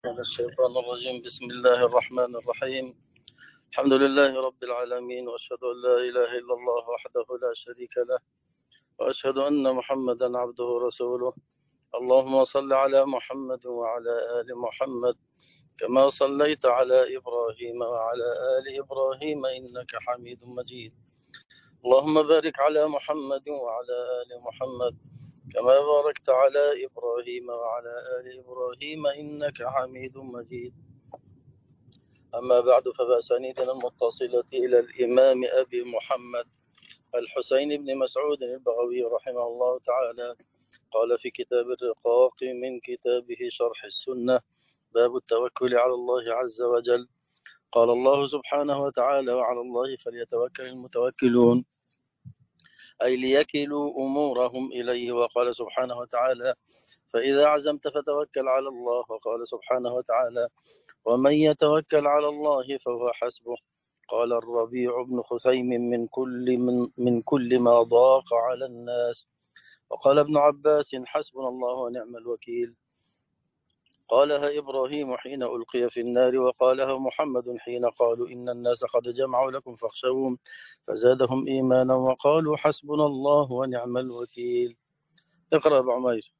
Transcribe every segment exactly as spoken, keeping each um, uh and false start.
من الشيطان الرجيم. بسم الله الرحمن الرحيم. الحمد لله رب العالمين، وأشهد أن لا إله إلا الله وحده لا شريك له، وأشهد أن محمدا عبده ورسوله. اللهم صل على محمد وعلى آل محمد كما صليت على إبراهيم وعلى آل إبراهيم إنك حميد مجيد. اللهم بارك على محمد وعلى آل محمد كما باركت على إبراهيم وعلى آل إبراهيم إنك حميد مجيد. أما بعد، فبأسانيدنا المتصلة إلى الإمام أبي محمد الحسين بن مسعود البغوي رحمه الله تعالى قال في كتاب الرقاق من كتابه شرح السنة: باب التوكل على الله عز وجل. قال الله سبحانه وتعالى: وعلى الله فليتوكل المتوكلون، أي ليكلوا أمورهم إليه. وقال سبحانه وتعالى: فإذا عزمت فتوكل على الله. وقال سبحانه وتعالى: ومن يتوكل على الله فهو حسبه. قال الربيع بن خثيم: من كل, من, من كل ما ضاق على الناس. وقال ابن عباس: حسبنا الله ونعم الوكيل. قالها إبراهيم حين ألقي في النار، وقالها محمد حين قالوا إن الناس قد جمعوا لكم فاخشوهم فزادهم إيمانا وقالوا حسبنا الله ونعم الوكيل. اقرأ أبو عمير.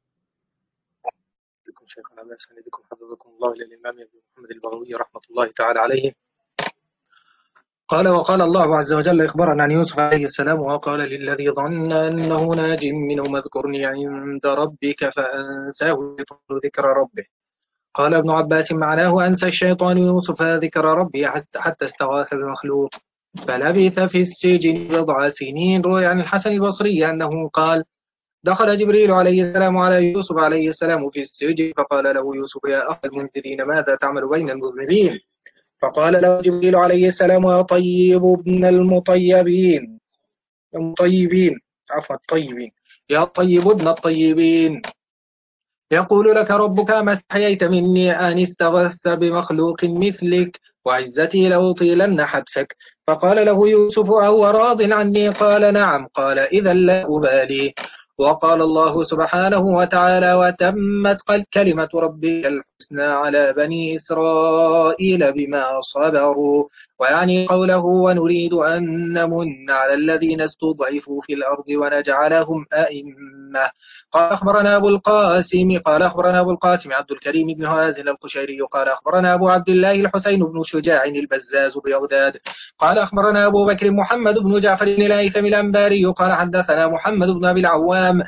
بكم شيخنا الله يسندكم حفظكم الله إلى الإمام أبي محمد البغوي رحمة الله تعالى عليه. قال: وقال الله عز وجل إخبارا عن يوسف عليه السلام: وقال للذي ظن أنه ناج منه اذكرني عند ربك فأنساه ذكر ربه. قال ابن عباس: معناه أنسى الشيطان يوسف ذكر ربه حتى استغاث بمخلوق فلبث في السجن بضع سنين. روي عن الحسن البصري أنه قال: دخل جبريل عليه السلام على يوسف عليه السلام في السجن فقال له يوسف: يا أخ المنذرين، ماذا تعمل بين المذنبين؟ فقال له جبريل عليه السلام: يا طيب ابن المطيبين المطيبين عفوا الطيبين يا طيب ابن الطيبين، يقول لك ربك: ما استحييت مني أن استغثت بمخلوق مثلك، وعزتي لأطيلن حبسك. فقال له يوسف: أهو راض عني؟ قال: نعم. قال: إذا لا أبالي. وقال الله سبحانه وتعالى: وتمت كلمة ربك الحسنى على بني إسرائيل بما صبروا، ويعني قوله: ونريد أن نمن على الذين استضعفوا في الأرض ونجعلهم أئمة. قال أخبرنا أبو القاسم قال أخبرنا أبو القاسم عبد الكريم بن هازن القشيري قال أخبرنا أبو عبد الله الحسين بن شجاع البزاز ببغداد قال أخبرنا أبو بكر محمد بن جعفر الهيثمي الأنباري قال حدثنا محمد بن أبي العوام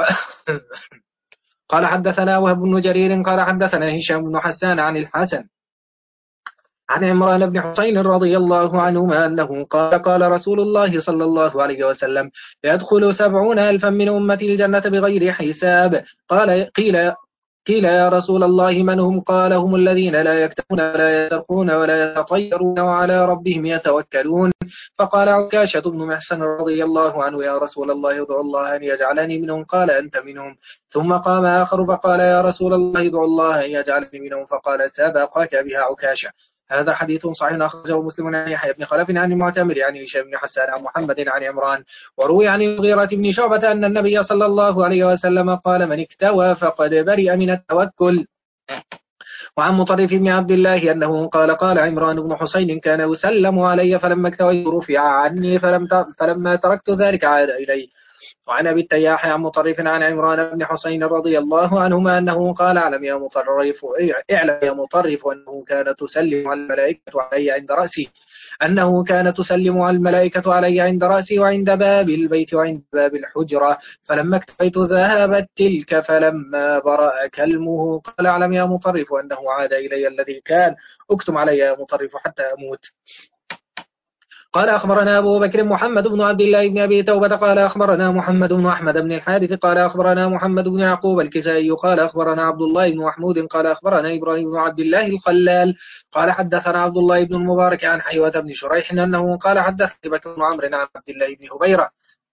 قال حدثنا وهب بن جرير قال حدثنا هشام بن حسان عن الحسن عن عمران بن حسين رضي الله عنهما أنه قال: قال رسول الله صلى الله عليه وسلم: يدخل سبعون ألفا من أمتي الجنة بغير حساب. قال قيل قيل يا رسول الله من هم؟ قال: هم الذين لا يكتمون ولا يسرقون ولا يتطيرون وعلى ربهم يتوكلون. فقال عكاشة بن محسن رضي الله عنه: يا رسول الله ادعو الله أن يجعلني منهم. قال: أنت منهم. ثم قام آخر فقال: يا رسول الله ادعو الله أن يجعلني منهم. فقال: سبقك بها عكاشة. هذا حديث صحيح أخرجه مسلم عن يحيى بن خلف عن المعتمر عن هشام بن حسان عن محمد عن عمران. وروي عن المغيرة بن شعبة أن النبي صلى الله عليه وسلم قال: من اكتوى فقد برئ من التوكل. وعن مطرف بن عبد الله أنه قال: قال عمران بن حسين: كان يسلم علي فلما اكتويت رفع عني فلم فلما تركت ذلك عاد إلي. وعن أبي التياح عن مطرف عن عمران بن حسين رضي الله عنهما أنه قال: اعلم يا مطرف اعلم يا مطرف أنه كان تسلم على الملائكة علي عند رأسي أنه كان تسلم على الملائكة علي عند رأسي وعند باب البيت وعند باب الحجرة، فلما اكتفيت ذهبت تلك فلما برأ كلمه. قال: اعلم يا مطرف أنه عاد إلي الذي كان اكتم علي يا مطرف حتى أموت. قال أخبرنا أبو بكر محمد بن عبد الله بن أبي توبة قال أخبرنا محمد بن أحمد بن الحارث قال أخبرنا محمد بن يعقوب الكسائي قال أخبرنا عبد الله بن محمود قال أخبرنا إبراهيم بن عبد الله الخلال قال حدثنا عبد الله بن المبارك عن حيوة بن شريح أنه قال حدثني بكر بن عمرو عن عبد الله بن هبيرة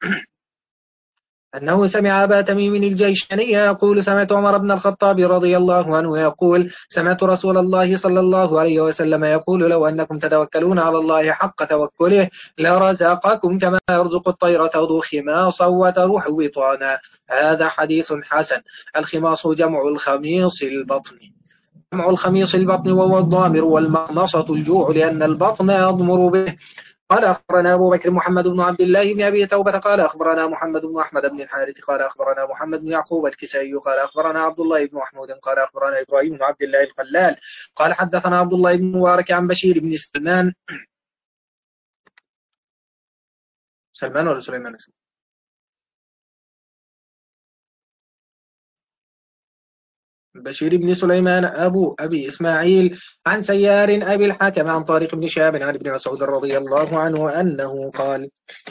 أنه سمع أبا تميم الجيشاني يقول: سمعت عمر بن الخطاب رضي الله عنه يقول: سمعت رسول الله صلى الله عليه وسلم يقول: لو أنكم تتوكلون على الله حق توكله لرزقكم كما يرزق الطير تغدو خماصا وتروح بطانا. هذا حديث حسن. الخماص جمع الخميص البطن. جمع الخميص البطن وهو الضامر، والمخمصة الجوع لأن البطن يضمر به. قال أخبرنا أبو بكر محمد بن عبد الله بن أبي توبة قال أخبرنا محمد بن أحمد بن الحارث قال أخبرنا محمد بن يعقوب الكسائي قال أخبرنا عبد الله بن محمود قال أخبرنا إبراهيم بن عبد الله الخلال قال حدثنا عبد الله بن مبارك عن بشير بن سلمان سلمان ولا سليمان؟ بشير بن سليمان أبو أبي إسماعيل عن سيار أبي الحكم عن طارق بن شهاب عن ابن مسعود رضي الله عنه أنه قال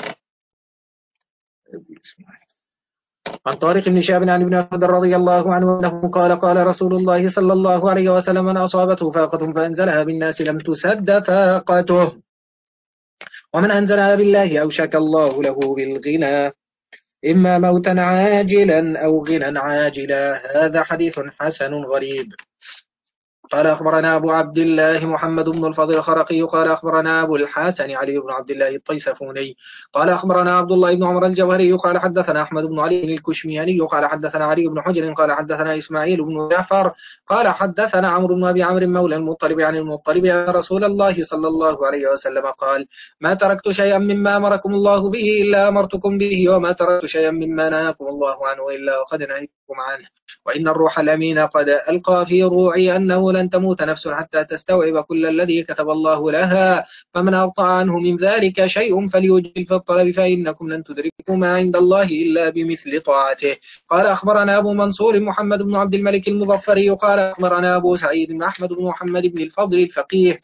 عن طارق بن شهاب عن ابن مسعود رضي الله عنه أنه قال قال رسول الله صلى الله عليه وسلم من أصابته فاقة فأنزلها بالناس لم تسد فاقته، ومن أنزلها بالله أوشك الله له بالغنى، إما موتا عاجلا أو غنى عاجلا. هذا حديث حسن غريب. قال أخبرنا أبو عبد الله محمد بن الفضل الخرقي قال أخبرنا أبو الحسن علي بن عبد الله الطيسفوني قال أخبرنا عبد الله بن عمر الجوهري قال حدثنا أحمد بن علي الكشمياني قال حدثنا علي بن حجر قال حدثنا إسماعيل بن جعفر قال حدثنا عمرو بن أبي عمرو مولى المطلب عن المطلب أن رسول الله صلى الله عليه وسلم قال ما تركت شيئا مما أمركم الله به إلا أمرتكم به، وما تركت شيئا مما نهاكم الله عنه إلا وقد نهيتكم عنه، وإن الروح الأمين قد ألقى في روعي أنه لن تموت نفس حتى تستوعب كل الذي كتب الله لها، فمن أبطأ عنه من ذلك شيء فليجل في الطلب، فإنكم لن تدركوا ما عند الله إلا بمثل طاعته. قال أخبرنا أبو منصور محمد بن عبد الملك المظفري قال أخبرنا أبو سعيد بن أحمد بن محمد بن الفضل الفقيه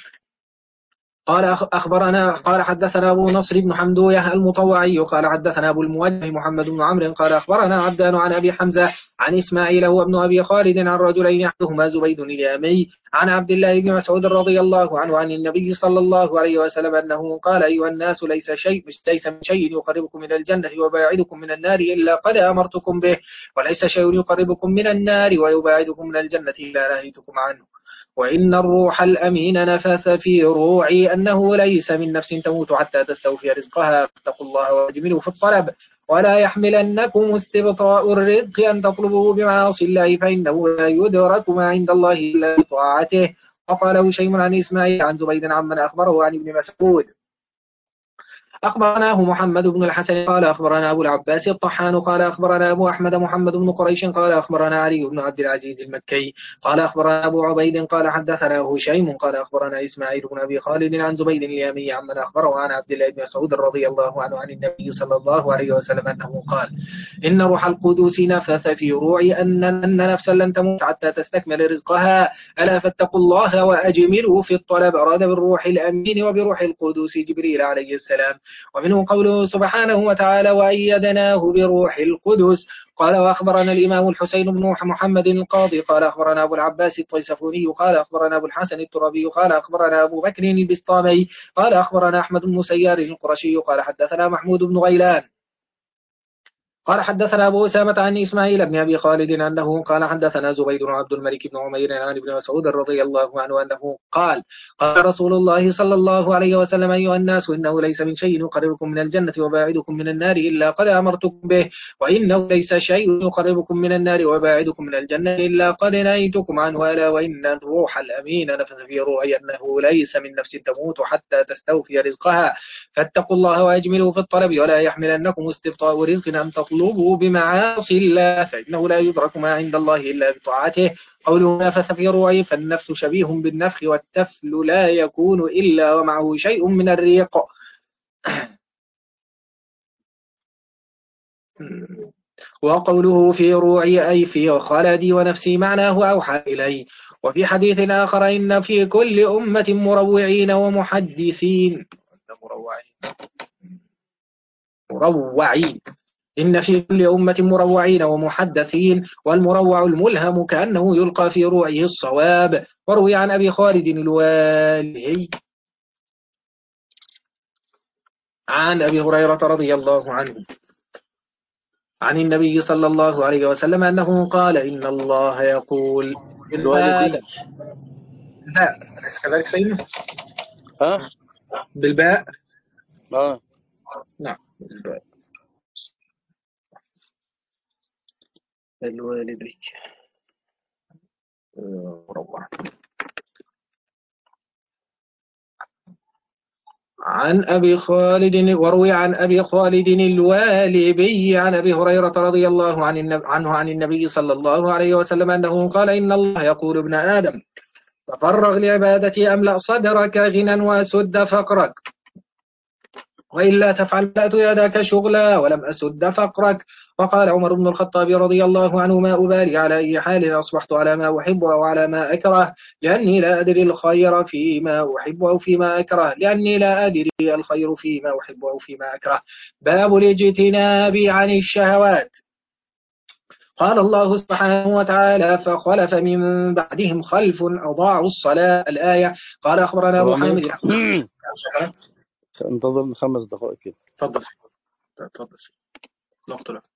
قال أخبرنا قال حدثنا أبو نصر بن حمدوية المطوعي قال حدثنا أبو الموجه محمد بن عمرو قال أخبرنا عبدان عن أبي حمزة عن إسماعيل هو ابن أبي خالد عن رجلين أحدهما زبيد اليامي عن عبد الله بن مسعود رضي الله عنه عن النبي صلى الله عليه وسلم أنه قال أيها الناس ليس شيء ليس من شيء يقربكم من الجنة ويباعدكم من النار إلا قد أمرتكم به، وليس شيء يقربكم من النار ويباعدكم من الجنة إلا نهيتكم عنه، وإن الروح الأمين نفث في روعي أنه ليس من نفس تموت حتى تستوفي رزقها، فاتقوا الله واجملوا في الطلب، ولا يحملنكم استبطاء الرزق أن تطلبوه بمعاصي الله، فإنه لا يدرك ما عند الله إلا بطاعته. وقال هشيم عن إسماعيل عن زبيد عمن أخبره عن ابن مسعود أخبرناه محمد بن الحسن قال أخبرنا أبو العباس الطحان قال أخبرنا أبو أحمد محمد بن قريش قال أخبرنا علي بن عبد العزيز المكي قال أخبرنا أبو عبيد قال حدثنا هشيم قال أخبرنا إسماعيل بن أبي خالد عن زبيد اليامي عمن أخبره عن عبد الله بن مسعود رضي الله عنه عن النبي صلى الله عليه وسلم أنه قال إن روح القدس نفث في روعي أن أن نفسا لن تموت حتى تستكمل رزقها، ألا فاتقوا الله وأجملوا في الطلب. أراد بالروح الأمين وبروح القدس جبريل عليه السلام. ومنه قوله سبحانه وتعالى وأيدناه بروح القدس. قال وأخبرنا الإمام الحسين بن محمد القاضي قال أخبرنا أبو العباس الطيسفوني قال أخبرنا أبو الحسن الترابي قال أخبرنا أبو بكر البسطامي قال أخبرنا أحمد بن سيار القرشي قال حدثنا محمود بن غيلان قال حدثنا أبو أسامة عن إسماعيل بن أبي خالد أنه قال حدثنا زبيد بن عبد الملك بن عمير عن ابن مسعود رضي الله عنه أنه قال قال رسول الله صلى الله عليه وسلم أيها الناس إنه ليس من شيء يقربكم من الجنة وباعدكم من النار إلا قد أمرتكم به، وإنه ليس شيء يقربكم من النار وباعدكم من الجنة إلا قد نهيتكم عنه، ألا وإن الروح الأمين نفث في روعي أنه ليس من نفس تموت حتى تستوفي رزقها، فاتقوا الله وأجملوا في الطلب، ولا يحملنكم استبطاء رزق أن تطلبوا بمعاصي الله، فإنه لا يدرك ما عند الله إلا بطاعته. قوله نفث في روعي فالنفس شبيه بالنفخ، والتفل لا يكون إلا ومعه شيء من الريق. وقوله في روعي أي في خلدي ونفسي معناه أوحى إلي. وفي حديث آخر إن في كل أمة مروعين ومحدثين مروعين إن في كل أمة مروعين ومحدثين، والمروع الملهم كأنه يلقى في روعه الصواب. وروي عن أبي خالد الوالي عن أبي هريرة رضي الله عنه عن النبي صلى الله عليه وسلم أنه قال إن الله يقول إن آدم لا أليس كذلك سيدنا؟ ها؟ بالباء؟ آه. نعم بالباء. الوالدين مربع. عن أبي خالد وروي عن أبي خالد الوالبي عن أبي هريرة رضي الله عن النب... عنه عن النبي صلى الله عليه وسلم أنه قال إن الله يقول ابن آدم تفرغ لعبادتي أملأ صدرك غنى وأسد فقرك وإلا تفعل لأت يدك شغلا ولم أسد فقرك. وقال عمر بن الخطاب رضي الله عنه ما أبالي على أي حال أصبحت على ما أحب أو على ما أكره لأني لا أدري الخير فيما أحب أو فيما أكره لأني لا أدري الخير فيما أحب أو فيما أكره. باب الاجتناب عن الشهوات. قال الله سبحانه وتعالى فخلف من بعدهم خلف أضاعوا الصلاة الآية. قال أخبرنا أبو ثواني. حامد انتظر خمس دقائق كده. تفضل تفضل نقطة.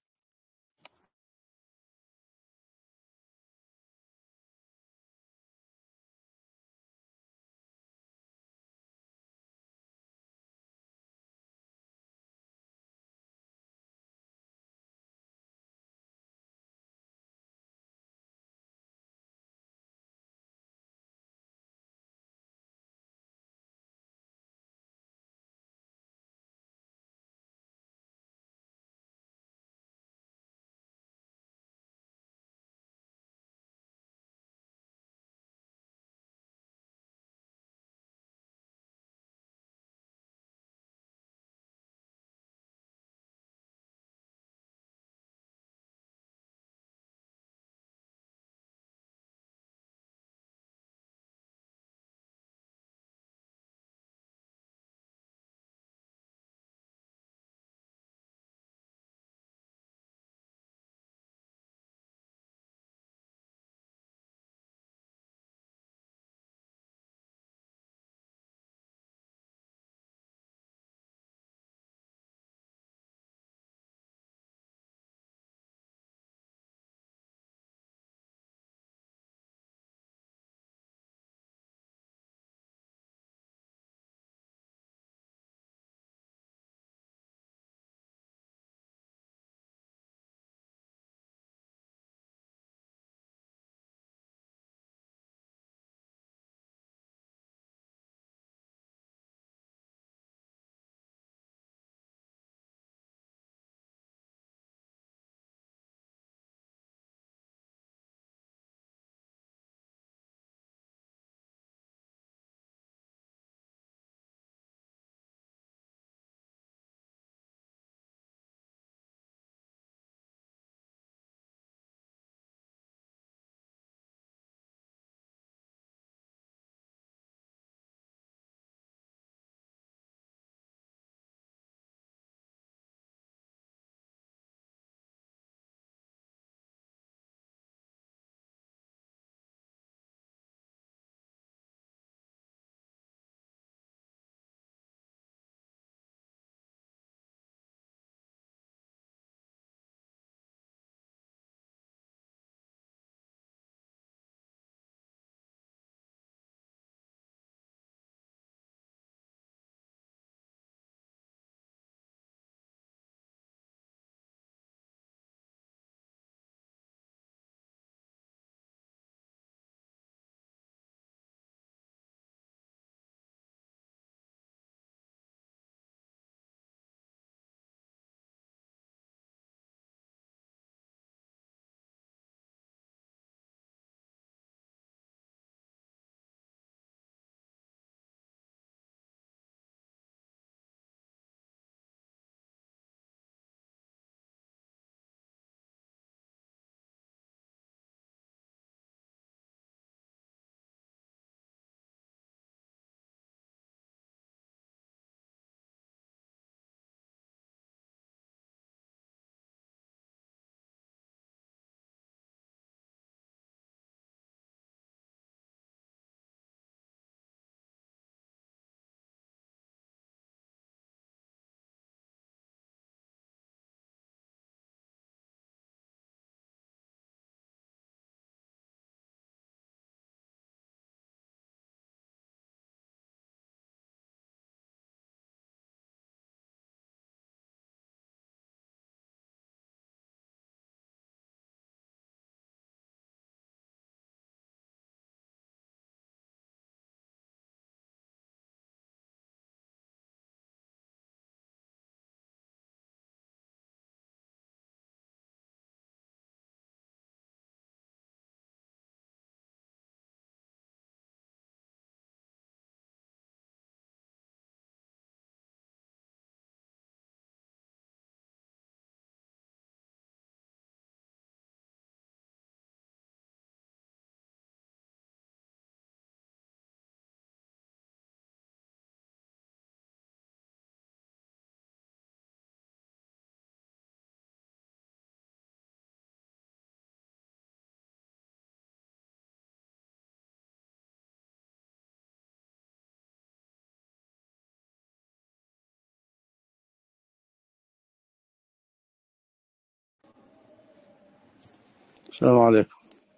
السلام عليكم.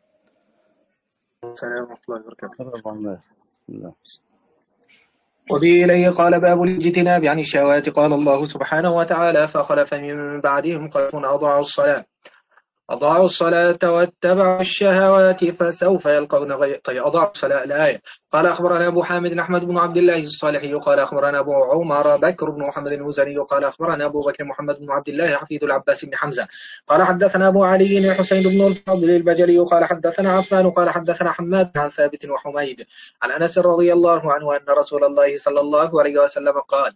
السلام ورحمة الله وبركاته. السلام عليكم. وبه إليه قال باب الاجتناب عن الشهوات. قال الله سبحانه وتعالى فخلف من بعدهم خلف أضاعوا الصلاة أضاعوا الصلاة واتبعوا الشهوات فسوف يلقون غي... طيب أضاعوا الصلاة الآية. قال أخبرنا أبو حامد أحمد بن عبد الله الصالحي قال أخبرنا أبو عمر بكر بن محمد المزني قال أخبرنا أبو بكر محمد بن عبد الله حفيد العباس بن حمزة قال حدثنا أبو علي الحسين بن الفضل البجلي قال حدثنا عفان قال حدثنا حماد عن ثابت وحميد عن أنس رضي الله عنه أن رسول الله صلى الله عليه وسلم قال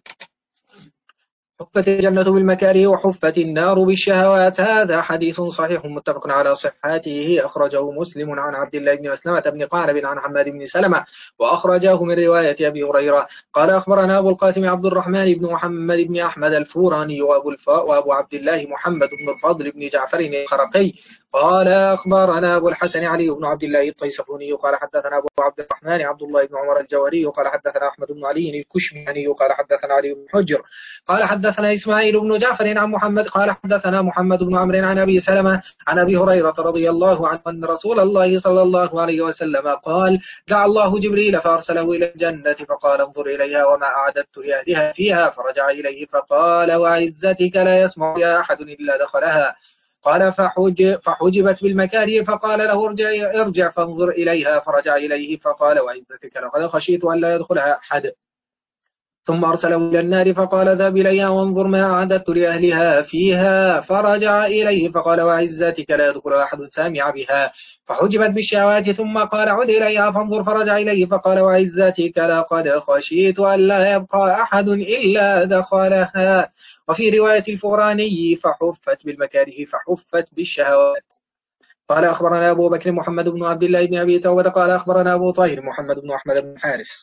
حفت الجنة بالمكاره وحفت النار بالشهوات. هذا حديث صحيح متفق على صحته أخرجه مسلم عن عبد الله بن مسلمة بن قعنب عن حماد بن سلمة وأخرجاه من رواية أبي هريرة قال أخبرنا أبو القاسم عبد الرحمن بن محمد بن أحمد الفوراني وأبو, الفاء وأبو عبد الله محمد بن الفضل بن جعفر الخرقي قال أخبرنا أبو الحسن علي بن عبد الله الطيسفوني قال حدثنا أبو عبد الرحمن عبد الله بن عمر الجوهري قال حدثنا أحمد بن علي الكشماني قال حدثنا علي بن حجر قال حدثنا إسماعيل بن جعفر عن محمد قال حدثنا محمد بن عمرو عن أبي سلمة عن أبي هريرة رضي الله عنه أن رسول الله صلى الله عليه وسلم قال دعا الله جبريل فأرسله إلى الجنة فقال انظر إليها وما أعددت لأهلها فيها فرجع إليه فقال وعزتك لا يسمع بها أحد إلا دخلها. قال فحج فحجبت بالمكاره فقال له ارجع ارجع فانظر إليها فرجع إليه فقال وعزتك لقد خشيت أن لا يدخلها أحد. ثم أرسله إلى النار فقال اذهب إليها وانظر ما أعددت لأهلها فيها فرجع إليه فقال وعزتك لا يدخل أحد سامع بها. فحجبت بالشهوات ثم قال عد إليها فانظر فرجع إليه فقال وعزتك لقد خشيت أن لا يبقى أحد إلا دخلها. وفي رواية الفوراني فحفت بالمكاره فحفت بالشهوات. قال أخبرنا أبو بكر محمد بن عبد الله بن أبي توبة قال أخبرنا أبو طاهر محمد بن أحمد بن حارث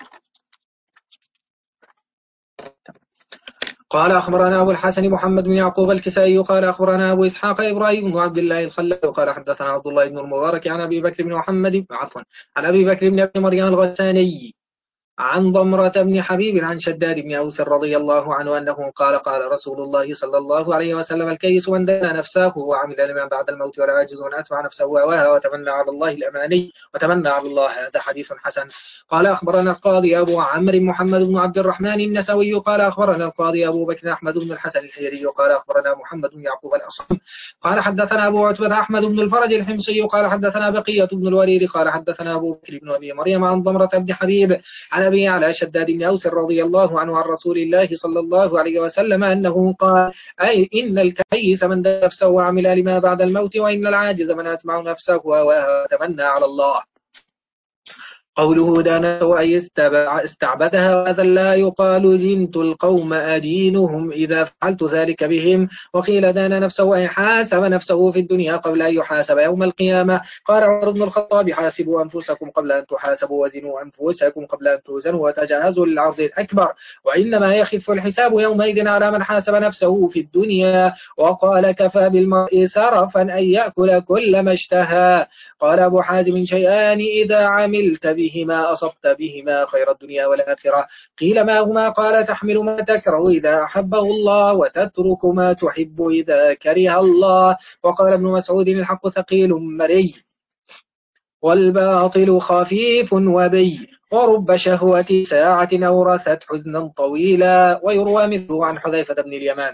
قال أخبرنا أبو الحسن محمد بن يعقوب الكسائي قال أخبرنا أبو إسحاق إبراهيم بن عبد الله الخلال قال حدثنا عبد الله بن المبارك عن أبي بكر بن محمد عفوا عن أبي بكر بن أبي مريم الغساني عن ضمرة بن حبيب عن شداد بن أوس رضي الله عنه أنه قال قال رسول الله صلى الله عليه وسلم الكيس من دان نفسه وعمل لما بعد الموت ولا عاجز من أتبع نفسه وهواها وتمنى على الله الأماني وتمنى على الله. هذا حديث حسن. قال أخبرنا القاضي أبو عمرو محمد بن عبد الرحمن النسوي قال أخبرنا القاضي أبو بكر أحمد بن الحسن الحيري قال أخبرنا محمد بن يعقوب الأصم قال حدثنا أبو عتبة أحمد بن الفرج الحمصي قال حدثنا بقية بن الوليد قال حدثنا أبو بكر بن أبي مريم عن ضمرة بن حبيب عن أبي على شداد بن أوس رضي الله عنه عن رسول الله صلى الله عليه وسلم أنه قال أي إن الكيس من دان نفسه وعمل لما بعد الموت وإن العاجز من أتبع نفسه وتمنى على الله. قوله دانته أي استعبدها وهذا لا يقال زنت القوم أدينهم إذا فعلت ذلك بهم. وقيل دان نفسه أي حاسب نفسه في الدنيا قبل أن يحاسب يوم القيامة. قال عمر بن الخطاب حاسبوا أنفسكم قبل أن تحاسبوا وزنوا أنفسكم قبل أن توزنوا وتجهزوا للعرض الأكبر وإنما يخف الحساب يومئذ على من حاسب نفسه في الدنيا. وقال كفى بالمرء سرفا أن يأكل كل ما اشتهى. قال أبو حازم شيئان إذا عملت بهما أصبت بهما خير الدنيا والآخرة. قيل ما هما؟ قال تحمل ما تكره إذا أحبه الله وتترك ما تحب إذا كره الله. وقال ابن مسعود الحق ثقيل مري والباطل خفيف وبي ورب شهوة ساعة أورثت حزنا طويلا. ويروى مثله عن حذيفة بن اليمان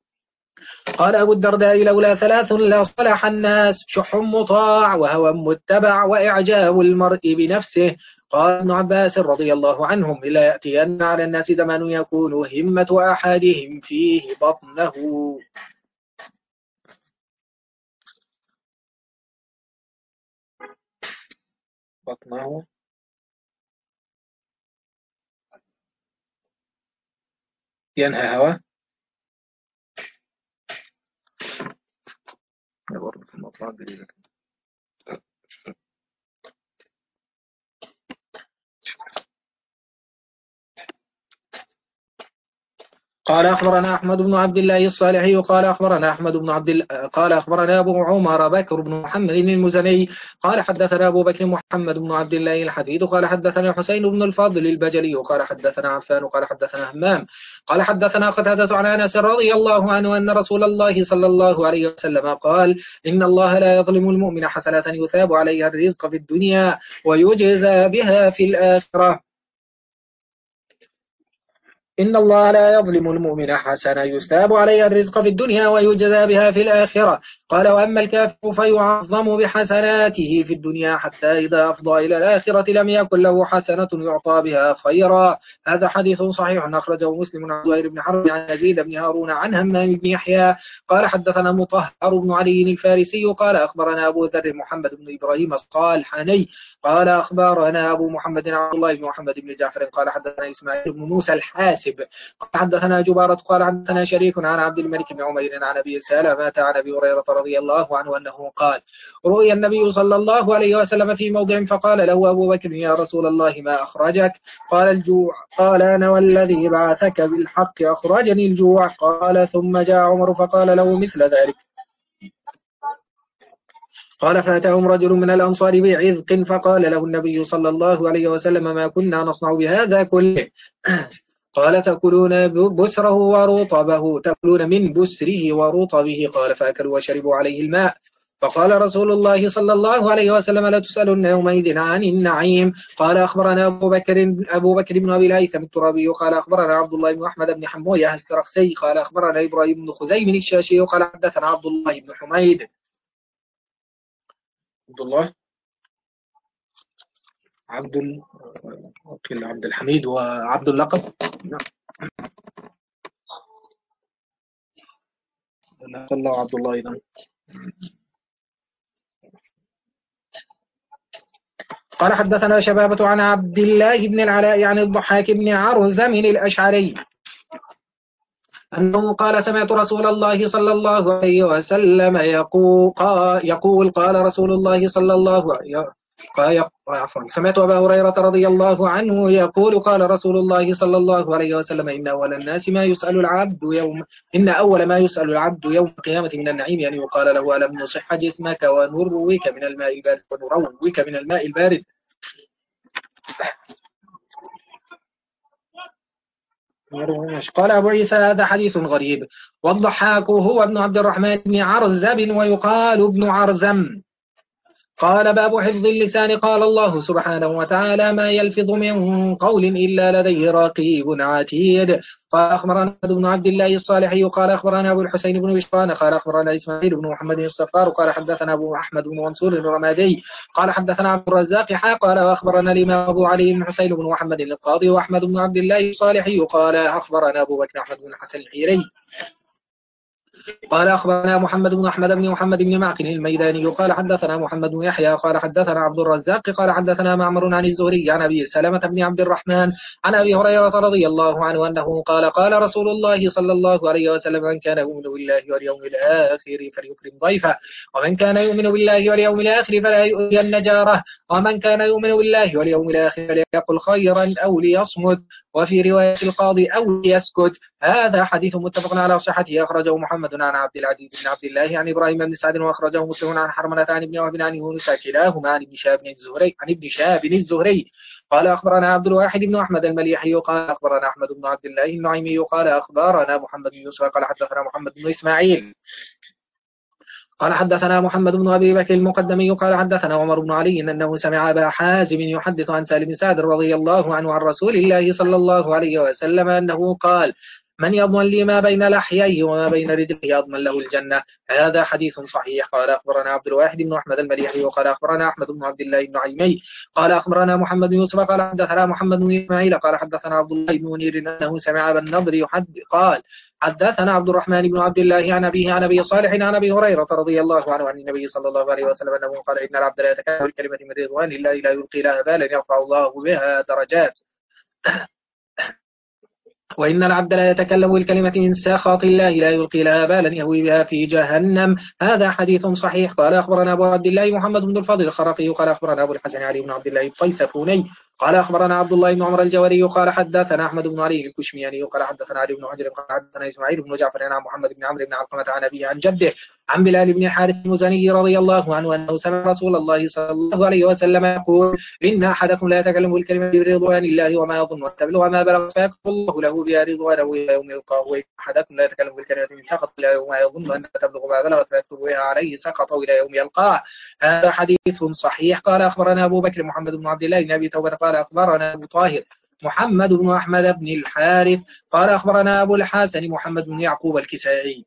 قال أبو الدرداء لولا ثلاث لا صلح الناس شح مطاع وهوى متبع وإعجاب المرء بنفسه. قال ابن عباس رضي الله عنهم لا يأتين على الناس زمان يكون همة أحدهم فيه بطنه بطنه ينهى هوى قال أخبرنا أحمد بن عبد الله الصالحي قال أخبرنا أحمد بن عبد الله قال أخبرنا أبو عمر بكر بن محمد المزني قال حدثنا أبو بكر محمد بن عبد الله الحديد قال حدثنا حسين بن الفضل البجلي قال حدثنا عفان قال حدثنا همام قال حدثنا قتادة عن أنس رضي الله عنه أن رسول الله صلى الله عليه وسلم قال إن الله لا يظلم المؤمن حسنة يثاب عليها الرزق في الدنيا ويجزى بها في الآخرة. إن الله لا يظلم المؤمن حسنة يثاب عليها الرزق في الدنيا ويجزى بها في الآخرة. قال وأما الكافر فيعظم بحسناته في الدنيا حتى إذا أفضى إلى الآخرة لم يكن له حسنة يعطى بها خيرا. هذا حديث صحيح أخرجه مسلم عن زهير بن حرب عن يزيد بن هارون عن همام بن يحيى قال حدثنا مطهر بن علي الفارسي قال أخبرنا أبو ذر محمد بن إبراهيم الصالحاني قال أخبرنا أبو محمد عبد الله بن محمد بن جعفر قال حدثنا إسماعيل بن موسى الحاسب قال حدثنا جبارة قال حدثنا شريك عن عبد الملك بن عمير عن أبي سلمة عن أبي هريرة رضي الله عنه أنه قال رؤي النبي صلى الله عليه وسلم في موضع فقال له أبو بكر يا رسول الله ما أخرجك؟ قال الجوع. قال أنا والذي بعثك بالحق أخرجني الجوع. قال ثم جاء عمر فقال له مثل ذلك. قال فأتاهم رجل من الأنصار بعذق فقال له النبي صلى الله عليه وسلم ما كنا نصنع بهذا كله؟ قال تأكلون بسره ورطبه تأكلون من بسره ورطبه. قال فأكلوا وشربوا عليه الماء. فقال رسول الله صلى الله عليه وسلم لا تسألن يومئذ عن النعيم. قال أخبرنا أبو بكر أبو بكر بن أبي الهيثم الترابي قال أخبرنا عبد الله بن أحمد بن حموية السرخسي قال أخبرنا إبراهيم بن خزيم الشاشي قال حدثنا عبد الله بن حميد عبد الله عبد ال... عبد الحميد وعبد اللقب الله عبد الله أيضا. قال حدثنا شبابة عن عبد الله بن العلاء عن الضحاك بن عرزم الأشعري أنه قال سمعت رسول الله صلى الله عليه وسلم يقول قال, يقول قال رسول الله صلى الله عليه قال عفوا سمعت أبا هريرة رضي الله عنه يقول قال رسول الله صلى الله عليه وسلم إن أول الناس ما يسأل العبد يوم إن أول ما يسأل العبد يوم القيامة من النعيم يعني يقال له ألم نصح جسمك ونروك من الماء البارد ونروك من الماء البارد. قال أبو عيسى هذا حديث غريب. والضحاك هو ابن عبد الرحمن بن عرزب ويقال ابن عرزم. قال باب حفظ اللسان. قال الله سبحانه وتعالى ما يلفظ من قول إلا لديه رقيب عتيد. قال أخبرنا بن عبد الله الصالحي قال أخبرنا أبو الحسين بن بشران قال أخبرنا إسماعيل بن محمد الصفار قال حدثنا أبو أحمد بن منصور الرمادي قال حدثنا عبد الرزاق حا قال وأخبرنا الإمام أبو علي بن حسين بن محمد القاضي وأحمد بن عبد الله الصالحي قال أخبرنا أبو بكر أحمد بن حسن الحيري قال أخبرنا محمد بن أحمد بن محمد بن معقل الميداني قال حدثنا محمد بن يحيى قال حدثنا عبد الرزاق قال حدثنا معمر عن الزهري عن أبي سلمة بن عبد الرحمن عن أبي هريرة رضي الله عنه أنه قال قال رسول الله صلى الله عليه وسلم من كان يؤمن بالله واليوم الآخر فليكرم ضيفه ومن كان يؤمن بالله واليوم الآخر فلا يؤذين جاره ومن كان يؤمن بالله واليوم الآخر فليقل خيرا أو ليصمت وفي رواية القاضي أو ليسكت. هذا حديث متفق على صحته أخرجه محمد عن عبد العزيز بن عبد الله عن إبراهيم بن سعد وأخرجه مسلم عن حرملة عن ابن وهب عن يونس كلاهما عن ابن شهاب الزهري عن ابن شهاب الزهري قال أخبرنا عبد الواحد بن أحمد المليحي قال أخبرنا أحمد بن عبد الله النعيمي قال أخبرنا محمد بن يوسف قال حدثنا محمد بن إسماعيل قال حدثنا محمد بن أبي بكر المقدمي قال حدثنا عمر بن علي أنه سمع أبا حازم يحدث عن سالم بن سعد رضي الله عنه عن رسول الله صلى الله عليه وسلم أنه قال من يضمن لي ما بين لحييه وما بين رجليه يضمن له الجنة. هذا حديث صحيح. قال أخبرنا عبد الواحد بن أحمد المليحي وقال أخبرنا أحمد بن عبد الله النعيمي قال أخبرنا محمد بن يوسف قال حدثنا محمد بن إسماعيل قال حدثنا عبد الله بن منير أنه سمع أبا النضر يحدث قال حدثنا عبد الرحمن بن عبد الله عن أبيه عن أبي صالح عن أبي هريرة رضي الله عنه عن النبي صلى الله عليه وسلم أنه قال إن العبد لا يتكلم بالكلمة من رضوان الله لا يلقي لها بالا يرفع الله بها درجات وإن العبد لا يتكلم بالكلمة من سخط الله لا يلقي لها بالا يهوي بها في جهنم. هذا حديث صحيح. قال أخبرنا أبو عبد الله محمد بن الفضل الخرقي قال أخبرنا أبو الحسن علي بن عبد الله الطيسفوني قال أخبرنا عبد الله بن عمر الجوهري قال حدثنا أحمد بن علي الكشمياني قال حدثنا علي بن حجر قال حدثنا إسماعيل بن جعفر عن محمد بن عمرو بن علقمة عن أبيه عن جده عن بلال بن حارث المزني رضي الله عنه أنه سمع رسول الله صلى الله عليه وسلم يقول إن أحدكم لا يتكلم بالكلمة برضوان الله وما يظن أن تبلغ ما بلغ فيكتب الله له بها رضوانه إلى يوم يلقاه وإن أحدكم لا يتكلم بالكلمة من سخط إلى يوم يظن أن تبلغ ما بلغت فيكتب بها عليه سخط إلى يوم يلقاه. هذا حديث صحيح. قال أخبرنا أبو بكر محمد بن عبد الله بن أبي توبة قال أخبرنا أبو طاهر محمد بن أحمد بن الحارث قال أخبرنا أبو الحسن محمد بن يعقوب الكسائي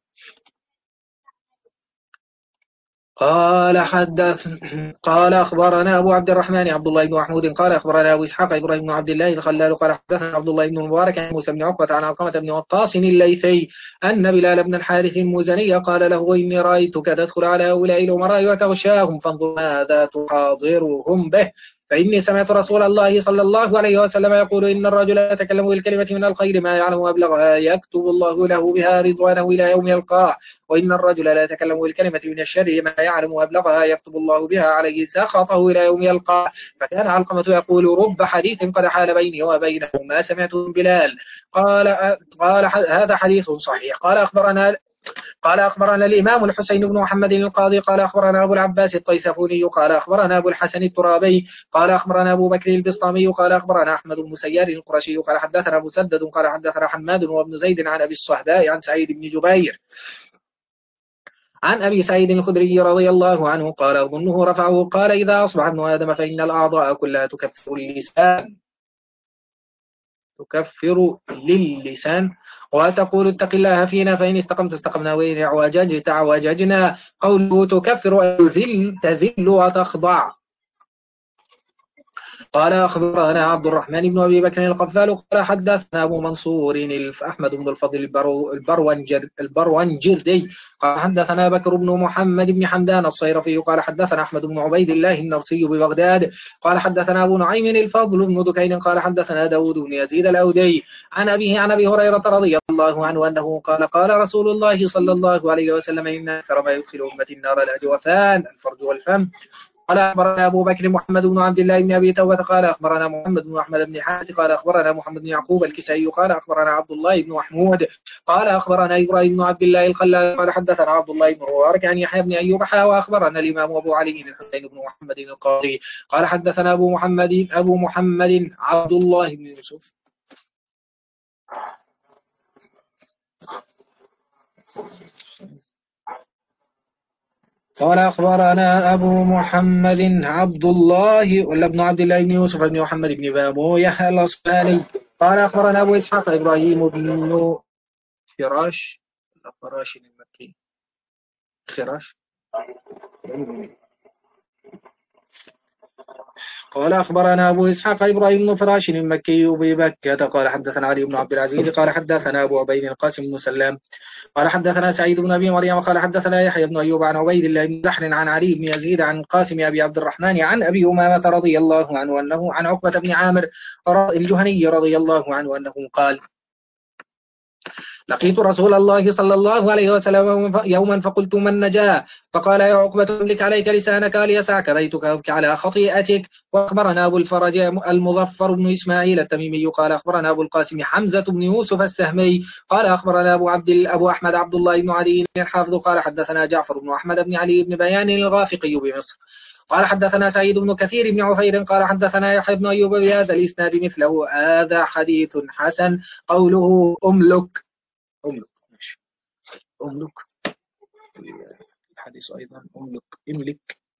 قال حدث قال أخبرنا أبو عبد الرحمن عبد الله بن محمود قال أخبرنا أبو إسحاق إبراهيم بن عبد الله الخلال قال حدثنا عبد الله بن المبارك عن موسى بن عقبة عن علقمة بن وقاص الليثي أن بلال بن الحارث المزني قال له إني رأيتك تدخل على هؤلاء الأمراء وتغشاهم فانظر ماذا تحاضرهم به فإني سمعت رسول الله صلى الله عليه وسلم يقول إن الرجل يتكلم بالكلمة من الخير ما يعلم أبلغها يكتب الله له بها رضوانه إلى يوم يلقاه وإن الرجل لا يتكلم بالكلمة من الشر ما يعلم أبلغها يكتب الله بها عليه سخطه إلى يوم يلقاه. فكان علقمة يقول رب حديث قد حال بيني وبينه ما سمعت من بلال. قال قال هذا حديث صحيح. قال أخبرنا قال أخبرنا الإمام الحسين بن محمد القاضي قال أخبرنا أبو العباس الطيسفوني قال أخبرنا أبو الحسن الترابي قال أخبرنا أبو بكر البسطامي قال أخبرنا أحمد بن سيار القرشي قال حدثنا مسدد قال حدثنا حماد وابن زيد عن أبي الصهباء عن سعيد بن جبير عن أبي سعيد الخدري رضي الله عنه قال أظنه رفعه قال إذا أصبح ابن آدم فإن الأعضاء كلها تكفر اللسان تكفر للسان وتقول اتق الله فينا فإن استقمت استقمنا وإن اعوججت اعوججنا. قوله تكفر تذل تذل وتخضع. قال أخبرنا عبد الرحمن بن أبي بكر القفال قال حدثنا أبو منصور أحمد بن الفضل البرونجر البرونجردي قال حدثنا بكر بن محمد بن حمدان الصيرفي قال حدثنا أحمد بن عبيد الله النرسي ببغداد قال حدثنا أبو نعيم الفضل بن دكين قال حدثنا داود بن يزيد الأودي عن أبيه عن أبي هريرة رضي الله عنه أنه قال قال رسول الله صلى الله عليه وسلم إن أكثر ما يدخل أمة النار الأجوفان الفرج والفم. قال أخبرنا أبو بكر محمد بن عبد الله بن أبي توبة قال أخبرنا محمد بن أحمد بن حارث قال أخبرنا محمد بن يعقوب الكسائي قال أخبرنا عبد الله بن محمود قال أخبرنا إبراهيم بن عبد الله الخلال قال حدثنا عبد الله بن مبارك عن يحيى بن أيوب وأخبرنا الإمام أبو علي الحسين بن محمد القاضي قال حدثنا أبو محمد أبو محمد عبد الله بن يوسف قال أخبرنا أبو محمد عبد الله ولا ابن عبد الله بن يوسف بن محمد بن بامويه الأصفهاني قال أخبرنا أبو إسحاق إبراهيم بن فراش فراش المكي فراش قال أخبرنا أبو إسحاق إبراهيم بن فراش المكي بمكة قال حدثنا علي بن عبد العزيز قال حدثنا أبو عبيد القاسم بن سلام قال حدثنا سعيد بن أبي مريم قال حدثنا يحيى بن أيوب عن عبيد الله بن زحر عن علي بن يزيد عن قاسم أبي عبد الرحمن عن أبي أمامة رضي الله عنه أنه عن عقبة بن عامر الجهني رضي الله عنه أنه قال لقيت رسول الله صلى الله عليه وسلم يوما فقلت من نجا فقال يا عقبة املك عليك لسانك ليسعك بيتك على خطيئتك. وأخبرنا أبو الفرج المظفر بن إسماعيل التميمي قال أخبرنا أبو القاسم حمزة بن يوسف السهمي قال أخبرنا أبو عبد أبو أحمد عبد الله بن علي الحافظ قال حدثنا جعفر بن أحمد بن علي بن بيان الغافقي بمصر قال حدثنا سعيد بن كثير بن عفير قال حدثنا يحيى بن أيوب بهذا الإسناد مثله. هذا حديث حسن. قوله أملك أملك ماشي أملك الحديث أيضا أملك املك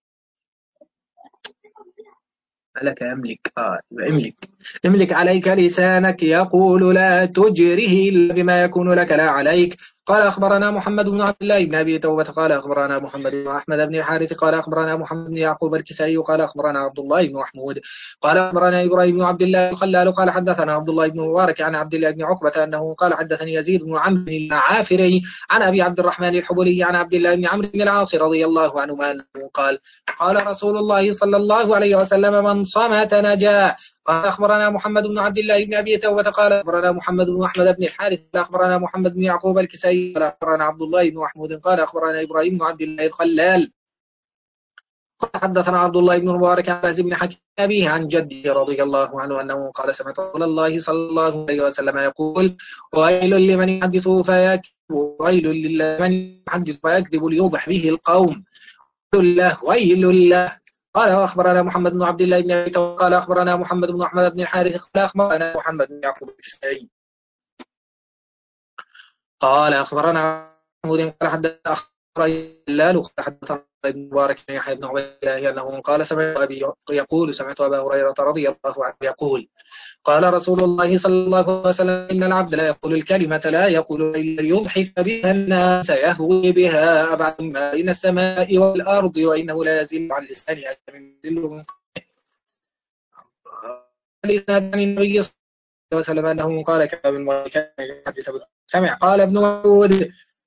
لك أملك آه املك املك عليك لسانك يقول لا تجره إلا بما يكون لك لا عليك. قال أخبرنا محمد بن عبد الله بن أبي توبة قال أخبرنا محمد بن أحمد بن الحارث قال أخبرنا محمد بن يعقوب الكسائي قال أخبرنا عبد الله بن محمود قال أخبرنا إبراهيم بن عبد الله الخلال قال حدثنا عبد الله بن مبارك عن عبد الله بن عقبة أنه قال حدثني يزيد بن عمرو العافري عن أبي عبد الرحمن الحبلي عن عبد الله بن عمرو بن العاص رضي الله عنهما أنه قال قال رسول الله صلى الله عليه وسلم من صمت نجا. قال أخبرنا محمد بن عبد الله بن أبي توبة قال أخبرنا محمد بن أحمد بن الحارث قال أخبرنا محمد بن يعقوب الكسائي قال أخبرنا عبد الله بن محمود قال أخبرنا إبراهيم بن عبد الله الخلال حدثنا عبد الله بن المبارك عن عز بن حكيم أبيه عن جده رضي الله عنه أنه قال سمعت رسول الله صلى الله عليه وسلم يقول ويل لمن يحدث فيكذب ويل لمن يحدث فيكذب ليوضح به القوم ويل له ويل له. قال وأخبرنا محمد بن عبد الله بن أبي قال أخبرنا محمد بن أحمد بن الحارث قال أخبرنا محمد بن يعقوب الكسائي قال أخبرنا محمود قال حدث أخبرنا قال حدثنا ابن مبارك بن يحيى بن عبيد الله أنه قال سمعت أبي يقول سمعت أبا هريرة رضي الله عنه يقول قال رسول الله صلى الله عليه وسلم إن العبد لا يقول الكلمة لا يقول إلا ليضحك بها الناس يهوي بها أبعد ما بين السماء والأرض وإنه لا يزيل عن لسانه أكثر من ذل عن النبي صلى الله عليه وسلم أنه قال كما من حديث سمع قال ابن مسعود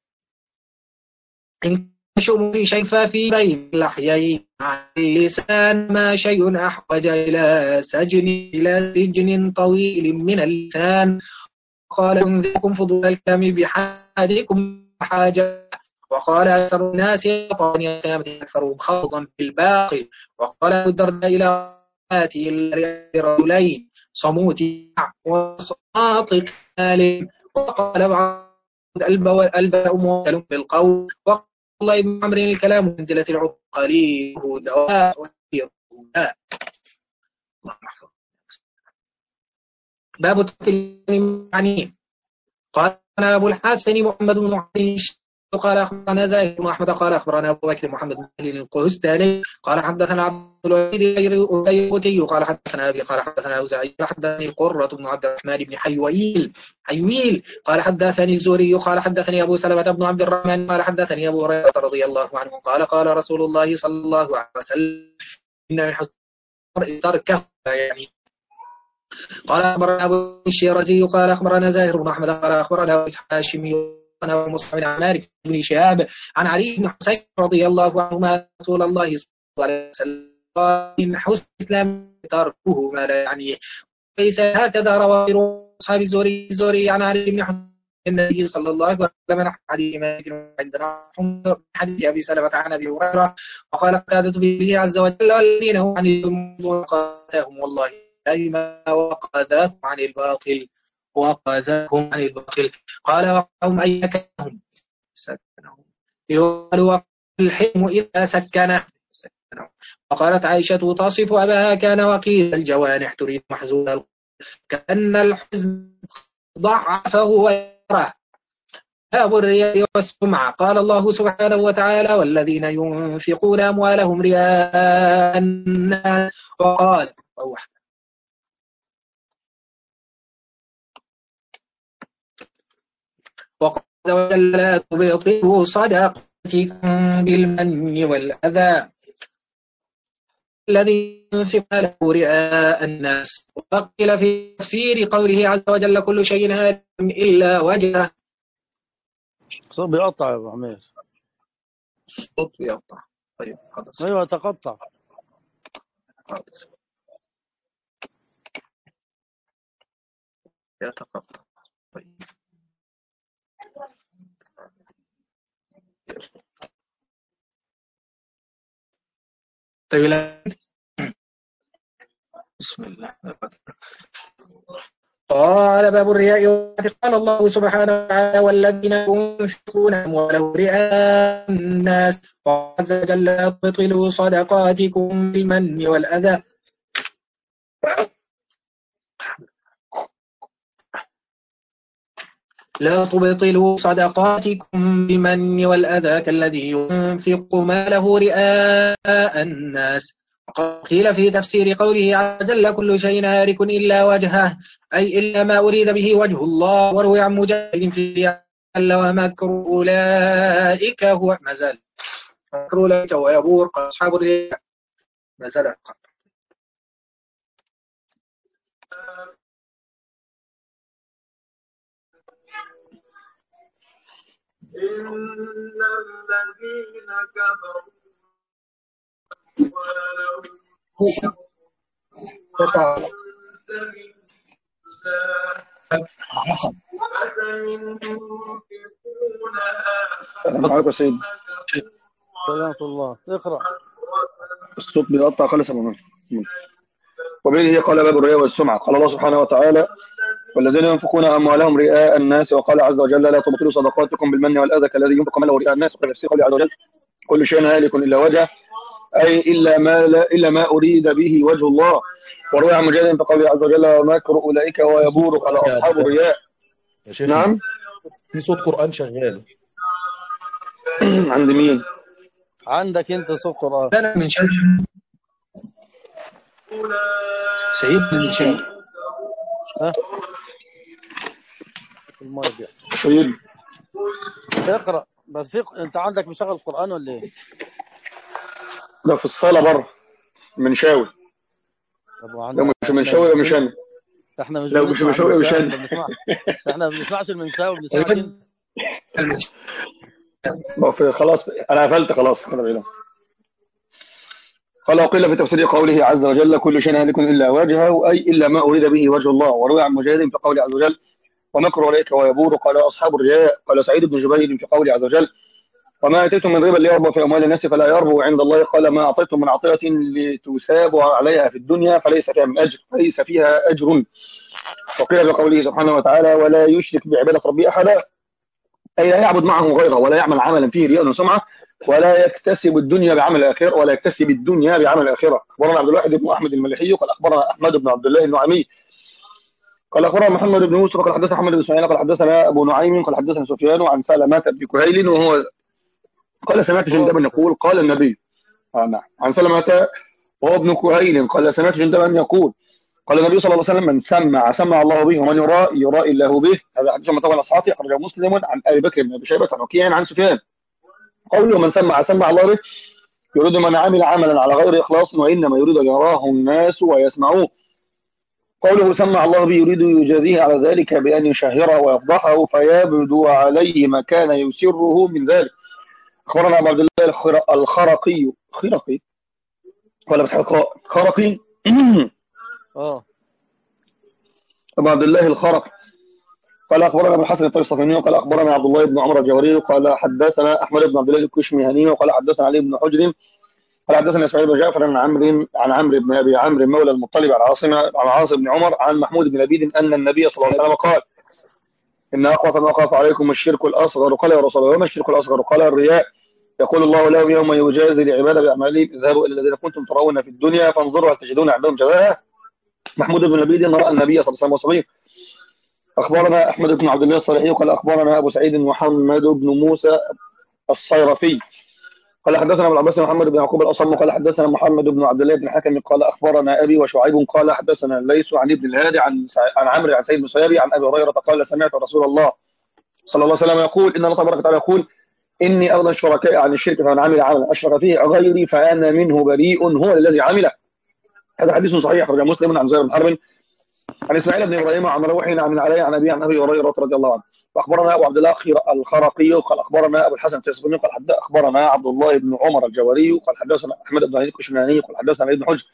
إن شؤم في شيء ففي بين اللحيين عن اللسان ما شيء أحوج إلى سجن إلى سجن طويل من اللسان. قال أنذركم فضول الكلام بحادكم حاجة. وقال أكثر الناس يطعن القيامة أكثرهم خوضا في الباقي. وقال أبو الدرداء إلى آتي الرجلين صموت وصاط كال. وقال بعض الباء موكل بالقول. وقال الله ابن عمرو الكلام منزلة العقلي دواء والداء. باب التفصيل يعني قال أبو الحسن محمد بن علي قال أخبرنا زاهد بن أحمد قال أخبرنا أبو بكر محمد بن علي القهستاني قال حدثنا عبد الوهيد الأيوبي قال حدثنا أبي قال حدثنا أوزاعي قال حدثني قرة بن عبد الرحمن بن حيويل حيويل قال حدثني الزهري قال حدثني أبو سلمة بن عبد الرحمن قال حدثني أبو هريرة رضي الله عنه قال قال رسول الله صلى الله عليه وسلم إن من حسن تركه يعني. قال أخبرنا أبو الشيرازي قال أخبرنا زاهر بن أحمد قال أخبرنا هاشمي أنا مصعب عن مالك بن شهاب عن علي بن حسين رضي الله عنهما رسول الله صلى الله عليه وسلم قال من حسن الإسلام تركه ما لا يعني. ليس هكذا روى أصحاب الزهري الزهري عن علي بن حسين النبي صلى الله عليه وسلم نحو حديث مالك عندنا حديث أبي سلمة عن أبي هريرة وقال قتادة به عز وجل والذين هم عن وقاتهم والله أيما وقذاهم عن الباطل وقذاهم عن الباطل. قال وقوم أين كانهم سكنهم يقال الحلم إذا سكنه. وقالت عائشة تصف أباها كان وقيل الجوانح تريد محزون كأن الحزن ضعفه ويراه. باب الرياء والسمعة. قال الله سبحانه وتعالى والذين ينفقون أموالهم رياء الناس. وقال وقال وجل لا تبطلوا صدقاتكم بالمن والأذى الذي ينفق له رئاء الناس. وقيل في تفسير قوله عز وجل كل شيء هالك إلا وجهه. صوت بيقطع يا أبو عمير. صوت بيقطع. طيب خلاص. أيوة تقطع. خلاص. يتقطع. طيب. طيب بسم الله. قال باب الرياء. قال الله سبحانه وتعالى والذين ينفقون أموالهم رئاء الناس. وعز وجل لا تبطلوا صدقاتكم بالمن والأذى. لا تبطلوا صدقاتكم بالمن والأذى كالذي ينفق ماله رئاء الناس. قيل في تفسير قوله عز وجل كل شيء هالك إلا وجهه أي إلا ما أريد به وجه الله. وروي عن مجاهد في ومكر أولئك هو ما زال مكر أولئك ويبور أصحاب الرياء ما زال. إن الذين كفروا ولهم سلامة الله. اقرأ. الصوت بيقطع خالص. وبه قال باب الرياء والسمعة. قال الله سبحانه وتعالى والذين ينفقون أموالهم رئاء الناس، وقال عز وجل لا تبطلوا صدقاتكم بالمن والأذى كالذي ينفق ماله رئاء الناس. وقال في قوله عز وجل كل شيء هالك إلا وجهه، أي إلا ما لا إلا ما أريد به وجه الله. وروي عن مجاهد فقال عز وجل مكر أولئك ويبور قال أصحاب الرياء. نعم في صوت قرآن شغال. عند مين؟ عندك أنت صوت قرآن. أنا من شيء سيدنا من شيء. ها الماء بيحصل. سيد اقرأ بس فيق... أنت عندك مشغل قرآن ولا إيه؟ ده في الصالة بره من شاوي. لو مش من شاوي يبقى مش أنا. احنا مش لو مش من شاوي يبقى مش أنا. احنا ما بنسمعش المنشاوي بنسمع خلاص أنا قفلت خلاص. قال وقيل في تفسير قوله عز وجل كل شيء هالك إلا وجهه، أي إلا ما أريد به وجه الله. وروي عن مجاهد في قوله عز وجل ومكر أولئك ويبور قال أصحاب الرياء. قال سعيد بن جبير في قوله عز وجل وما أتيتم من ربا ليربو في أموال الناس فلا يربو عند الله. قال ما أعطيتم من عطية لتسابوا عليها في الدنيا فليس فيها من أجر فليس فيها أجر. وقيل بقوله سبحانه وتعالى ولا يشرك بعبادة ربه أحدا، أي لا يعبد معه غيره ولا يعمل عملا فيه رياء وسمعة ولا يكتسب الدنيا بعمل الآخرة ولا يكتسب الدنيا بعمل الآخرة. أخبرنا عبد الواحد بن أحمد المليحي قال أخبرنا أحمد بن عبد الله النعمي قال أخبرنا محمد بن يوسف قال حدثنا محمد بن إسماعيل قال حدثنا أبو نعيم قال حدثنا سفيان عن سلمة بن كهيل وهو قال سمعت جندبا يقول قال النبي آه عن سلمة وهو ابن كهيل قال سمعت جندبا يقول قال النبي صلى الله عليه وسلم من سمع سمع الله به ومن يرى يرى الله به. هذا حديث متوى الأصحاحي أخرجه مسلم عن أبي بكر بن أبي شيبة عن وكيع عن سفيان. قوله من سمع سمع الله به يريد من عمل عملا على غير إخلاص وإنما يريد أن يراه الناس ويسمعوه. قوله سمع الله به يريد يجازيه على ذلك بأن يشهره ويفضحه فيبدو عليه ما كان يسره من ذلك. أخبرنا أبو عبد الله الخرقي خرقي ولا بتحقق خرقي اه أبو عبد الله الخرقي قال أخبرنا أبو الحسن الطيصفاني قال أخبرنا عبد الله بن عمر الجوهري قال حدثنا أحمد بن عبد الله الكشميهاني وقال حدثنا علي بن حجر قال حدثنا إسماعيل بن جعفر عن عمرو عن عمرو بن أبي عمرو مولى المطلب عن عاصم عن عاصم بن عمر عن محمود بن لبيد أن النبي صلى الله عليه وسلم قال إن أخوف ما أخاف عليكم الشرك الأصغر. قال يا رسول الله وما الشرك الأصغر؟ قال الرياء. يقول الله لهم يوم يجازي العباد بأعمالهم اذهبوا إلى الذين كنتم ترون في الدنيا فانظروا هل تجدون عندهم جزاء. محمود بن لبيد رأى النبي صلى الله عليه وسلم. أخبرنا أحمد بن عبد الله الصالحي قال أخبرنا أبو سعيد محمد بن موسى الصيرفي قال حدثنا أبو العباس محمد بن يعقوب الأصم قال حدثنا محمد بن عبد الله بن حكم قال أخبرنا أبي وشعيب قال حدثنا ليس عن ابن الهادي عن عن عمرو عن سيد المسيري عن أبي هريرة قال سمعت رسول الله صلى الله عليه وسلم يقول إن الله تبارك وتعالى يقول إني أغنى الشركاء عن الشرك فمن عمل عملا أشرك فيه غيري فأنا منه بريء هو الذي عمله. هذا حديث صحيح أخرجه مسلم عن زهير بن حرب عن إسماعيل بن إبراهيم عن روح عن علي عن أبي عن أبي هريرة رضي الله عنه. وأخبرنا أبو عبد الله الخرقي قال أخبرنا أبو الحسن التيسفوني قال حدث أخبرنا عبد الله بن عمر الجوهري قال حدثنا أحمد بن علي الكشميهاني قال حدثنا ابن حجر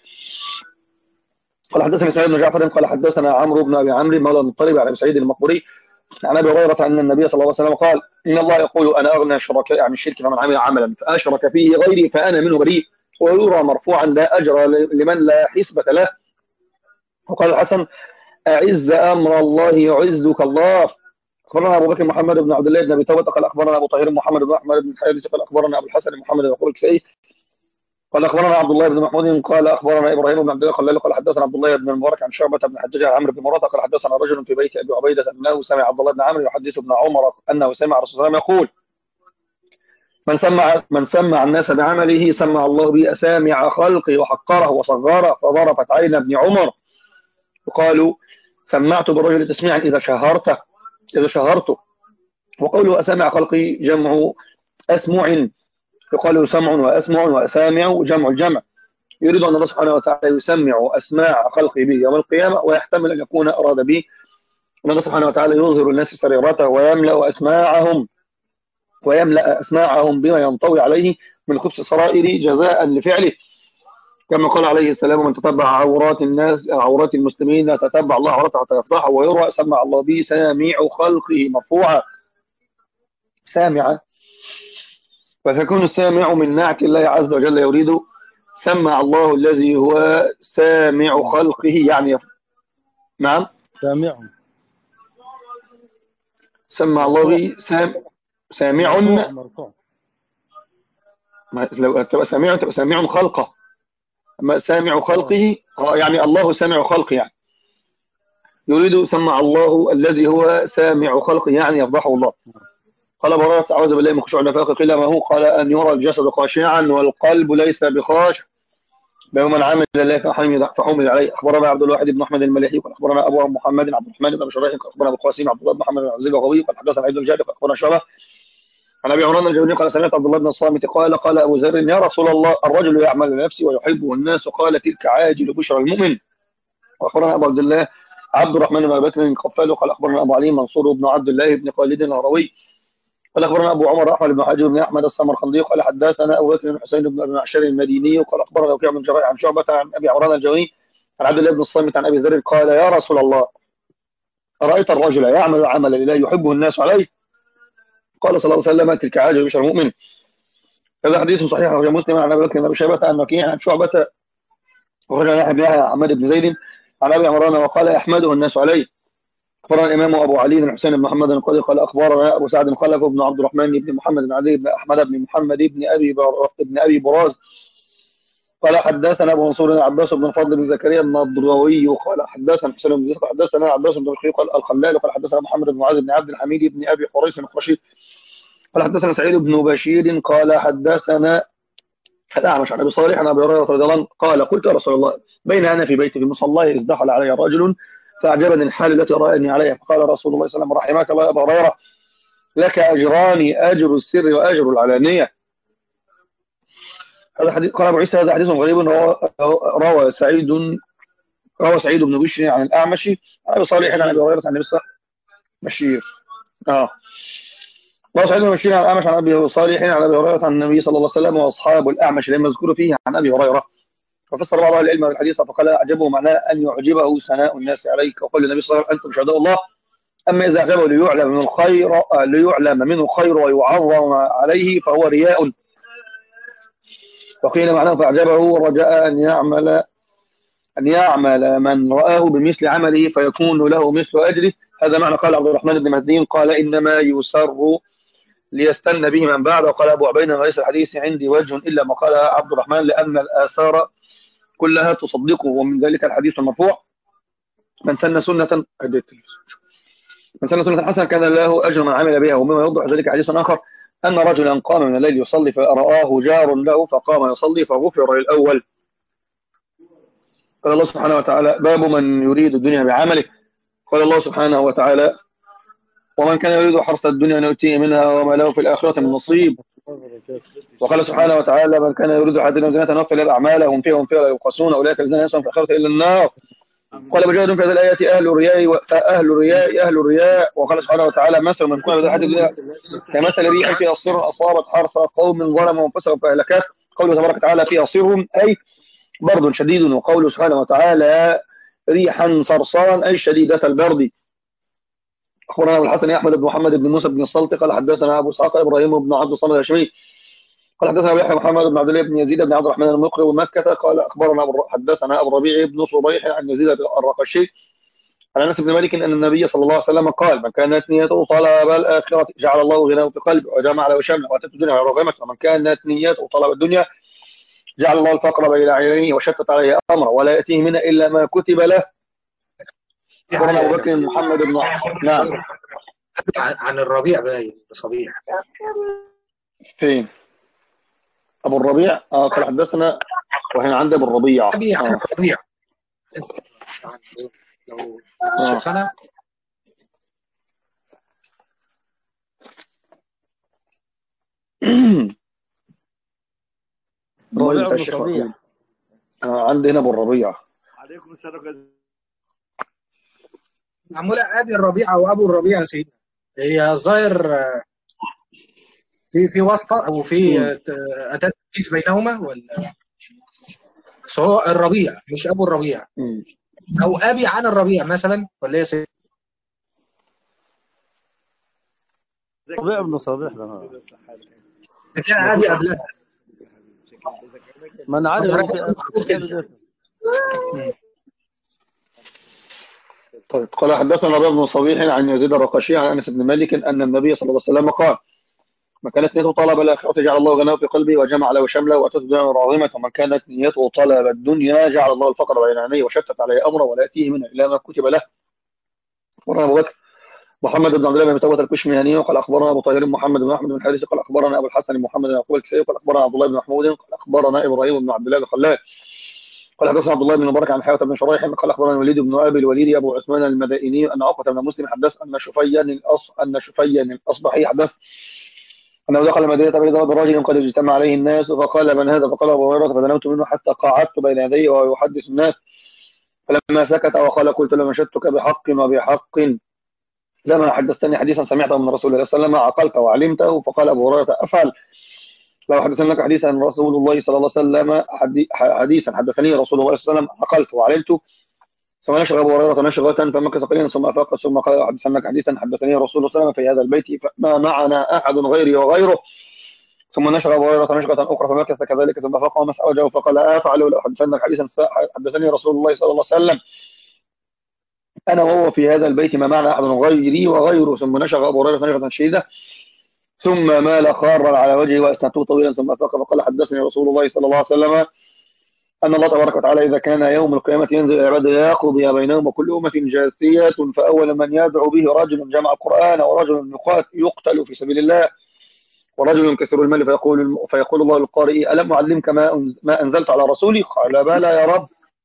قال حدثنا إسماعيل بن جعفر قال حدثنا عمرو بن أبي عمرو مولى المطلب عن أبي سعيد المقبري عن أبي هريرة أن النبي صلى الله عليه وسلم قال إن الله يقول أنا أغنى الشركاء عن الشرك فمن عمل عملا فأشرك فيه غيري فأنا منه بريء ويرى مرفوعا لا أجر لمن لا حسبة له. وقال الحسن أعز أمر الله يعزك الله. أخبرنا أبو بكر محمد بن عبد الله بن أبي توبة قال أخبرنا أبو طاهر محمد بن أحمد بن الحارث قال أخبرنا أبو الحسن محمد بن الكسائي قال أخبرنا عبد الله بن محمود قال أخبرنا إبراهيم بن عبد الله قال قال حدثنا عبد الله بن المبارك عن شعبة بن حجاج عن عمرو بن مرة قال حدثنا رجل في بيت أبي عبيدة أنه سمع عبد الله بن عمرو يحدث ابن عمر أنه سمع رسول الله يقول من سمع من سمع الناس بعمله سمع الله به أسامع خلقه وحقره وصغره فضربت عين ابن عمر. وقالوا سمعت بالرجل تسميعا إذا شهرته إذا شهرته. وقوله أسامع خلقي جمع أسمع يقال سمع وأسمع وأسامع جمع الجمع. يريد أن الله سبحانه وتعالى يسمع أسماع خلقه به يوم القيامة ويحتمل أن يكون أراد به أن الله سبحانه وتعالى يظهر الناس سريرته ويملأ أسماعهم ويملأ أسماعهم بما ينطوي عليه من خبث السرائر جزاء لفعله كما قال عليه السلام من تتبع عورات الناس عورات المسلمين تتبع الله عورته حتى يفضحه ويرى سمع الله به سامع خلقه مرفوعا سامع. فيكون السامع من نعت الله عز وجل يريد سمع الله الذي هو سامع خلقه يعني يف... نعم سامع سمع الله مرفوع به سام... سامع. مرفوع مرفوع ما- لو تبقى سامع تبقى سامع خلقه، أما سامع اه خلقه آه، يعني الله سامع خلقه يعني يريد سمع الله الذي هو سامع خلقه يعني يفضحه الله. قال براءة أعوذ بالله من خشوع النفاق قيل ما هو قال أن يرى الجسد خاشعا والقلب ليس بخاشع بما من عمل لله فحمد فحمد عليه. أخبرنا عبد الواحد بن أحمد المليحي قال أخبرنا أبو محمد عبد الرحمن بن أبي شريح قال أخبرنا أبو قاسم عبد الله بن محمد العزيز الغوي قال حدثنا عبد الجاري قال أخبرنا شعبة عن أبي عمران الجوني قال سمعت عبد الله بن الصامت قال قال أبو ذر يا رسول الله الرجل يعمل لنفسه ويحبه الناس قال تلك عاجل بشرى المؤمن. وأخبرنا أبو عبد الله عبد الرحمن بن أبي بكر القفال قال أخبرنا أبو علي منصور بن عبد الله بن خالد الهروي قال أخبرنا أبو عمر أحمد بن حاجر بن أحمد السمرقندي قال حدثنا أبو بكر بن حسين بن أبي معشر المديني قال أخبرنا وكيع بن جريح عن شعبة عن أبي عمران الجوني عن عبد الله بن الصامت عن أبي ذر قال يا رسول الله أرأيت الرجل يعمل عملا لا يحبه الناس عليه قال صلى الله عليه وسلم تلك عاجل بشر المؤمن. هذا حديث صحيح رواه مسلم عن أبي بكر بن أبي شيبة عن وكيع عن شعبة وخرج يحيى بن يحيى عن عماد بن زيد عن أبي عمران وقال يحمده الناس عليه. أخبرنا الإمام أبو علي بن حسين بن محمد القاضي قال أخبرنا أبو سعد خلف بن عبد الرحمن بن محمد بن علي بن أحمد بن محمد بن أبي بر... بن أبي براز قال حدثنا أبو منصور عباس بن فضل بن زكريا النضراوي قال حدثنا حسين بن يوسف حدثنا عباس بن بخير قال الخلال قال حدثنا محمد بن معاذ بن عبد الحميد بن أبي حريث القرشي قال حدثنا سعيد بن بشير قال حدثنا الأعمش عن أبي صالح عن أبي هريرة رضي الله عنه قال قلت يا رسول الله بين أنا في بيتي في مصلى إذ دخل علي رجل فأعجبني الحال التي رأني عليها فقال رسول الله صلى الله عليه وسلم رحمك الله يا أبا هريرة لك أجران أجر السر وأجر العلانية. هذا حديث قال أبو عيسى هذا حديث غريب روى سعيد روى سعيد بن بشر عن الأعمش عن أبي صالح عن أبي هريرة عن النبي بشير اه روى سعيد بن بشر عن الأعمش عن أبي صالح عن أبي هريرة عن النبي صلى الله عليه وسلم وأصحاب الأعمش لم يذكروا فيه عن أبي هريرة. ففسر بعض اهل العلم الحديث فقال أعجبه معناه أن يعجبه ثناء الناس عليك وقال النبي صلى الله عليه وسلم أنتم شهداء الله أما إذا أعجبه ليعلم من الخير ليعلم منه خير ويعظم عليه فهو رياء. وقيل معناه فأعجبه رجاء أن يعمل أن يعمل من رآه بمثل عمله فيكون له مثل أجره. هذا معنى قال عبد الرحمن بن مهدي قال إنما يسر ليستن به من بعد. وقال أبو عبيدة ليس الحديث عندي وجه إلا ما قال عبد الرحمن لأن الآثار كلها تصدقه ومن ذلك الحديث المرفوع من سن سنة من سن سنة حسنة كان له أجر من عمل بها. ومما يوضح ذلك حديث آخر أن رجلا قام من الليل يصلي فرآه جار له فقام يصلي فغفر للأول. قال الله سبحانه وتعالى باب من يريد الدنيا بعمله. قال الله سبحانه وتعالى ومن كان يريد حرث الدنيا نؤتيه منها وما له في الآخرة من نصيب. وقال سبحانه وتعالى من كان يريد حياة زينة نوفي إلى أعمالهم فيها هم فيها لا يبخسون أولئك الذين يسعون في الآخرة إلا النار. قال مجاهد في هذه الآية أهل الرياء فأهل الرياء أهل الرياء. وقال سبحانه وتعالى مثل من كان بدأ حديث كمثل ريح فيها صر أصابت حرث قوم ظلموا أنفسهم فأهلكت. قوله تبارك وتعالى فيها صر أي برد شديد. وقوله سبحانه وتعالى ريحا صرصرا أي شديدة البرد. أخبرنا أبو الحسن أحمد بن محمد بن موسى بن السلط قال حدثنا أبو إسحاق إبراهيم بن عبد الصمد الهاشمي قال حدثنا أبو يحيى محمد بن عبد الله بن يزيد بن عبد الرحمن المقري ومكة قال أخبرنا أبو حدثنا أبو الربيع بن صبيح عن يزيد الرقشي عن أنس بن مالك أن النبي صلى الله عليه وسلم قال من كانت نيته طلب الآخرة جعل الله غناه في قلبه وجمع له شمله وأتت الدنيا ورغمته. ومن كانت نيته طلب الدنيا جعل الله الفقر بين عينيه وشتت عليه أمره ولا يأتيه منه إلا ما كتب له. أخبرنا أبو بكر محمد بن نعم عن الربيع باين صبيح فين أبو الربيع آه قال حدثنا وهنا عند أبو الربيع ربيع عن آه. الربيع لو آه. سنة ربيع بن صبيح آه عندي هنا أبو الربيع عليكم السلام. معمولة أبي الربيع أو أبو الربيع سيدنا هي الظاهر في في واسطة أو في أداة تمييز بينهما ولا هو الربيع مش أبو الربيع مم. أو أبي عن الربيع مثلا ولا إيه سيدنا؟ ربيع بن صبيح ده كان أبي قبلها من علم في كتاب طيب. قال حدثنا ربيع بن صبيح عن يزيد الرقاشي عن انس بن مالك ان النبي صلى الله عليه وسلم قال: من كانت نيته طلب الاخره جعل الله غناه في قلبه وجمع له شمله واتته الدنيا راغمه، ومن كانت نيته طلب الدنيا جعل الله الفقر بين عينيه وشتت عليه امره ولا ياتيه منه الا ما كتب له. اخبرنا ابو بكر محمد بن عبد الله بن توبه الكشميهاني قال اخبرنا ابو طاهر محمد بن احمد بن الحارث قال اخبرنا ابو الحسن محمد بن يعقوب الكسائي قال اخبرنا عبد الله بن محمود قال اخبرنا ابراهيم بن عبد الله الخلال قال حدثنا عبد الله بن مبارك عن حيوة بن شريح قال اخبرنا الوليد بن ابي الوليد ابو عثمان المدائني ان عقبه بن مسلم حدث ان شفيا الأص... ان شفيا الاصبحي حدث انه دخل المدينه فاذا برجل قد اجتمع عليه الناس فقال: من هذا؟ فقال ابو هريره فدنوت منه حتى قعدت بين يديه وهو يحدث الناس، فلما سكت وقال: قلت له: نشدتك بحق وبحق لما حدثتني حديثا سمعته من رسول الله صلى الله عليه وسلم عقلت وعلمته. فقال ابو هريره: افعل لو حدثنا لك حديثا عن رسول الله صلى الله عليه وسلم حديثا حدثني رسول الله صلى الله عليه وسلم عقلت وعلمته. ثم نشر ابو هريره نشره فمكث قليلا ثم افاق ثم قال: حدثنا لك حديثا حدثني رسول الله صلى الله عليه وسلم في هذا البيت فما معنا احد غيري وغيره. ثم نشر ابو هريره نشره اخرى فمكث كذلك ثم افاق ومسح وجهه فقال: افعل لو حدثنا لك حديثا حدثني رسول الله صلى الله عليه وسلم انا وهو في هذا البيت ما معنا احد غيري وغيره. ثم نشر ابو هريره نشره شديده ثم مال خارا على وجهه واسنته طويلا ثم افاق فقال: حدثني رسول الله صلى الله عليه وسلم ان الله تبارك وتعالى اذا كان يوم القيامه ينزل الى عباده يقضي بينهم وكل امه جاثيه، فاول من يدعو به رجل جمع القران ورجل يقتل في سبيل الله ورجل كثير المال فيقول فيقول الله للقارئ: الم اعلمك ما ما انزلت على رسولي؟ قال: بلى يا رب.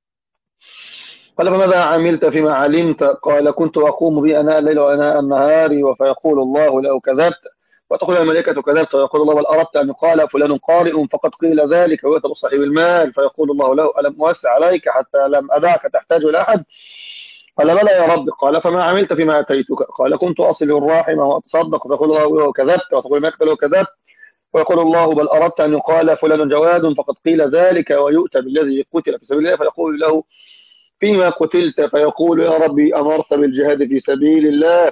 قال: فماذا عملت فيما علمت؟ قال: كنت اقوم به اناء الليل واناء النهار فيقول الله: لو كذبت، وتقول الملائكة: كذبت، ويقول الله: بل أردت أن يقال فلان قارئ فقد قيل ذلك، ويؤتى بصاحب المال فيقول الله له: ألم أوسع عليك حتى لم أدعك تحتاج إلى أحد؟ قال: بلى يا رب. قال: فما عملت فيما أتيتك؟ قال: كنت أصل الرحم وأتصدق، فيقول الله: كذبت، وتقول الملائكة له: كذبت، ويقول الله: بل أردت أن يقال فلان جواد فقد قيل ذلك، ويؤتى بالذي قتل في سبيل الله فيقول له: فيما قتلت؟ فيقول: يا ربي أمرت بالجهاد في سبيل الله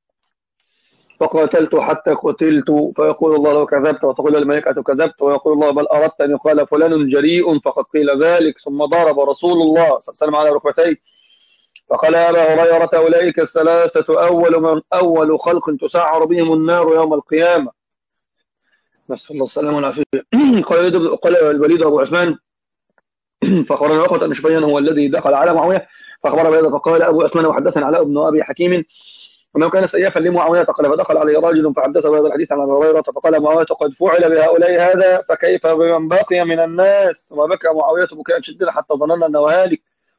فقاتلت حتى قتلت، فيقول الله: لو كذبت، وتقول الملائكة: كذبت، ويقول الله: بل أردت أن يقال فلان جريء فقد قيل ذلك. ثم ضرب رسول الله صلى الله عليه وسلم على ركبتيه فقال: يا أبا هريرة أولئك الثلاثة أول من أول خلق تسعر بهم النار يوم القيامة. نسأل الله السلامة والعافية. قال الوليد أبو عثمان فأخبرنا عقبة أن شفيان هو الذي دخل على معاوية فأخبر بهذا فقال أبو عثمان: وحدثنا علاء بن أبي حكيم انه كان سيفا لمعاويه قال فدخل عليه رجل فحدثه بهذا الحديث عن ابي هريره فقال معاويه: قد فعل بهؤلاء هذا فكيف بمن بقي من الناس؟ ثم بكى معاويه بكاء شديدا حتى ظننا انه هالك،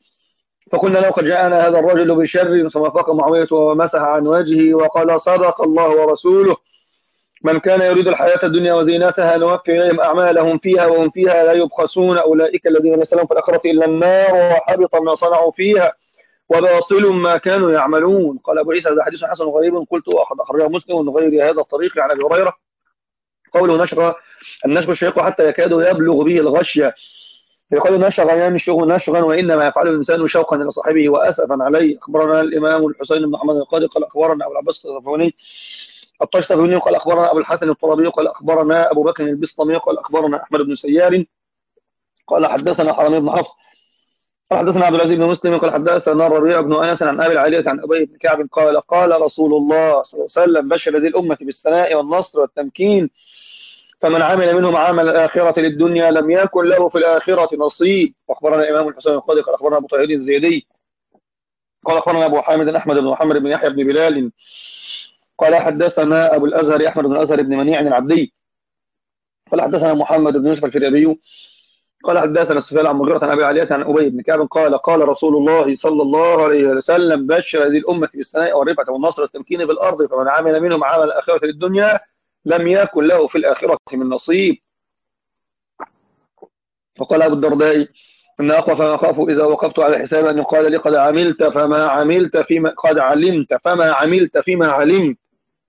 فقلنا له: قد جاءنا هذا الرجل بشر. ثم فاق معاويه ومسح عن وجهه وقال: صدق الله ورسوله، من كان يريد الحياه الدنيا وزينتها نوفي اليهم اعمالهم فيها وهم فيها لا يبخسون، اولئك الذين ليس لهم في الاخره الا النار وحبط ما صنعوا فيها وباطل ما كانوا يعملون. قال أبو عيسى: هذا حديث حسن غريب. قلت: أخذ أخرجه مسلم من غير هذا الطريق عن أبي هريرة قوله نشر النشر الشيق حتى يكاد يبلغ به الغشية، يقول: نشر ينشر نشرا وإنما يفعل الإنسان شوقا إلى صاحبه وأسفا عليه. أخبرنا الإمام الحسين بن محمد القاضي قال أخبرنا أبو العباس الصفوني الطشتفوني قال أخبرنا أبو الحسن الطرابي قال أخبرنا أبو بكر البسطامي قال أخبرنا أحمد بن سيار قال حدثنا حرمي بن حفص قال حدثنا عبد العزيز بن مسلم قال حدثنا الربيع بن انس عن ابي العاليه عن ابي بن كعب قال: قال رسول الله صلى الله عليه وسلم: بشر ذي الامه بالثناء والنصر والتمكين، فمن عمل منهم عمل الاخره للدنيا لم يكن له في الاخره نصيب. واخبرنا الامام الحسين القاضي قال اخبرنا ابو طاهر الزيدي قال اخبرنا ابو حامد احمد بن محمد بن يحيى بن بلال قال حدثنا ابو الازهر احمد بن الازهر بن منيع العبدي قال حدثنا محمد بن يوسف الفريابي قال حدثنا سفيان عن مغيرة عن ابي علية عن ابي بن كعب قال: قال رسول الله صلى الله عليه وسلم: بشر هذه الامه بالثناء والرفعه والنصر والتمكين في الارض، فمن عمل منهم عمل الاخره للدنيا لم يكن له في الاخره من نصيب. فقال ابو الدرداء: ان اخوف ما اخاف اذا وقفت على حساب ان يقال لي: قد عملت فما عملت فيما قد علمت فما عملت فيما علمت.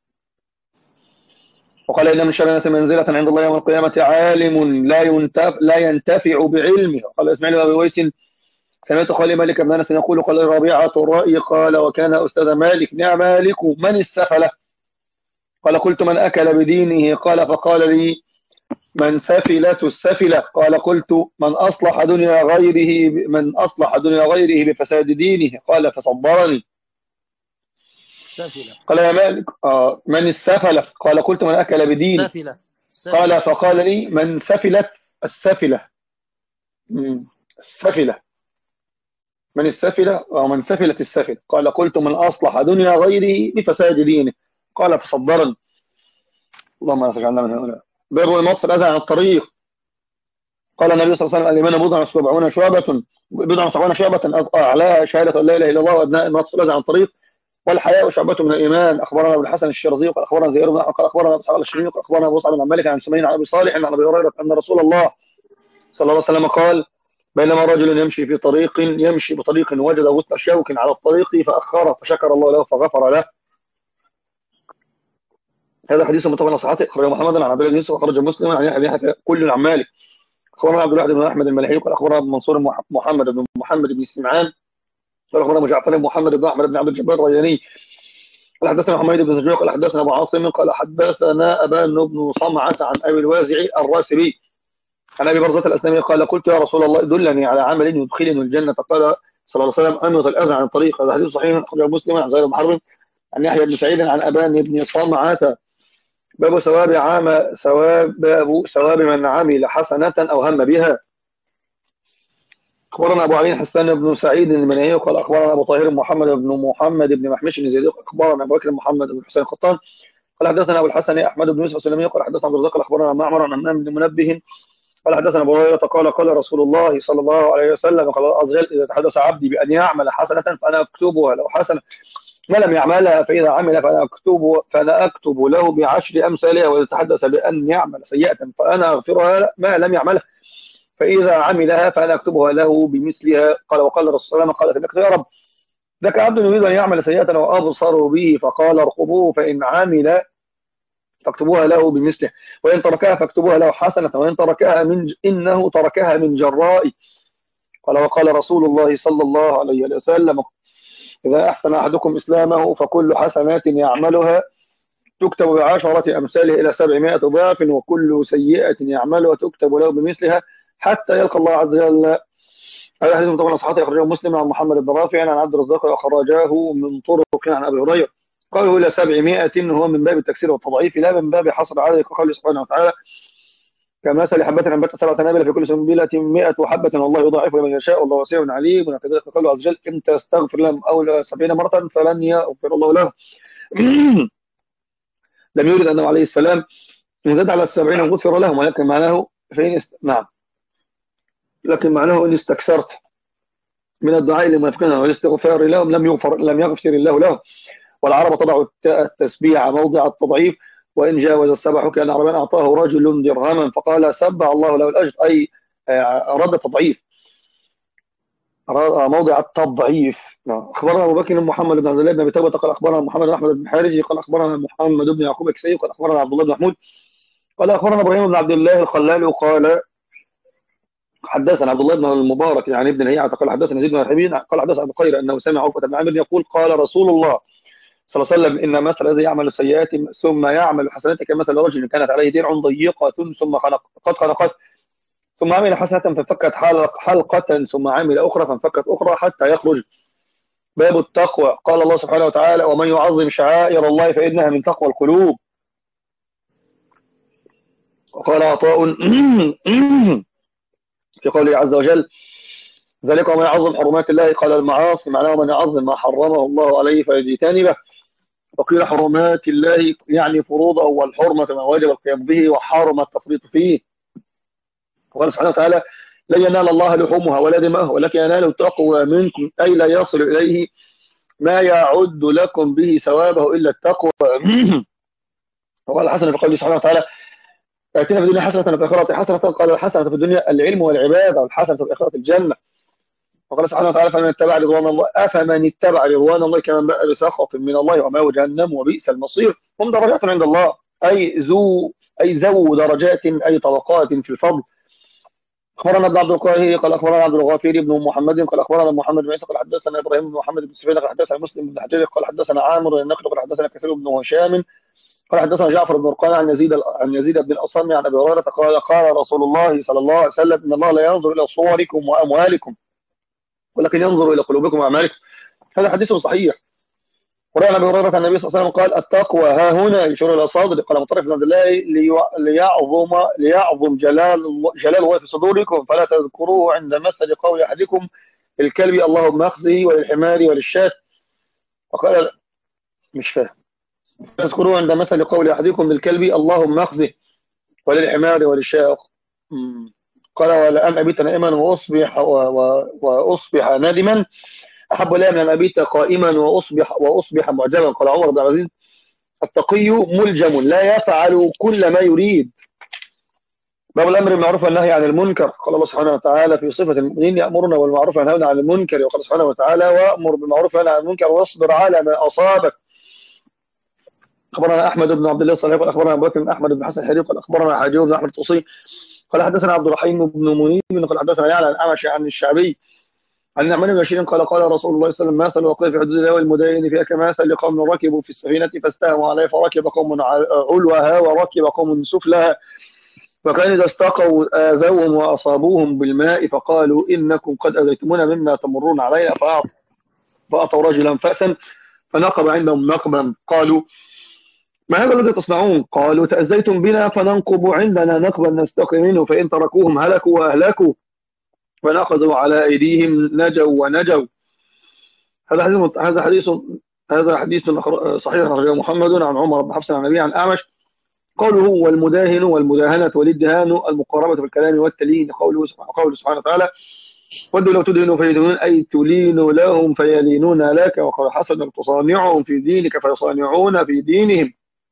وقال: إن من شر الناس منزلة عند الله يوم القيامة عالم لا ينتفع, لا ينتفع بعلمه. قال إسماعيل أبي ويس: سمعت خالي مالك بن أنس يقول: قال ربيعة الرأي قال: وكان أستاذ مالك: نعم مالك، من السفلة؟ قال: قلت: من أكل بدينه؟ قال: فقال لي: من سفلة السفلة؟ قال قلت من أصلح دنيا غيره من أصلح دنيا غيره بفساد دينه؟ قال فصبرني. سفلة قال يا مالك آه من السفلة؟ قال قلت من أكل بدينه. سفلة قال سفلة فقال لي من سفلت السفلة. مم. السفلة من السفلة أو من سفلت السفلة؟ قال قلت من أصلح دنيا غيره بفساد دينه. قال فصبرني. اللهم لا تجعلنا من هؤلاء. بر المطر الأذى عن الطريق. قال النبي صلى الله عليه وسلم الإيمان بضع وسبعون شعبة بضع وسبعون شعبة أعلاها شهادة أن لا إله إلا الله وأدناء المطر الأذى عن الطريق والحياء شعبة من الإيمان. أخبرنا أبو الحسن الشيرازي قال أخبرنا زهير بن أحمد قال أخبرنا أبو إسحاق الشريعي قال أخبرنا أبو مصعب بن مالك عن سمين عن أبي صالح عن أبي هريرة أن رسول الله صلى الله عليه وسلم قال بينما رجل يمشي في طريق يمشي بطريق وجد غصن شوك على الطريق فأخره فشكر الله له فغفر له. هذا حديث متفق على صحته أخرجه محمد عن عبد الله بن يوسف وخرج مسلم عن أبي حنيفة كل عن مالك. أخبرنا عبد الواحد بن أحمد الملحي قال أخبرنا أبو منصور محمد بن محمد بن سمعان قال أخبرنا أبو جعفر بن محمد بن أحمد بن عبد الجبار الرياني قال حدثنا حميد بن زجاج قال حدثنا أبو عاصم قال حدثنا أبان بن صمعة عن أبي الوازع الراسبي عن أبي برزة الأسلمي قال قلت يا رسول الله دلني على عمل يدخلني الجنة فقال صلى الله عليه وسلم أميط الأذى عن الطريق. هذا حديث صحيح أخرجه مسلم عن زهير بن حرب عن يحيى بن سعيد عن أبان بن صمعة. باب ثواب عام ثواب باب ثواب من عمل حسنة أو هم بها. أخبرنا أبو علي حسان بن سعيد المنهي قال أخبرنا أبو طاهر محمد بن محمد بن محمش بن زيد أخبرنا أبو بكر محمد بن حسين القطان قال حدثنا أبو الحسن أحمد بن يوسف السلمي قال حدثنا عبد الرزاق أخبرنا معمر عن همام بن منبه قال حدثنا أبو هريرة قال قال رسول الله صلى الله عليه وسلم قال الله عز وجل إذا تحدث عبدي بأن يعمل حسنة فأنا أكتبها له حسنة ما لم يعملها فإذا عمل فأنا أكتب فأنا أكتب له بعشر أمثالها وإذا تحدث بأن يعمل سيئة فأنا أغفرها ما لم يعملها فإذا عملها فأنا أكتبها له بمثلها. قال وقال الرسول صلى الله عليه وسلم قال يا رب ذاك عبد يريد أن يعمل سيئة وأبصر به فقال ارقبوه فإن عمل فاكتبوها له بمثله وإن تركها فاكتبوها له حسنة وإن تركها من إنه تركها من جراء. قال وقال رسول الله صلى الله عليه وسلم إذا أحسن أحدكم إسلامه فكل حسنات يعملها تكتب بعشرة أمثاله إلى سبعمائة ضعف وكل سيئة يعملها تكتب له بمثلها حتى يلقى الله عز وجل. هذا حديث متفق على صحته أخرجه مسلم عن محمد بن رافع عن عبد الرزاق وأخرجاه من طرق عن أبي هريرة قالوا إلى سبعمائة هو من باب التكسير والتضعيف لا من باب حصر عدد كقوله سبحانه وتعالى كمثل حبة أنبتت سبع سنابل في كل سنبلة مائة حبة والله يضاعف لمن يشاء والله واسع عليم. وكذلك قال عز وجل إن تستغفر لهم أو سبعين مرة فلن يغفر الله لهم. لم يرد أنه عليه السلام إن زاد على السبعين غفر لهم ولكن معناه فإن است... نعم لكن معناه إن استكثرت من الدعاء للمنافقين والاستغفار لهم لم يغفر لم يغفر الله لهم. والعرب تضع التسبيع موضع التضعيف وإن جاوز السبع كان عربا أعطاه رجل درهما فقال سبع الله له الأجر أي أراد التضعيف موضع التضعيف. أخبرنا أبو بكر محمد بن عبد الله بن أبي توبة قال أخبرنا محمد بن أحمد بن حارث قال أخبرنا محمد بن يعقوب الكسائي قال أخبرنا عبد الله بن محمود قال أخبرنا إبراهيم بن عبد الله الخلال قال حدثنا عبد الله بن المبارك يعني ابن الهيعة قال حدثنا زيد بن الحبيب قال حدثنا أبو قير أنه سمع عقبة بن عامر يقول قال رسول الله صلى الله عليه وسلم إن مثل الذي يعمل السيئات ثم يعمل حسنات كمثل رجل كانت عليه درع ضيقة ثم خلق قد خلقت ثم عمل حسنة فانفكت حلقة ثم عمل أخرى فانفكت أخرى حتى يخرج. باب التقوى. قال الله سبحانه وتعالى ومن يعظم شعائر الله فإنها من تقوى القلوب. وقال عطاء في قوله عز وجل ذلك ومن يعظم حرمات الله قال المعاصي معناه من يعظم ما حرمه الله عليه فيجتنبه. وقيل حرمات الله يعني فروضه والحرمة ما واجب القيام به وحرم التفريط فيه. وقال سبحانه وتعالى لا ينال الله لحومها ولا دماؤها ولكن ينال التقوى منكم أي لا يصل إليه ما يعد لكم به ثوابه إلا التقوى. وقال الحسن في قوله سبحانه وتعالى اتنا في الدنيا حسنة في الآخرة حسنة قال الحسنة في الدنيا العلم والعبادة والحسنة في الآخرة الجنة. وقال سبحانه وتعالى فمن اتبع رضوان الله أفمن اتبع رضوان الله كمن باء بسخط من الله ومأوى جهنم وبئس المصير. هم درجات عند الله أي ذو أي ذو درجات أي طبقات في الفضل. أخبرنا ابن عبد القاهر قال أخبرنا عبد الغافر بن محمد قال أخبرنا محمد بن عيسى قال حدثنا إبراهيم بن محمد بن سفيان قال حدثنا مسلم بن حجاج قال حدثنا عامر بن النخل قال حدثنا كثير بن هشام قال حدثنا جعفر بن برقان عن يزيد عن يزيد بن الأصم عن أبي هريرة قال قال رسول الله صلى الله عليه وسلم إن الله لا ينظر إلى صوركم وأموالكم ولكن ينظر إلى قلوبكم وأعمالكم. هذا حديث صحيح. وروى عن أبي هريرة عن النبي صلى الله عليه وسلم قال التقوى ها هنا يشير إلى صدر. قال مطرف بن عبد الله ليعظم ليعظم جلال جلال الله في صدوركم فلا تذكروه عند مسجد قول أحدكم الكلب اللهم أخزه وللحمار وللشاة. وقال مش فاهم تذكروه عند مثل قول أحدكم بالكلب اللهم أخزه وللحمار وللشاة. قال ولأن أبيت نائما وأصبح, وأصبح نادما أحب لي من أن أبيت قائما وأصبح, وأصبح معجبا. قال عمر بن العزيز التقي ملجم لا يفعل كل ما يريد. باب الأمر بالمعروف والنهي عن المنكر. قال الله سبحانه وتعالى في صفة المؤمنين يأمرون بالمعروف وينهون عن المنكر. وقال سبحانه وتعالى وأمر بالمعروف وينهى عن المنكر واصبر على ما أصابك. أخبرنا أحمد بن عبد الله الصالح قال أخبرنا أبو بكر بن أحمد بن حسن الحريري قال أخبرنا حاجوب بن أحمد الطوسي قال حدثنا عبد الرحيم بن منيب قال حدثنا يعلى الأعمش عن الشعبي عن النعمان بن بشير قال قال رسول الله صلى الله عليه وسلم مثل وقف في حدود الله والمدين فيها كمثل لقوم ركبوا في السفينة فاستهموا عليه فركب قوم علوها وركب قوم سفلها فكان إذا استقوا آذوهم وأصابوهم بالماء فقالوا إنكم قد أذيتمونا مما تمرون علينا فأعطوا رجلا فأسا فنقب عندهم نقبا قالوا ما هذا الذي تصنعون؟ قالوا تأذيتم بنا فننقب عندنا نقبا نستقي منه فإن تركوهم هلكوا وأهلكوا فنأخذوا على أيديهم نجوا ونجوا. هذا حديث هذا حديث هذا حديث صحيح أخرجه محمد عن عمر بن حفص عن النبي عن أعمش قوله والمداهن والمداهنة والادهان المقاربة في الكلام والتلين. قوله قوله سبحانه وتعالى ودوا لو تدهنوا فيدهنون أي تلين لهم فيلينون لك. وقال حسن تصانعهم في دينك فيصانعون في دينهم.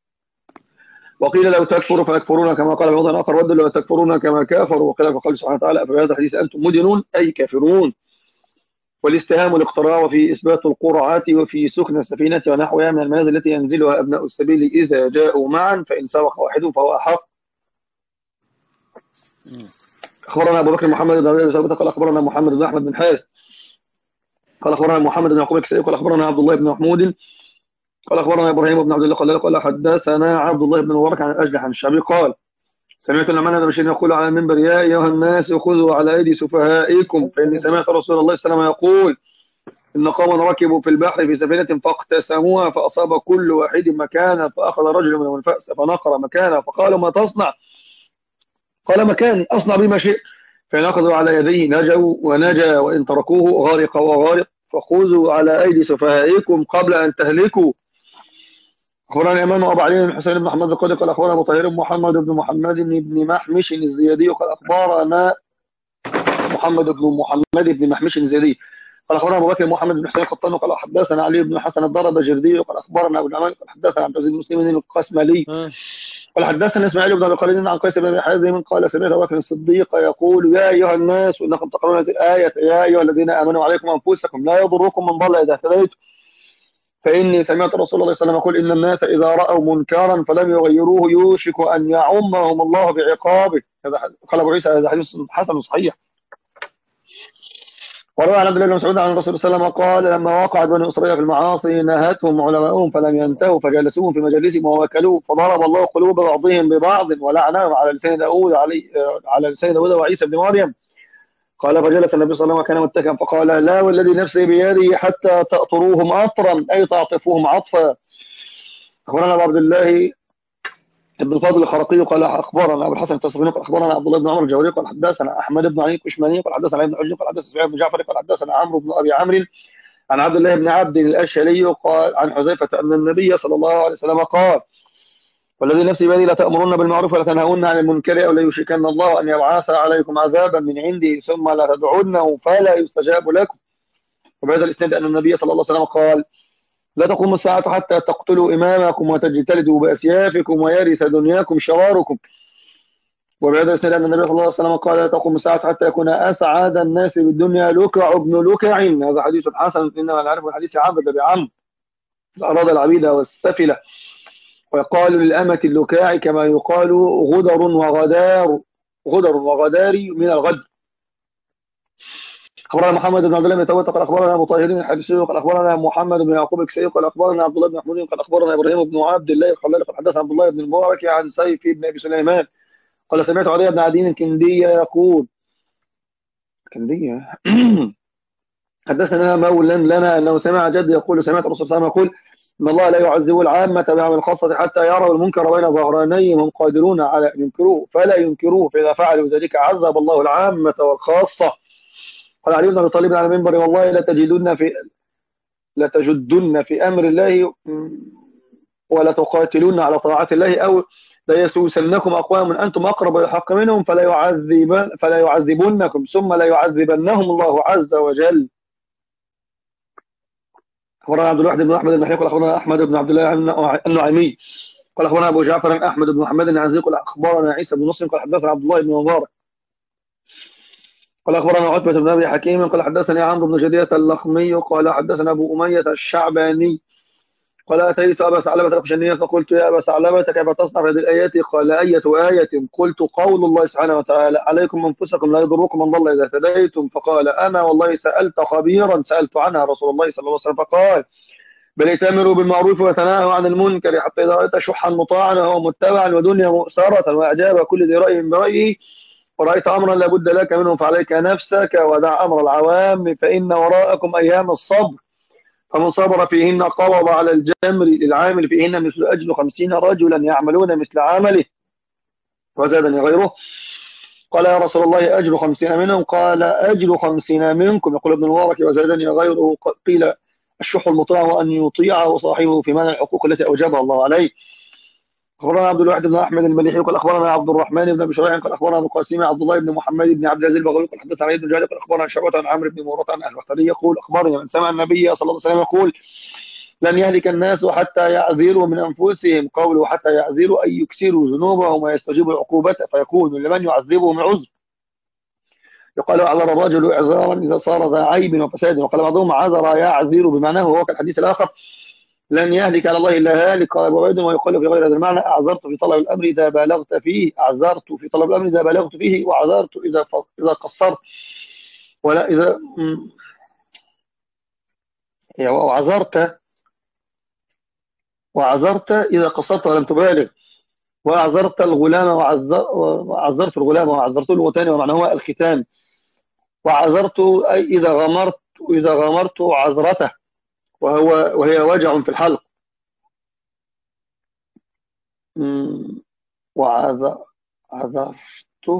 وقيل لو تكفروا فيكفرون كما قال في موضع آخر ودوا لو تكفرون كما كافروا. وقيل فقال سبحانه وتعالى أفبهذا الحديث أنتم مدهنون أي كافرون. والاستهام الاقتراع وفي إثبات القرعات وفي سكن السفينة ونحوها من المنازل التي ينزلها أبناء السبيل إذا جاءوا معا فإن سبق واحد فهو أحق. أخبرنا أبو بكر محمد بن أبي ثابت قال أخبرنا محمد بن أحمد بن حارث قال أخبرنا محمد بن يعقوب الكسائي قال أخبرنا عبد الله بن محمود قال أخبرنا إبراهيم بن عبد الله قال قال حدثنا عبد الله بن مبارك عن الأجدح عن الشعبي قال سمعت النعمان بن بشير يقول على المنبر يا أيها الناس خذوا على أيدي سفهائكم فإني سمعت رسول الله صلى الله عليه وسلم يقول إن قوما ركبوا في البحر في سفينة فاقتسموها فأصاب كل واحد مكانا فأخذ رجل منهم الفأس فنقر مكانا فقالوا ما تصنع؟ قال مكاني أصنع بما شئت. فإن أخذوا على يديه نجوا ونجا وإن تركوه غارق وغارق فخذوا على أيدي سفهائكم قبل أن تهلكوا. أخبرنا الإمام أبو علي بن حسين بن محمد القدي قال أخبرنا أبو طاهر محمد بن محمد بن محمش الزيادي قال أخبرنا محمد بن محمد بن محمش الزيادي قال أخبرنا أبو بكر محمد بن حسين القطان قال حدثنا علي بن حسن الضرب الجردي قال أخبرنا أبو النعمان قال حدثنا عبد العزيز المسلم القسملي قال حدثنا إسماعيل بن أبي خالد عن قيس بن حازم قال سمعت أبو بكر الصديق يقول يا أيها الناس إنكم تقرؤون هذه الآية يا أيها الذين آمنوا عليكم أنفسكم لا يضركم من ضل إذا اهتديتم فإني سمعت رسول الله صلى الله عليه وسلم يقول إن الناس إذا رأوا منكرا فلم يغيروه يوشك أن يعمهم الله بعقابه. هذا قال أبو عيسى هذا حديث حسن صحيح. وروى عن عبد الله بن مسعود عن الرسول صلى الله عليه وسلم قال لما وقعت بني إسرائيل في المعاصي نهتهم علماؤهم فلم ينتهوا فجلسوهم في مجالسهم ووكلوه فضرب الله قلوب بعضهم ببعض ولعنهم على لسان داوود علي على لسان داوود وعيسى بن مريم. قال فجلس النبي صلى الله عليه وسلم وكان متكئا فقال لا والذي نفسي بيده حتى تأطروهم أطرا أي تعطفوهم عطفا. أخبرنا أبو عبد الله ابن الفاضل الخرقي قال أخبرنا أبو الحسن التصفيني قال أخبرنا عبد الله بن عمر الجوري قال حدثنا أحمد بن علي الكشماني قال حدثنا ابن حجر قال حدثنا سعيد بن جعفر قال حدثنا عمرو بن أبي عمرو عن عبد الله بن عبد الأشهلي قال عن حذيفة أن النبي صلى الله عليه وسلم قال والذي نفسي بيدي لا تأمرون بالمعروف ولا تنهون عن المنكر أو لا يشركن الله أن يبعث عليكم عذابا من عندي ثم لا تدعونه فلا يستجاب لكم. وبهذا الإسناد أن النبي صلى الله عليه وسلم قال لا تقوم الساعة حتى تقتلوا إمامكم وتجتلدوا بأسيافكم ويرث دنياكم شراركم. وبهذا الإسناد أن النبي صلى الله عليه وسلم قال لا تقوم الساعة حتى يكون أسعد الناس بالدنيا لكع بن لكع. هذا حديث حسن إنما نعرف الحديث عبد بعم أراد العبيد والسفلة ويقال للأمة اللكاع كما يقال غدر وغدار غدر وغداري من الغدر. أخبرنا محمد بن عبد الله بن توبة قال أخبرنا أبو طاهر الحديثي قال أخبرنا محمد بن يعقوب الكسائي قال أخبرنا عبد الله بن محمود قال أخبرنا إبراهيم بن عبد الله الخلال قال حدثنا عبد الله بن المبارك عن سيف بن أبي سليمان قال سمعت علي بن عدي الكندية يقول كندية حدثنا مولى لنا أنه سمع جد يقول سمعت الرسول صلى الله عليه وسلم يقول إن الله لا يعذب العامة بعمل الخاصة حتى يروا المنكر بين ظهرانيهم هم قادرون على أن ينكروه فلا ينكروه فإذا فعلوا ذلك عذب الله العامة والخاصة. قال علي بن أبي طالب على المنبر والله لا تجدن في لا تجدن في أمر الله ولا تقاتلون على طاعة الله أو لا يسوسنكم أقوام أنتم أقرب الحق منهم فلا يعذبن فلا يعذبنكم ثم لا يعذبنهم الله عز وجل. أخبرنا عبد الواحد بن أحمد المحيي قال أخبرنا أحمد بن عبد الله النعيمي قال أخبرنا أبو جعفر أحمد بن محمد العنزي قال أخبرنا عيسى بن نصر قال حدثنا عبد الله بن مبارك قال أخبرنا عتبة بن أبي حكيم قال حدثني عمرو بن جدية اللخمي قال حدثنا أبو أمية الشعباني قال أتيت أبا ثعلبة الخشنية فقلت يا أبا ثعلبة كيف تصنع في هذه الآيات؟ قال أية آية؟ قلت قول الله سبحانه وتعالى عليكم أنفسكم لا يضركم من ضل إذا اهتديتم. فقال أنا والله سألت خبيرا سألت عنها رسول الله صلى الله عليه وسلم فقال بل ائتمروا بالمعروف وتناهوا عن المنكر حتى إذا رأيت شحا مطاعا وهو متبعا ودنيا مؤثرة وإعجاب كل ذي رأي برأيه ورأيت أمرا لابد لك منه فعليك نفسك ودع أمر العوام فإن وراءكم أيام الصبر فمن صبر فيهن قبض على الجمر للعامل فيهن مثل أجل خمسين رجلا يعملون مثل عمله. وزادني غيره قال يا رسول الله أجل خمسين منهم قال أجل خمسين منكم يقول ابن المبارك وزادني غيره قيل الشح المطاع وأن يطيعه صاحبه في معنى الحقوق التي أوجبها الله عليه. أخبرنا عبد الواحد بن أحمد المليحي قال أخبرنا عبد الرحمن بن أبي شريح قال أخبرنا أبو قاسم عبد الله بن محمد بن عبد العزيز البغوي قال حدثنا علي بن جابر قال أخبرنا شعبة عن عمرو بن مرة عن البختري يقول أخبرني من سمع النبي صلى الله عليه وسلم يقول لن يهلك الناس حتى يعذروا من أنفسهم قولوا حتى يعذروا أن يكسروا ذنوبهم ويستجيبوا عقوبته فيكون لمن يعذبهم عذر يقال أعذر الرجل إعذارا إذا صار ذا عيب وفساد وقال بعضهم عذر يعذر بمعناه وهو كالحديث الآخر لن يهلك على الله إلا هالك قال أبو عبيد ويقال في غير هذا المعنى أعذرت في طلب الأمر إذا بالغت فيه أعذرت في طلب الأمر إذا بالغت فيه وعذرت إذا إذا قصرت ولا إذا وعذرت وعذرت إذا قصرت ولم تبالغ وأعذرت الغلام وعذرت الغلام وعذرت الغتان ومعناه الختان وعذرت أي إذا غمرت إذا غمرت عذرته وهو وهي وجع في الحلق وعذرته.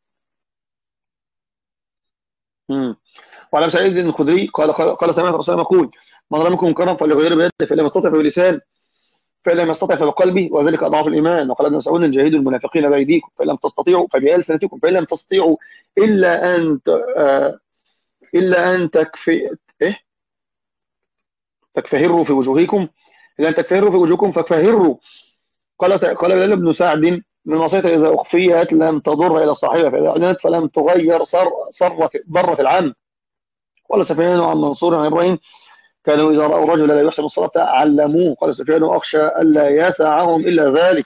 وعلى سعيد الخدري قال قال سمعت رسول الله يقول من رأى منكم منكرا فليغيره بيده فإن لم يستطع فبلسانه فإن لم يستطع فبقلبه وذلك أضعف الإيمان. وقال ابن مسعود جاهدوا المنافقين بأيديكم فإن لم تستطيعوا فبألسنتكم فإن لم تستطيعوا إلا أن إلا أن تكفي إيه تكفهروا في وجوهكم إلا أن تكفهروا في وجوهكم فكفهروا. قال قال بلال بن سعد من المعصية إذا أخفيت لم تضر إلى صاحبها فإذا أعلنت فلم تغير صر صر ضرة العام. قال سفيان عن منصور عن إبراهيم كانوا إذا رأوا رجلا لا يحسن الصلاة علموه. قال سفيان أخشى ألا يسعهم إلا ذلك.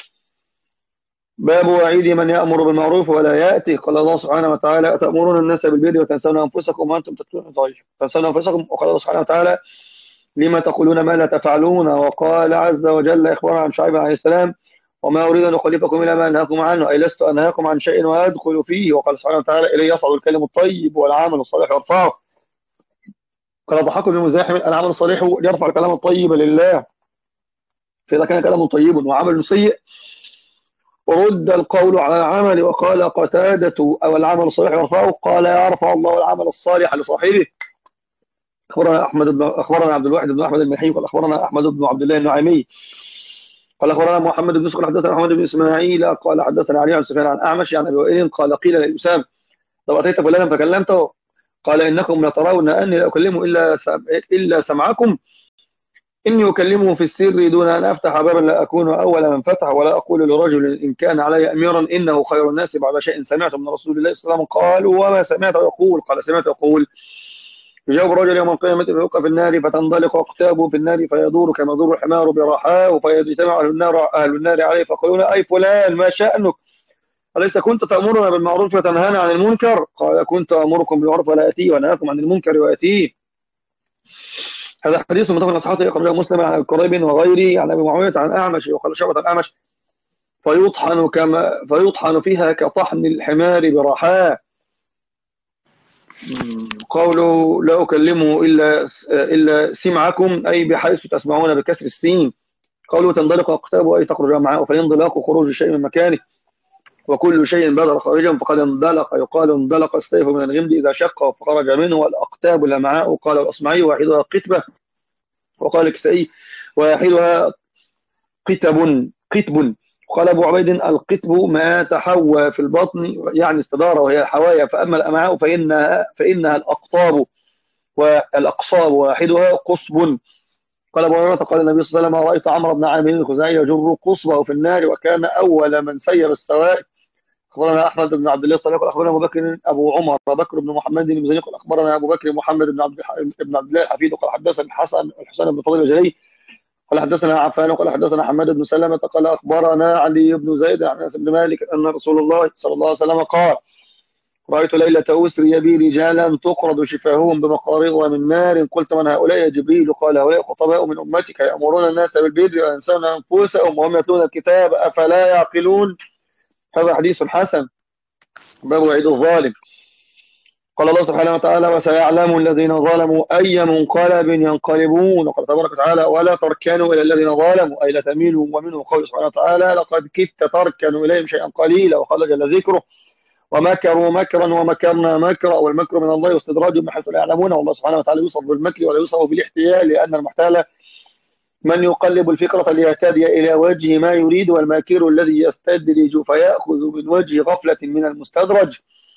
باب وعيد من يأمر بالمعروف ولا يأتي. قال الله سبحانه وتعالى أتأمرون الناس بالبر وتنسون أنفسكم وأنتم تتلون الكتاب تنسون أنفسكم. وقال الله سبحانه وتعالى لما تقولون ما لا تفعلون. وقال عز وجل إخبارا عن شعيب عليه السلام وما أريد أن أخلفكم إلى ما أنهاكم عنه أي لست أنهاكم عن شيء وأدخل فيه. وقال سبحانه وتعالى إليه يصعد الكلم الطيب والعمل الصالح يرفعه. قال ضحك بن مزاحم العمل الصالح يرفع الكلام الطيب لله فإذا كان كلام طيب وعمل سيء ورد القول على العمل. وقال قتادة أو العمل الصالح يرفعه قال يرفع الله العمل الصالح لصاحبه. أخبرنا أحمد بن أخبرنا عبد الواحد بن أحمد المحيي قال أخبرنا أحمد بن عبد الله النعيمي قال أخبرنا محمد بن سكر حدثنا محمد بن إسماعيل قال حدثنا علي عن سفيان عن أعمش عن أبي وائل قال قيل لأسامة لو أتيت فلانا فكلمته قال إنكم لترون أني لا أكلمه إلا إلا سمعكم إني أكلمه في السر دون أن أفتح بابا لا أكون أول من فتح ولا أقول لرجل إن كان علي أميرا إنه خير الناس بعد شيء سمعت من رسول الله صلى الله عليه وسلم. قالوا وما سمعت يقول قال سمعت يقول يجاوب رجل يوم القيامة فيلقى في النار فتنطلق أقتابه في النار فيدور كما يدور الحمار برحاه فيجتمع أهل النار أهل النار عليه فيقولون أي فلان ما شأنك أليس كنت تأمرنا بالمعروف وتنهانا عن المنكر؟ قال كنت أمركم بالمعروف ولا أتيه ونهاكم عن المنكر وأتيه. هذا حديث متفق على صحته أخرجه مسلم عن الكريب وغيره عن أبي معاوية عن أعمش وقال شعبة عن أعمش فيطحن كما فيطحن فيها كطحن الحمار برحاه. قوله لا أكلمه إلا إلا سمعكم أي بحيث تسمعون بكسر السين. قوله تنطلق أقتابه أي تخرج معه فينطلق خروج الشيء من مكانه وكل شيء بدر خارجا فقد انطلق يقال انطلق السيف من الغمد إذا شق فخرج منه والأقتاب الأمعاء قال الأصمعي واحدها قتبة وقال الكسائي واحدها قتب قتب. قال أبو عبيد القتب ما تحوى في البطن يعني استدار وهي الحوايا فأما الأمعاء فإنها, فإنها الأقطاب والأقصاب واحدها قصب. قال أبو هريرة قال النبي صلى الله عليه وسلم رأيت عمرو بن عامر الخزاعي يجر قصبه في النار وكان أول من سير السوائق. أخبرنا أحمد بن عبد الله الصالح أخبرنا أبو بكر أبو عمر بكر بن محمد بن مزني قال أخبرنا أبو بكر محمد بن عبد بن عبد الله الحفيد قال حدثنا الحسن الحسين بن فضيل الجلي قال حدثنا عفان قال حدثنا حماد بن سلمة قال أخبرنا علي بن زيد عن أنس بن مالك أن رسول الله صلى الله عليه وسلم قال رأيت ليلة أسري بي رجالا تقرض شفاههم بمقارض من نار قلت من هؤلاء يا جبريل قال هؤلاء خطباء من أمتك يأمرون الناس بالبر وينسون أنفسهم وهم يتلون الكتاب أفلا يعقلون. هذا حديث حسن. باب وعيد الظالم. قال الله سبحانه وتعالى وسيعلم الذين ظلموا أي منقلب ينقلبون. وقال تبارك وتعالى ولا تركنوا إلى الذين ظلموا أي لا تميلوا. ومنه قول سبحانه وتعالى لقد كدت تركنوا إليهم شيئا قليلا. وقال جل ذكره ومكروا مكرا ومكرنا مكرا والمكر من الله واستدراج من حيث لا يعلمون. والله سبحانه وتعالى يوصف بالمكر ولا يوصف بالاحتيال لأن المحتال من يقلب الفكرة ليهتدي إلى وجه ما يريد والماكر الذي يستدرج فيأخذ من وجه غفلة من المستدرج.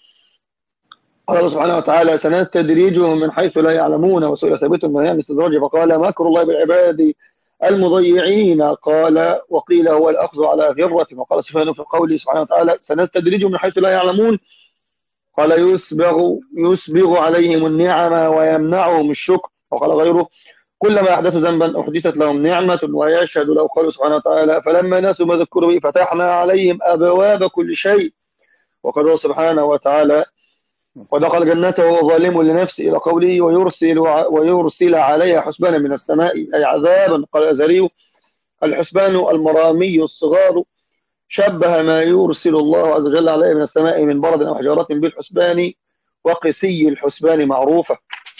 قال الله سبحانه وتعالى سنستدرجهم من حيث لا يعلمون وسئل ثابت من الاستدراج فقال مكر الله بالعباد المضيعين قال وقيل هو الأخذ على غرة. وقال سفيان في قوله سبحانه وتعالى سنستدرجهم من حيث لا يعلمون قال يسبغ, يسبغ عليهم النعم ويمنعهم الشكر. وقال غيره كلما أحدثوا ذنبا أحدثت لهم نعمة ويشهد له قوله سبحانه وتعالى فلما نسوا ما ذكروا به فتحنا عليهم أبواب كل شيء. وقال سبحانه وتعالى ودخل جنته وهو ظالم لنفسه إلى قوله ويرسل, ويرسل عليها حسبانا من السماء أي عذابا. قال الأزهري الحسبان المرامي الصغار شبه ما يرسل الله عز وجل عليه من السماء من برد أو حجارة بالحسبان وقسي الحسبان معروفة.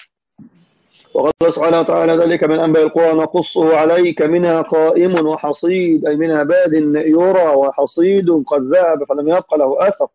وقال سبحانه وتعالى ذلك من أنباء القرى نقصه عليك منها قائم وحصيد أي منها باد يرى وحصيد قد ذهب فلم يبق له أثر.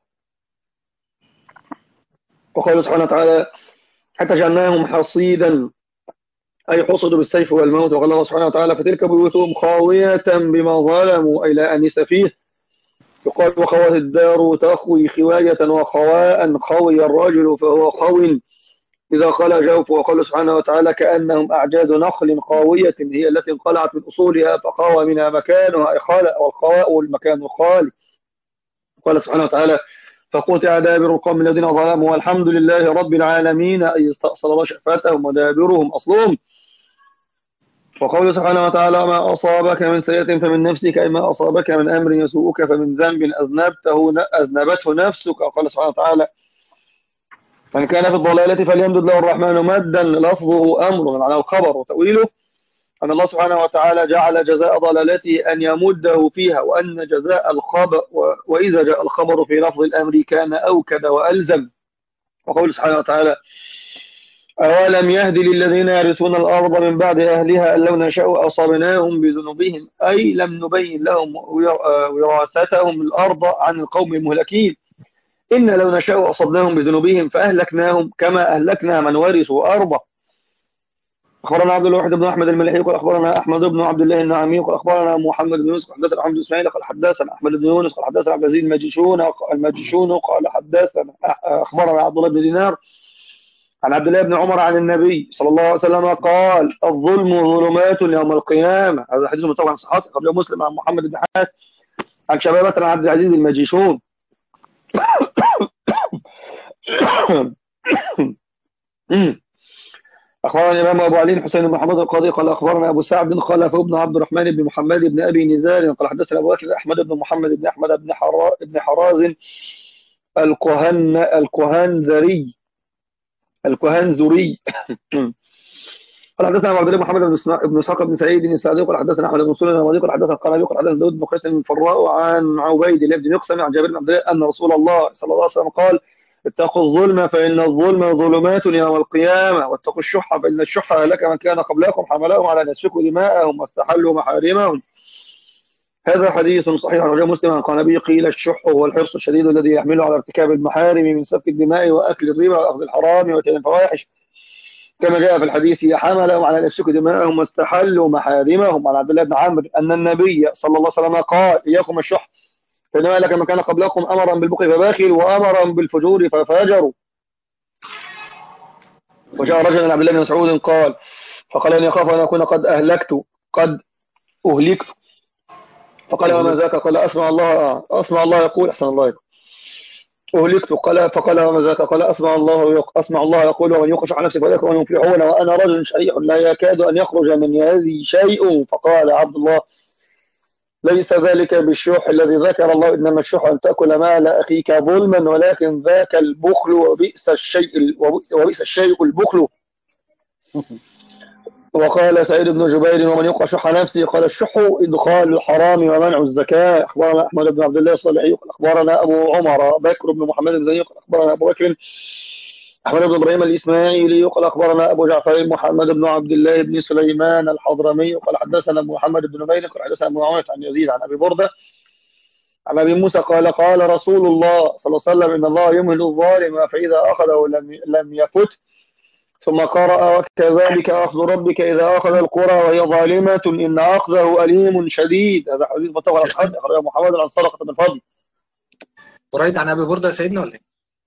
وقال سبحانه وتعالى حتى جعلناهم حصيدا أي حصدوا بالسيف والموت. وقال الله سبحانه وتعالى فتلك بيوتهم خاوية بما ظلموا أي لا أنس فيه. يقال وخوت الدار تخوي خواية وخواء خوي الرجل فهو خو إذا خلا جوف. وقال سبحانه وتعالى كأنهم أعجاز نخل خاوية هي التي انقلعت من أصولها فخاوى منها مكانها أي خالق والخواء المكان الخالي. قال سبحانه وتعالى فقطع دابر القوم الذين ظلموا والحمد لله رب العالمين أي استأصل الله شأفتهم ودابرهم أصلهم. وقول سبحانه وتعالى ما أصابك من سيئة فمن نفسك أي ما أصابك من أمر يسوءك فمن ذنب أذنبته أذنبته نفسك. وقال سبحانه وتعالى من كان في الضلالة فليمدد له الرحمن مدا لفظه أمر على الخبر. وتأويله أن الله سبحانه وتعالى جعل جزاء ضلالته أن يمده فيها وأن جزاء الخبر وإذا جاء الخبر في لفظ الأمر كان أوكد وألزم. وقول سبحانه وتعالى أولم يهد للذين يرثون الأرض من بعد أهلها أن لو نشاء أصابناهم بذنوبهم أي لم نبين لهم وراثتهم الأرض عن القوم المهلكين إن لو نشاء أصبناهم بذنوبهم فأهلكناهم كما أهلكنا من ورثوا أرضا. أخبرنا عبد الواحد بن أحمد الملحي قال أخبرنا أحمد بن عبد الله النعمي قال أخبرنا محمد بن يوسف حدثنا أحمد بن إسماعيل قال حدثنا أحمد بن يونس قال حدثنا عبد العزيز المجيشون المجيشون قال حدثنا أخبرنا عبد الله بن دينار عن عبد الله بن عمر عن النبي صلى الله عليه وسلم قال الظلم ظلمات يوم القيامة. هذا حديث متوقع عن صحابه قبل مسلم عن محمد بن حاتم عن شبابة عن عبد العزيز المجيشون. أخبرنا الإمام أبو علي حسين بن محمد القاضي قال أخبرنا أبو سعد خلف بن عبد الرحمن بن محمد بن أبي نزار قال حدثنا أبو بكر أحمد بن محمد بن أحمد بن حرا بن حراز الكهن الكهنزري الكهنزري قال حدثنا عبد الله محمد بن اسماء بن اسحاق بن سعيد بن سعيد قال حدثنا احمد بن سليمان الرضي قال حدثنا القنابي قال حدثنا داود بن قيس بن فراء عن عبيد الله بن مقسم عن جابر بن عبد الله ان رسول الله صلى الله عليه وسلم قال اتقوا الظلم فان الظلم ظلمات يوم القيامه واتقوا الشح فان الشح هلك من كان قبلكم حملهم على ان يسفكوا دماءهم واستحلوا محارمهم. هذا حديث صحيح عن مسلم عن القنابي قيل الشح هو الحرص الشديد الذي يحمله على ارتكاب المحارم من سفك الدماء واكل الربا واخذ الحرام وتلك الفواحش كما جاء في الحديث حملهم على أن يسفكوا دماءهم واستحلوا محارمهم. عن عبد الله بن عمرو أن النبي صلى الله عليه وسلم قال إياكم الشح فإنما لك من كان قبلكم أمرا بالبخل فباخل وأمرا بالفجور ففاجروا. وجاء رجل عن عبد الله بن مسعود قال فقال إني أخاف أن أكون قد أهلكت قد أهلكت فقال وما ذاك قال أسمع الله أسمع الله يقول أحسن الله يقول أهلكت قال فقال وما ذاك قال أسمع الله أسمع الله يقول ومن يوق شح نفسه فذاك ومن يفلحون وأنا رجل شريح لا يكاد أن يخرج من هذه شيء. فقال عبد الله ليس ذلك بالشح الذي ذكر الله إنما الشح أن تأكل مال أخيك ظلما ولكن ذاك البخل وبئس الشيء وبئس الشيء البخل. وقال سعيد بن جبير ومن يوق شح نفسه قال الشح إدخال الحرام ومنع الزكاة. أخبرنا أحمد بن عبد الله الصالحي أخبرنا أبو عمر بكر بن محمد بن زيد أخبرنا أبو بكر أحمد بن إبراهيم الإسماعيلي قال أخبرنا أبو جعفر محمد بن عبد الله بن سليمان الحضرمي قال حدثنا محمد بن نبيل قال حدثنا أبو عمر عن يزيد عن أبي بردة عن أبي موسى قال قال رسول الله صلى الله عليه وسلم إن الله يمهل الظالم فإذا أخذه لم لم يفت ثم قرأ وكذلك أخذ ربك إذا أخذ القرى وهي ظالمة إن أخذه أليم شديد. هذا حديث متفق على الحد أخرجه محمد عن صدقة بن فضل. ورأيت عن أبي بردة سيدنا ولا إيه؟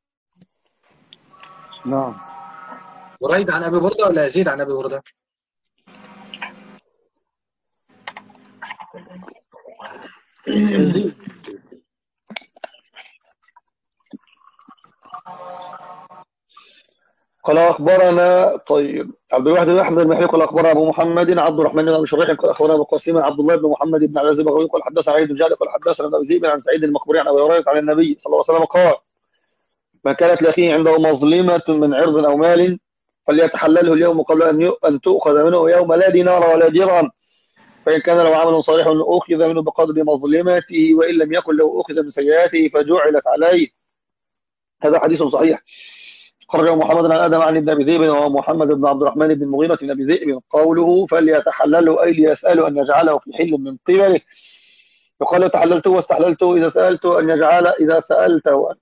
نعم. ورأيت عن أبي بردة ولا يزيد عن أبي بردة؟ يزيد. قال أخبرنا طيب عبد الواحد بن أحمد المحلي قال أخبرنا أبو محمد عبد الرحمن بن أبي شريح قال أخبرنا أبو قاسم عبد الله بن محمد بن عبد العزيز بن قال حدثنا علي بن جعفر قال حدثنا ابن أبي ذئب عن سعيد المقبري عن أبي هريرة عن النبي صلى الله عليه وسلم قال ما كانت لأخيه عنده مظلمة من عرض أو مال فليتحلله اليوم قبل أن أن تؤخذ منه يوم لا دينار ولا درهم فإن كان له عمل صالح أخذ منه بقدر مظلمته وإن لم يكن له أخذ من سيئاته فجعلت عليه. هذا حديث صحيح خرجه محمد عن آدم عن ابن أبي ذئب ومحمد بن عبد الرحمن بن المغيرة بن أبي ذئب قوله فليتحلله أي ليسأله أن يجعله في حل من قبله. يقال تحللته واستحللته إذا سألته أن يجعل إذا سألته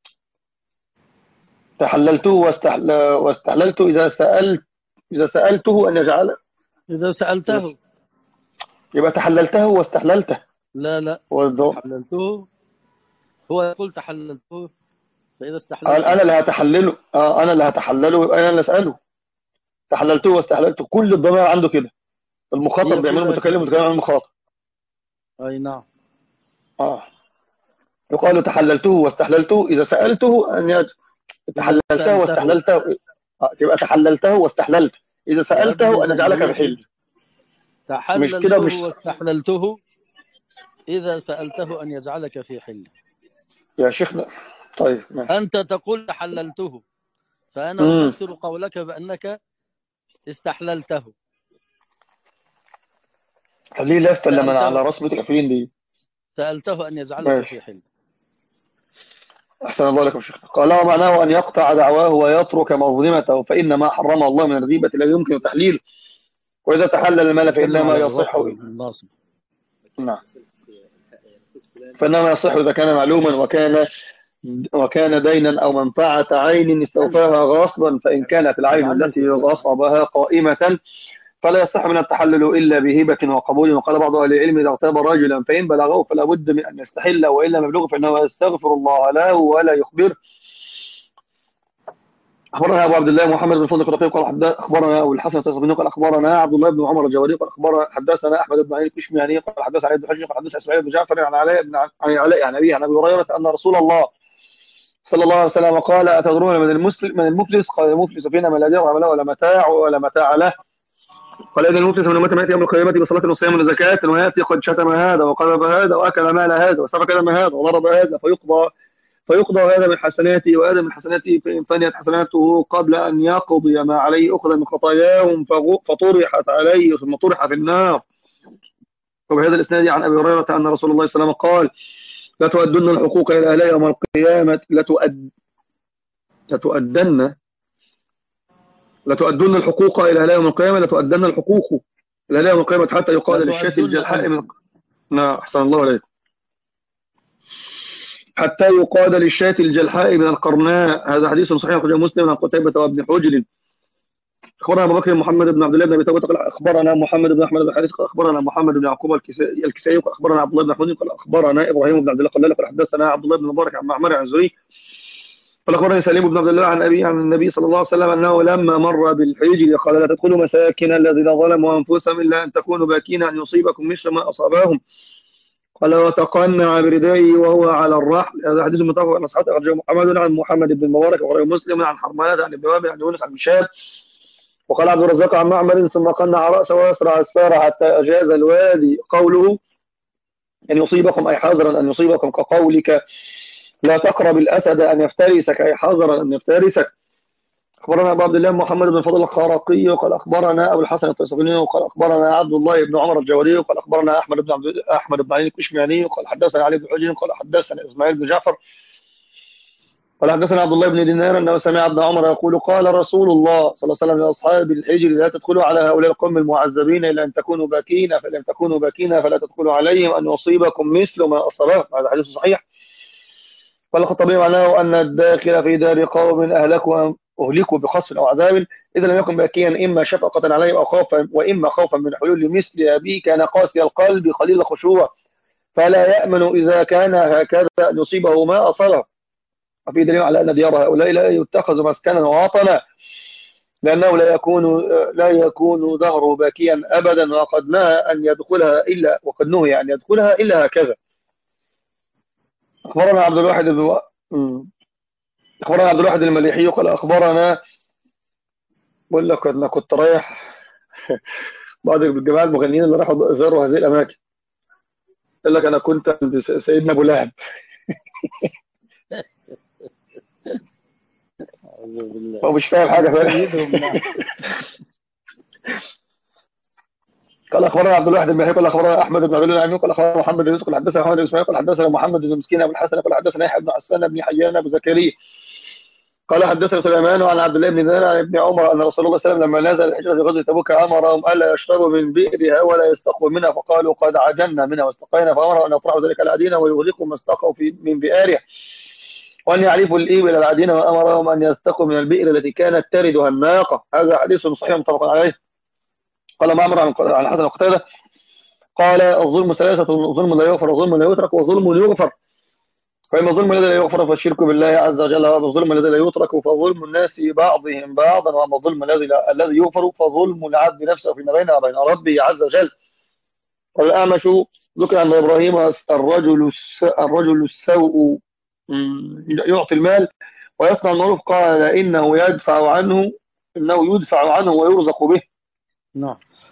تحللته واستحل واستحللته إذا سألت إذا سألته أن يجعل إذا سألته يبقى تحللته واستحللته. لا لا والضوء. تحللته هو يقول تحللته فإذا استحللته قال أنا اللي هتحلله آه أنا اللي هتحلله يبقى أنا اللي أسأله. تحللته واستحللته كل الضمائر عنده كده. المخاطب بيعمله متكلم متكلم عن المخاطب. أي نعم. آه يقال تحللته واستحللته إذا سألته أن يجعل تحللته واستحللته آه تبقى تحللته واستحللت إذا سألته أن يجعلك بحل. تحللته مش... واستحللته إذا سألته أن يجعلك في حل. يا شيخنا طيب ماشي. أنت تقول تحللته فأنا أفسر قولك بأنك استحللته. خليه لفة لما على رسمة الأفرين دي سألته أن يجعلك ماشي. في حل. أحسن الله لكم شيخنا. قال معناه أن يقطع دعواه ويترك مظلمته فإن ما حرم الله من الغيبة لا يمكن تحليل وإذا تحلل المال فإنما يصح نعم فإنما يصح إذا كان معلوما وكان وكان دينا أو منفعة عين استوفاها غصبا فإن كانت العين التي غصبها قائمة فلا يصح من التحلل إلا بهبة وقبول. وقال بعض أهل العلم إذا اغتاب رجلا فإن بلغه فلا بد من أن يستحل وإلا مبلغه فإنه يستغفر الله له ولا يخبر. أخبرنا أبو عبد الله محمد بن فضل الرقيق قال أخبرنا أبو الحسن التصبيني قال أخبرنا عبد الله بن عمر الجواري قال أخبرنا حدثنا أحمد بن علي الكشميهني قال حدثنا علي بن حجر قال حدثنا إسماعيل بن جعفر عن علاء بن عن علاء عن أبيه عن أبي هريرة أن رسول الله صلى الله عليه وسلم قال: أتدرون من المسلم من المفلس؟ قال: المفلس فينا من لا درهم له ولا متاع ولا متاع له. قال: إن المفلس من أمتي يأتي يوم القيامة بصلاة وصيام وزكاة، ويأتي قد شتم هذا وقذف هذا وأكل مال هذا وسفك دم هذا وضرب هذا، فيقضى فيقضى هذا من حسناته وهذا من حسناته، فإن فنيت حسناته قبل أن يقضي ما عليه أخذ من خطاياهم فطرحت عليه ثم طرح في النار. وبهذا الإسناد عن أبي هريرة أن رسول الله صلى الله عليه وسلم قال: لا تؤدن الحقوق إلى أهلها يوم القيامة لتؤد لتؤدن لتؤدن الحقوق إلى أهلها يوم القيامة لتؤدن الحقوق إلى أهلها يوم القيامة حتى يقال للشاة الجلحاء من نعم أحسن الله عليك حتى يقال للشاة الجلحاء من القرناء. هذا حديث صحيح أخرجه مسلم عن قتيبة وابن حجر. أخبرنا أبو بكر محمد بن عبد الله بن أبي توبة قال أخبرنا محمد بن أحمد بن حارث قال أخبرنا محمد بن يعقوب الكسائي قال أخبرنا عبد الله بن أحمد قال أخبرنا إبراهيم بن عبد الله قال حدثنا عبد الله بن مبارك عن معمر عن زهري قال أخبرني سليم بن عبد الله عن أبي عن النبي صلى الله عليه وسلم أنه لما مر بالحجر قال: لا تدخلوا مساكن الذين ظلموا أنفسهم إلا أن تكونوا باكين أن يصيبكم مثل ما أصابهم. قال: وتقنع بردائه وهو على الرحل. هذا حديث متفق على صحته أخرجه محمد عن محمد بن مبارك وغير مسلم عن حرمانة عن ابن وهب عن يونس عن مشاب. وقال عبد الرزاق عن معمر: ثم قنع رأسه ويسرع السار حتى أجاز الوادي. قوله أن يصيبكم أي حذرا أن يصيبكم كقولك لا تقرب الأسد أن يفترسك أي حذرا أن يفترسك. أخبرنا أبو عبد الله محمد بن فضل الخارقي وقال أخبرنا أبو الحسن الطيسفاني وقال أخبرنا عبد الله بن عمر الجواري وقال أخبرنا أحمد بن عبد أحمد بن علي الكشمياني وقال حدثنا علي بن حجر قال حدثنا إسماعيل بن جعفر قال حدثنا عبد الله بن دينار أنه سمع ابن عمر يقول: قال رسول الله صلى الله عليه وسلم لأصحاب الحجر: لا تدخلوا على هؤلاء القوم المعذبين إلا أن تكونوا باكين، فلم تكونوا باكين فلا تدخلوا عليهم أن يصيبكم مثل ما أصابهم. هذا حديث صحيح. قال الخطبي معناه أن الداخل في دار قوم أهلكوا أهلكوا بخصف أو عذاب إذا لم يكن باكيا إما شفقة عليهم أو خوفا وإما خوفا من حلول مثل أبيه كان قاسي القلب قليل الخشوع فلا يأمن إذا كان هكذا أن يصيبه ما أصابه. وفي دليل على أن ديار هؤلاء لا يتخذ مسكنا ووطنا لأنه لا يكون لا يكون دهره باكيا أبدا وقد نهى أن يدخلها إلا وقد نهي أن يدخلها إلا هكذا. أخبرنا عبد الواحد بن أخبرنا عبد الواحد المليحي قال أخبرنا بقول لك أنا كنت رايح بعض الجماعة المغنيين اللي راحوا زاروا هذه الأماكن قال لك أنا كنت عند سيدنا أبو لهب هو مش فاهم حاجة فاهم. قال أخبرنا عبد الواحد المليحي قال أخبرنا أحمد بن عبد الله قال أخبرنا محمد بن يوسف قال حدثنا محمد بن إسماعيل قال حدثنا محمد بن مسكين أبو الحسن قال حدثنا يحيى بن عسان بن حيان أبو زكريا قال حدثنا سليمان عن عبد الله بن دينار عن ابن عمر أن رسول الله صلى الله عليه وسلم لما نزل الحجرة في غزوة تبوك أمرهم ألا يشربوا من بئرها ولا يستقوا منها فقالوا قد عجلنا منها واستقينا فأمروا أن يطرحوا ذلك العدينة ويغلقوا ما استقوا في من بئارها وأن يعرفوا الإبل العدينة وأمرهم أن يستقوا من البئر التي كانت تردها الناقة. هذا حديث صحيح متفق عليه. قال معمر عن الحسن وقتادة قال الظلم ثلاثة: ظلم لا يغفر وظلم لا يترك وظلم يغفر. فإما الظلم الذي لا يغفر فالشرك بالله عز وجل وأما الظلم الذي لا يترك فظلم الناس بعضهم بعضا وأما الظلم الذي الذي يغفر فظلم العبد نفسه فيما بينه وبين ربه عز وجل. قال الأعمش ذكر أن إبراهيم الرجل الرجل السوء يعطي المال ويصنع المعروف قال إنه يدفع عنه إنه يدفع عنه ويرزق به. نعم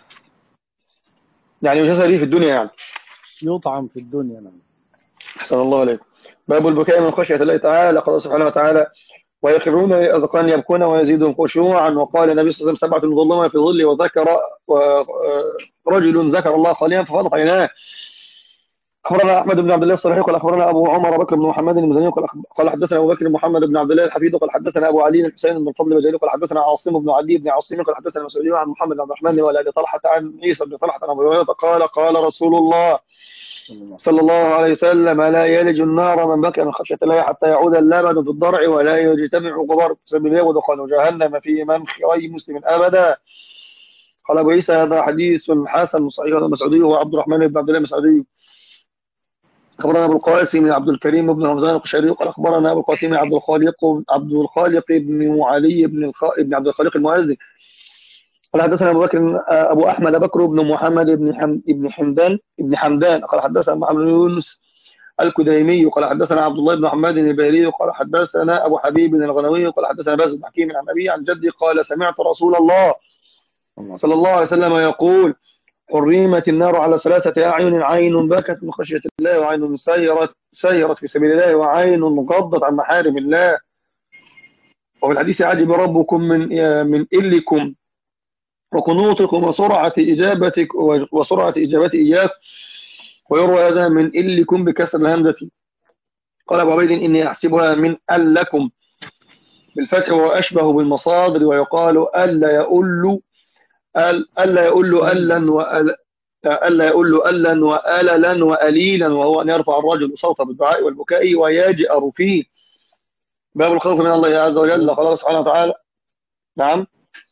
يعني يجازى ليه في الدنيا يعني يطعم في الدنيا. نعم أحسن الله عليك. باب البكاء من خشية الله تعالى. قال سبحانه وتعالى ويخرون أذقان يبكون ويزيدهم خشوعا. وقال النبي صلى الله عليه وسلم سبعة ظلما في ظل وذكر رجل ذكر الله خاليا ففاضت عيناه. أخبرنا أحمد بن عبد الله الصالحي قال أخبرنا أبو عمر بكر بن محمد المزني قال حدثنا أبو بكر محمد بن عبد الله الحفيد قال حدثنا أبو علي الحسين بن الفضل البجالي قال حدثنا عاصم بن علي بن عاصم قال حدثنا مسعود عن محمد بن عبد الرحمن ولا أبي طلحة عن عيسى بن طلحة عن أبي هريرة قال قال رسول الله صلى الله عليه وسلم لا يلج النار من بكى من خشية الله حتى يعود اللبن في الضرع ولا يجتمع غبار سبيل ودخان جهنم في منخ أي مسلم أبدا. قال أبو عيسى هذا حديث حسن صحيح المسعودي وعبد الرحمن بن عبد الله المسعودي. أخبرنا أبو القاسم عبد الكريم بن رمضان القشيري قال أخبرنا أبو القاسم عبد الخالق عبد الخالق بن علي بن الخ... بن عبد الخالق المؤذن قال حدثنا أبو بكر أبو أحمد بكر بن محمد بن حم... بن حمدان بن حمدان قال حدثنا محمد بن يونس الكديمي قال حدثنا عبد الله بن حماد الباري قال حدثنا أبو حبيب الغنوي قال حدثنا باز بن حكيم عن أبي عن جدي قال سمعت رسول الله صلى الله عليه وسلم يقول حرمت النار على ثلاثة أعين عين بكت من خشية الله وعين سيرت سيرت في سبيل الله وعين غضت عن محارم الله. وفي الحديث عجب ربكم من من إلكم وقنوطكم وسرعة إجابتك وسرعة إجابة إياك، ويروى هذا من إلكم بكسر الهمزة. قال أبو عبيد إني أحسبها من ألكم بالفتح وأشبه بالمصادر، ويقال ألا يؤل ألا يؤل ألا وأل ألا يؤل ألا وأللا وأليلا، وهو أن يرفع الرجل صوته بالدعاء والبكاء ويجأر فيه. باب الخوف من الله عز وجل. قال الله سبحانه وتعالى نعم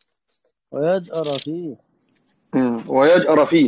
ويجأر فيه ويجأر فيه.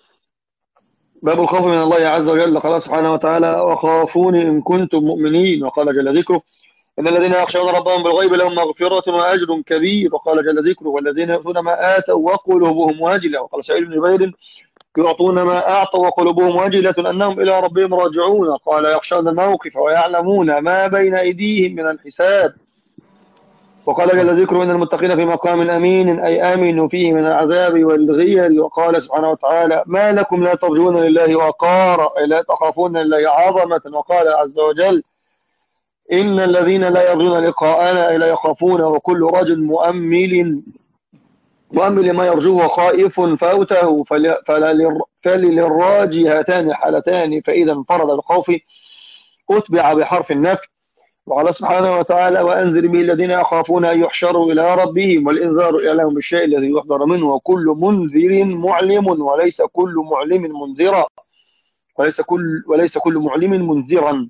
باب الخوف من الله عز وجل. قال سبحانه وتعالى وخافوني إن كنتم مؤمنين. وقال جل ذكره إن الذين يخشون ربهم بالغيب لهم مغفرة وأجر كبير. وقال جل ذكره والذين يؤتون ما آتوا وقلوبهم واجلة. وقال سعيد بن جبير يعطون ما أعطوا وقلوبهم وجلة أنهم إلى ربهم راجعون. قال يخشون الموقف ويعلمون ما بين أيديهم من الحساب. وقال جل ذكره إن المتقين في مقام أمين أي آمنوا فيه من العذاب والغير. وقال سبحانه وتعالى ما لكم لا ترجون لله وقارا أي لا تخافون لله عظمة. وقال عز وجل إن الذين لا يرجون لقاءنا أي لا يخافون، وكل رجل مؤمل مؤمل ما يرجوه خائف فوته فللراجي هاتان حالتان، فإذا انفرد الخوف أتبع بحرف النفي. وقال سبحانه وتعالى وأنذر به الذين يخافون أن يحشروا إلى ربهم، والإنذار إعلام بالشيء الذي يحذر منه، وكل منذر معلم وليس كل معلم منذرا وليس كل وليس كل معلم منذرا.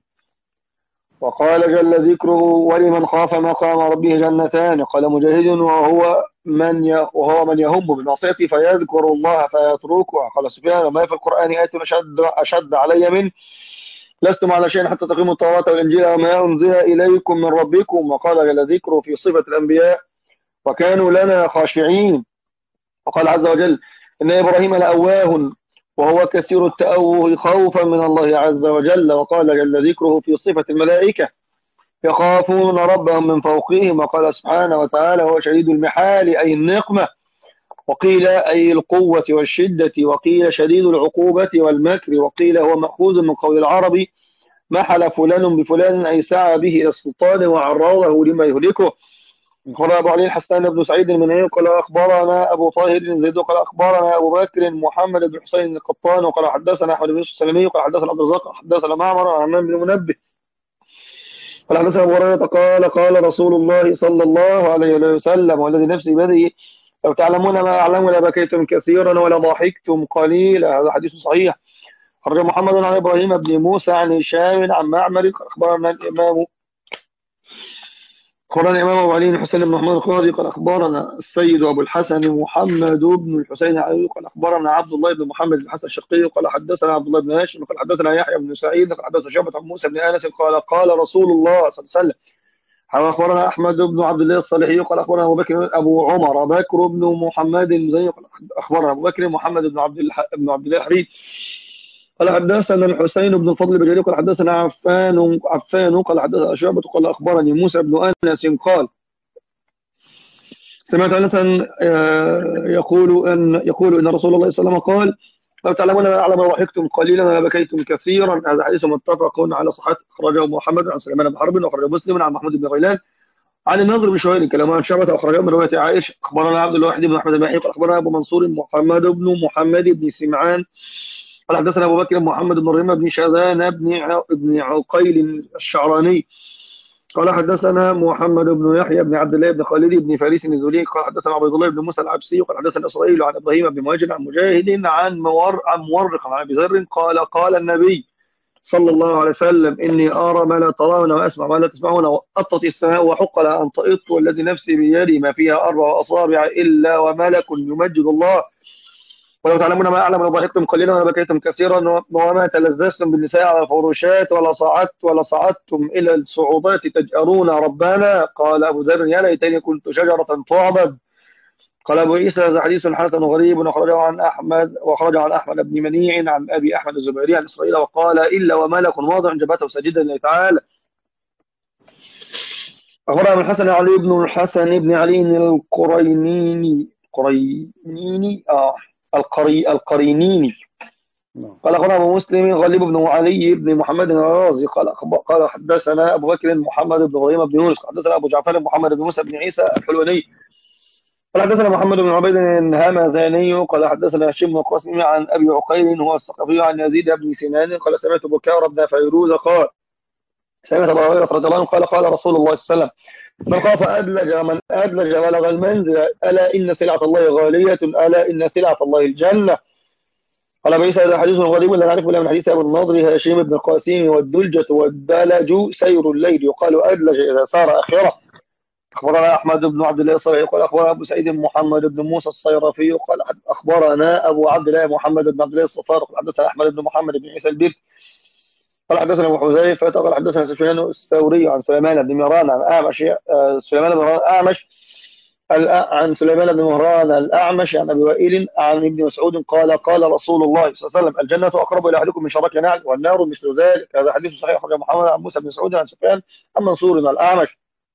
وقال جل ذكره ولمن خاف مقام ربه جنتان. قال مجاهد وهو من وهو من يهم بالمعصية فيذكر الله فيتركه. قال سفيان ما في القرآن آية أشد أشد علي منه لستم على شيء حتى تقيموا التوراة والإنجيل وما أنزل إليكم من ربكم. وقال جل ذكره في صفة الأنبياء وكانوا لنا خاشعين. وقال عز وجل إن إبراهيم لأواه وهو كثير التأوه خوفا من الله عز وجل. وقال جل ذكره في صفة الملائكة يخافون ربهم من فوقهم. وقال سبحانه وتعالى هو شديد المحال أي النقمة، وقيل أي القوة والشدة، وقيل شديد العقوبة والمكر، وقيل هو مأخوذ من قول العرب محل فلان بفلان أي سعى به إلى السلطان وعرضه لما يهلكه. قال أبو علي الحسان بن سعيد المنهي قال أخبرنا أبو طاهر بن زيد قال أخبرنا أبو بكر محمد بن حسين القطان وقال حدثنا أحمد بن يوسف السلمي قال حدثنا عبد الرزاق حدثنا معمر عن عمام بن منبه قال حدثنا أبو هريرة قال قال رسول الله صلى الله عليه وسلم والذي نفسي بيده لو تعلمون ما أعلم لبكيتم كثيرا ولا ضحكتم قليلا. هذا حديث صحيح. خرج محمد عن إبراهيم بن موسى عن هشام عن معمر أخبرنا الإمام أخبرنا الإمام أبو علي الحسين بن محمد القاضي قال أخبرنا السيد أبو الحسن محمد بن الحسين علي قال أخبرنا عبد الله بن محمد بن الحسن الشقي قال حدثنا عبد الله بن هاشم قال حدثنا يحيى بن سعيد قال حدثنا شعبة عن موسى بن أنس قال قال رسول الله صلى الله عليه وسلم. أخبرنا أحمد بن عبد الله الصالحي قال أخبرنا أبو بكر أبو عمر بكر بن محمد بن زيد قال أخبرنا أبو بكر محمد بن عبد الله بن عبد الله الحريث قال حدثنا الحسين بن الفضل بن قال حدثنا عفان عفان قال حدثنا شعبة قال أخبرني موسى بن أنس قال سمعت أنسا يقول أن يقول إن رسول الله صلى الله عليه وسلم قال لو تعلمون ما أعلم وضحكتم قليلا ولا بكيتم كثيرا. هذا حديث متفق على صحته أخرجه محمد عن سليمان بن حرب وأخرجه مسلم عن محمود بن غيلان عن النضر بن شويل كلام عن شعبة أخرجه من رواية عائشة. أخبرنا عبد الواحد بن أحمد الماحي قال أخبرنا أبو منصور محمد بن محمد بن سمعان قال حدثنا أبو بكر محمد بن ريمة بن شاذان بن بن عقيل الشعراني قال حدثنا محمد بن يحيى بن عبد الله بن خالد بن فارس الزهري قال حدثنا عبد الله بن موسى العبسي قال حدثنا إسرائيل عن إبراهيم بن مهاجر عن مجاهد عن مور عن مورق عن أبي ذر قال قال النبي صلى الله عليه وسلم إني أرى ما لا ترون وأسمع ما لا تسمعون وأطت السماء وحق لها أن تئط والذي نفسي بيدي ما فيها أربع أصابع إلا وملك يمجد الله. ولو تعلمون ما أعلم لضحكتم قليلا وبكيتم كثيرا وما تلذذتم بالنساء على الفروشات ولا صعدت ولا صعدتم إلى الصعوبات تجأرون ربنا. قال أبو ذر يا ليتني كنت شجرة تعبد قال أبو عيسى هذا حديث حسن غريب وخرجه عن أحمد وخرج عن أحمد بن منيع عن أبي أحمد الزبيري عن إسرائيل وقال إلا وملك واضع جبهته ساجدا لله تعالى. أخبرنا ابن الحسن علي بن الحسن بن علي القرينيني قرينيني آه القري القرينيني قال أخبرنا أبو مسلم غالب بن علي بن محمد الرازي قال قال حدثنا أبو بكر محمد بن إبراهيم بن يونس حدثنا أبو جعفر محمد بن موسى بن عيسى الحلواني قال حدثنا محمد بن عبيد الهمذاني قال حدثنا هشام بن قاسم عن أبي عقيل هو الثقفي عن يزيد بن سنان قال سمعت بكار بن فيروز قال سمعت أبو هريرة رضي الله عنه قال قال رسول الله صلى الله عليه وسلم من خاف أدلج من أدلج بلغ المنزل ألا إن سلعة الله غالية ألا إن سلعة الله الجنة. قال أبو عيسى هذا حديث غريب لا نعرفه إلا من حديث أبو النضر هاشم بن القاسم والدلجة والدلج سير الليل يقال أدلج إذا سار آخرة. أخبرنا أحمد بن عبد الله الصالحي قال أخبرنا أبو سعيد محمد بن موسى الصيرفي قال أخبرنا أبو عبد الله محمد بن عبد الله الصفار قال حدثنا أحمد بن محمد بن عيسى البيت قال حدثنا أبو حذيفة قال حدثنا سفيان الثوري عن سليمان بن مهران عن أعمش سليمان بن مهران أعمش عن سليمان بن مهران الأعمش عن أبي وائل عن ابن مسعود قال قال رسول الله صلى الله عليه وسلم الجنة أقرب إلى أحدكم من شراك نعل والنار مثل ذلك. هذا حديث صحيح أخرجه محمد عن موسى بن مسعود عن سفيان عن منصور الأعمش.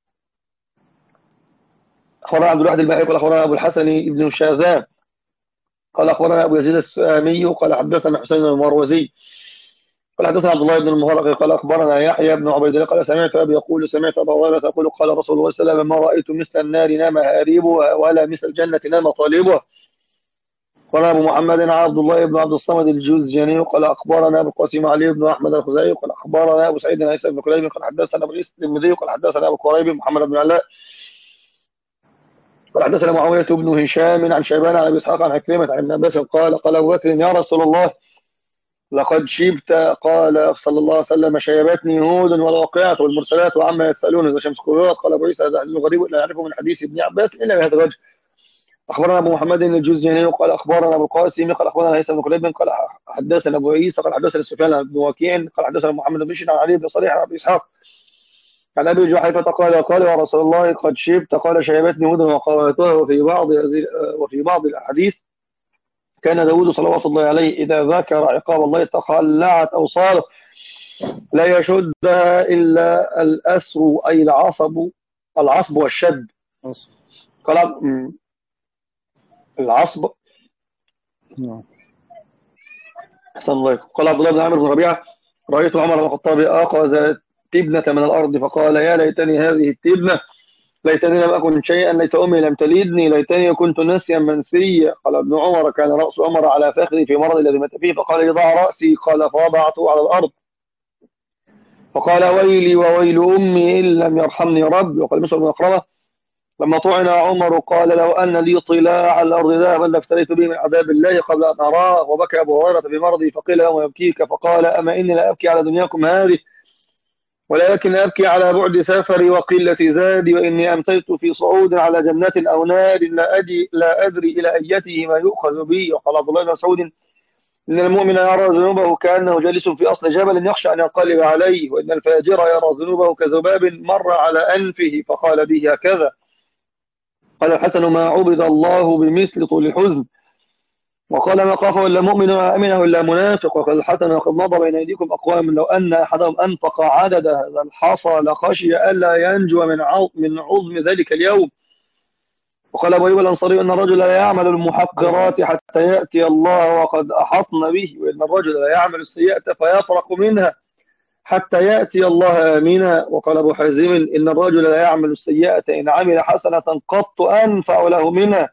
أخبرنا عبد الواحد الباهلي قال أخبرنا أبو الحسن بن الشاذان قال أخبرنا أبو يزيد السامي قال حدثنا حسين المروزي قال حدثنا عبد الله بن المبارك قال أخبرنا يحيى بن عبيد الله قال سمعت أبي يقول سمعت أبا هريرة يقول قال رسول الله صلى الله عليه وسلم ما رأيت مثل النار نام هاربها ولا مثل الجنة نام طالبها. قال أبو محمد عبد الله بن عبد الصمد الجوزجاني قال أخبرنا أبو القاسم علي بن أحمد الخزاعي قال أخبرنا أبو سعيد عيسى بن كليب قال حدثنا أبو الإسلام الترمذي قال حدثنا أبو كريب محمد بن علاء قال حدثنا معاوية بن هشام عن شيبان عن أبي إسحاق عن عكرمة عن ابن عباس قال قال أبو بكر يا رسول الله لقد شبت قال صلى الله عليه وسلم شيبتني هود والواقعات والمرسلات وعما يتسألون إذا شمس كورات. قال أبو عيسى هذا حديث غريب لا يعرفه من حديث ابن عباس إلا بهذا الوجه. أخبرنا أبو محمد الجوزجاني قال أخبرنا أبو القاسم قال أخبرنا هيثم بن كليب قال حدثنا أبو عيسى قال حدثنا سفيان بن وكيع قال حدثنا محمد بن بشير عن علي بن صالح عن أبي إسحاق عن أبي جحيفة قال قال يا رسول الله قد شبت قال شيبتني هود وقواتها. وفي بعض وفي بعض الأحاديث كان داود صلوات الله عليه إذا ذكر عقاب الله تخلعت أوصاله لا يشدها إلا الأسر أي العصب العصب والشد. قال العصب أحسن الله. قال عبد الله بن عامر بن ربيعة رأيت عمر بن الخطاب أخذ تبنة من الأرض فقال يا ليتني هذه التبنة ليتني لم أكن شيئا ليت أمي لم تلدني ليتني كنت نسيا منسيا. قال ابن عمر كان رأس عمر على فخذي في مرض الذي مات فيه فقال يضع رأسي قال فوضعته على الأرض فقال ويلي وويل أمي إن لم يرحمني ربي. وقال مسعود بن مخرمة لما طعن عمر قال لو أن لي طلاع على الأرض ذهبا لافتريت به من عذاب الله قبل أن أراه. وبكى أبو هريرة بمرضي فقيل يوم يبكيك فقال أما إني لا أبكي على دنياكم هذه ولكن أبكي على بعد سفري وقلة زادي وإني أمسيت في صعود على جنة أو نار لا, أجي لا أدري إلى أيته ما يؤخذ بي. وقال عبد الله بن مسعود إن المؤمن يرى ذنوبه كأنه جالس في أصل جبل يخشى أن ينقلب عليه وإن الفاجر يرى ذنوبه كذباب مر على أنفه فقال به هكذا. قال الحسن ما عبد الله بمثل طول الحزن. وقال ما خافه إلا مؤمن وأمنه إلا منافق. وقال الحسن وقد مضى بين أيديكم أقوام لو أن أحدهم أنفق عدد هذا الحصى لخشي ألا ينجو من من عظم ذلك اليوم. وقال أبو أيوب الأنصاري أن الرجل لا يعمل المحقرات حتى يأتي الله وقد أحطن به وإن الرجل لا يعمل السيئة فيفرق منها حتى يأتي الله آمنا. وقال أبو حازم إن الرجل لا يعمل السيئة إن عمل حسنة قط أنفع له منها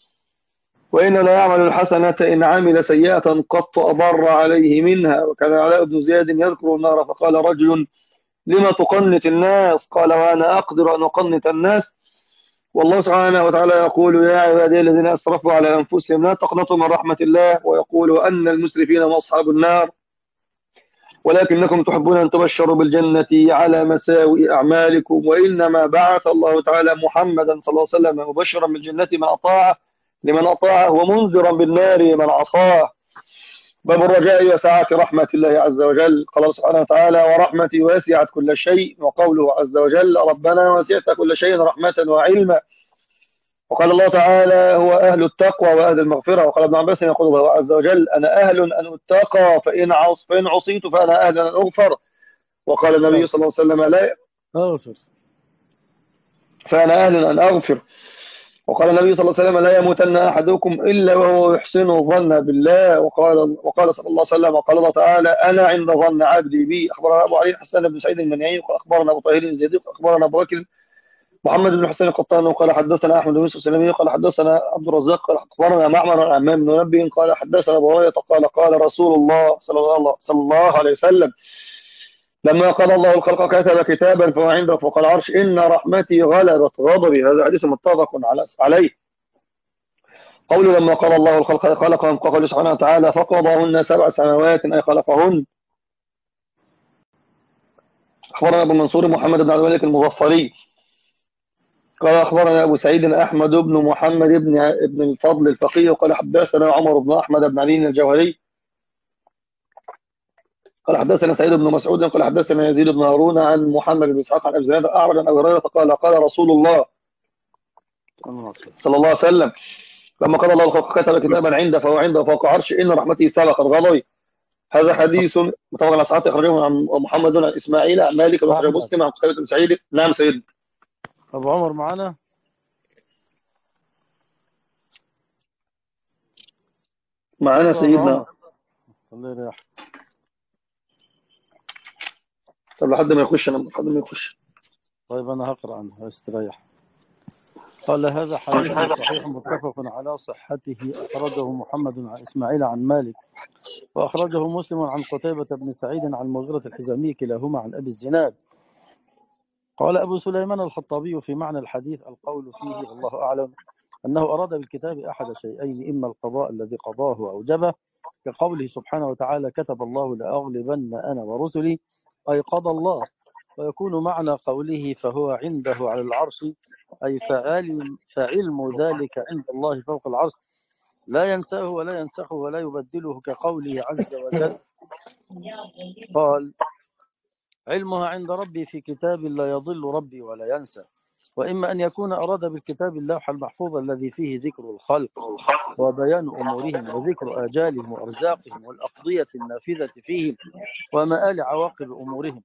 وإن لا يعمل الحسنة إن عمل سيئة قط أضر عليه منها. وكان علاء بن زياد يذكر النار فقال رجل لما تقنط الناس قال وأنا أقدر أن أقنط الناس والله سبحانه وتعالى يقول يا عبادي الذين أسرفوا على أنفسهم لا تقنطوا من رحمة الله ويقول أن المسرفين هم أصحاب النار ولكنكم تحبون أن تبشروا بالجنة على مساوئ أعمالكم وإنما بعث الله تعالى محمدا صلى الله عليه وسلم مبشرا بالجنة من أطاعه لمن أطاعه ومنذرا بالنار لمن عصاه. باب الرجاء وسعة رحمة الله عز وجل. قال سبحانه وتعالى ورحمتي وسعت كل شيء. وقوله عز وجل ربنا وسعت كل شيء رحمة وعلما. وقال الله تعالى هو أهل التقوى وأهل المغفرة. وقال ابن عباس يقول الله عز وجل أنا أهل أن أتقى فإن عص فإن عصيت فأنا أهل أن أغفر. وقال النبي صلى الله عليه وسلم لا أغفر فأنا أهل أن أغفر. وقال النبي صلى الله عليه وسلم لا يموتن أحدكم إلا وهو يحسن الظن بالله. وقال وقال صلى الله عليه وسلم وقال الله تعالى أنا عند ظن عبدي بي. أخبرنا أبو علي حسان بن سعيد المنيعي وأخبرنا أبو طاهر الزيدي وأخبرنا أبو بكر محمد بن حسين القطان وقال حدثنا أحمد بن يوسف السلمي قال حدثنا عبد الرزاق قال أخبرنا معمر عن عمام بن نبي قال حدثنا أبو هريرة قال قال رسول الله صلى الله صلى الله عليه وسلم لما قال الله الخلق كتب كتابا فهو عنده فوق العرش إن رحمتي غلبت غضبي. هذا حديث متفق عليه. قوله لما قال الله الخلق خلقهم قال سبحانه وتعالى فقضاهن سبع سماوات أي خلقهن. أخبرنا أبو منصور محمد بن عبد الملك المظفري قال أخبرنا أبو سعيد أحمد بن محمد بن ابن الفضل الفقيه قال حدثنا عمر بن أحمد بن علي الجوهري قال حدثنا سعيد بن مسعود قال حدثنا يزيد بن هارون عن محمد بن إسحاق عن أبي زناد أعرج عن أبي هريرة قال قال رسول الله صلى الله عليه وسلم لما قال الله الخلق كتب كتابا عنده فهو عنده فوق عرش إن رحمته سبقت غضبي. هذا حديث متفق على صحته أخرجه عن محمد بن إسماعيل عن مالك بن مسلم عن قتيبة بن سعيد. نعم سيد أبو عمر معنا معنا سيدنا الله يريح. طب لحد ما يخش أنا لحد ما يخش طيب أنا هقرأ عنه استريح. قال هذا حديث صحيح متفق على صحته أخرجه محمد عن إسماعيل عن مالك وأخرجه مسلم عن قتيبة بن سعيد عن مغيرة الحزامي كلاهما عن أبي الزناد. قال أبو سليمان الخطابي في معنى الحديث القول فيه والله أعلم أنه أراد بالكتاب أحد شيئين إما القضاء الذي قضاه وأوجبه كقوله سبحانه وتعالى كتب الله لأغلبن أنا ورسلي أي قضى الله. ويكون معنى قوله فهو عنده على العرش أي فعلم, فعلم ذلك عند الله فوق العرش لا ينساه ولا ينسخه ولا يبدله كقوله عز وجل قال علمها عند ربي في كتاب لا يضل ربي ولا ينسى. وإما أن يكون أراد بالكتاب اللوح المحفوظ الذي فيه ذكر الخلق وبيان أمورهم وذكر آجالهم وأرزاقهم والأقضية النافذة فيهم ومآل عواقب أمورهم.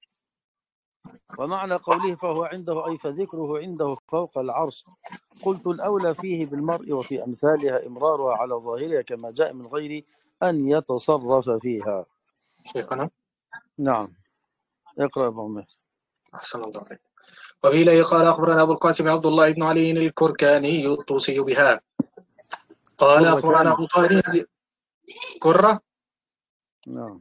ومعنى قوله فهو عنده أي فذكره عنده فوق العرش قلت الأولى فيه بالمرء وفي أمثالها إمرارها على ظاهرها كما جاء من غير أن يتصرف فيها. شيخنا نعم اقرأ أبو عمر. أحسن الله عليك. وبإليه قال أخبرنا أبو القاسم عبد الله بن علي الكركاني الطوسي بها قال أخبرنا أبو طاهر كرة نعم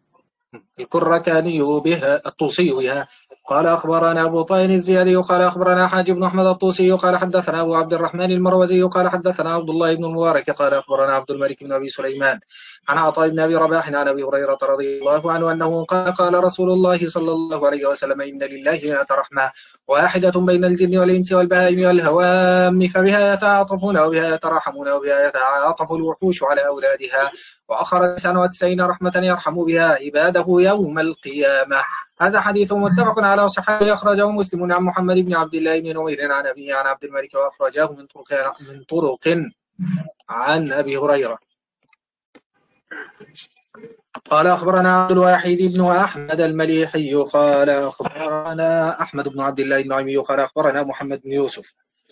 الكركاني بها الطوسي بها قال أخبرنا أبو طاهر الزيادي قال أخبرنا حاج بن أحمد الطوسي قال حدثنا أبو عبد الرحمن المروزي قال حدثنا عبد الله بن المبارك قال أخبرنا عبد الملك بن أبي سليمان عن عطاء بن أبي رباح عن أبي هريرة رضي الله عنه أنه قال قال رسول الله صلى الله عليه وسلم إن لله مئة رحمة واحدة بين الجن والإنس والبهائم والهوام فبها يتعاطفون وبها يتراحمون وبها يتعاطف الوحوش على أولادها وأخر تسعة وتسعين رحمة يرحم بها عباده يوم القيامة. هذا حديث متفق على صحته أخرجه مسلم عن محمد بن عبد الله بن نمير عن أبيه عن عبد الملك وأخرجاه من طرق من طرق عن أبي هريرة قال أخبرنا عبد الواحد بن أحمد المليحي قال أخبرنا أحمد بن عبد الله النعيمي قال أخبرنا محمد بن يوسف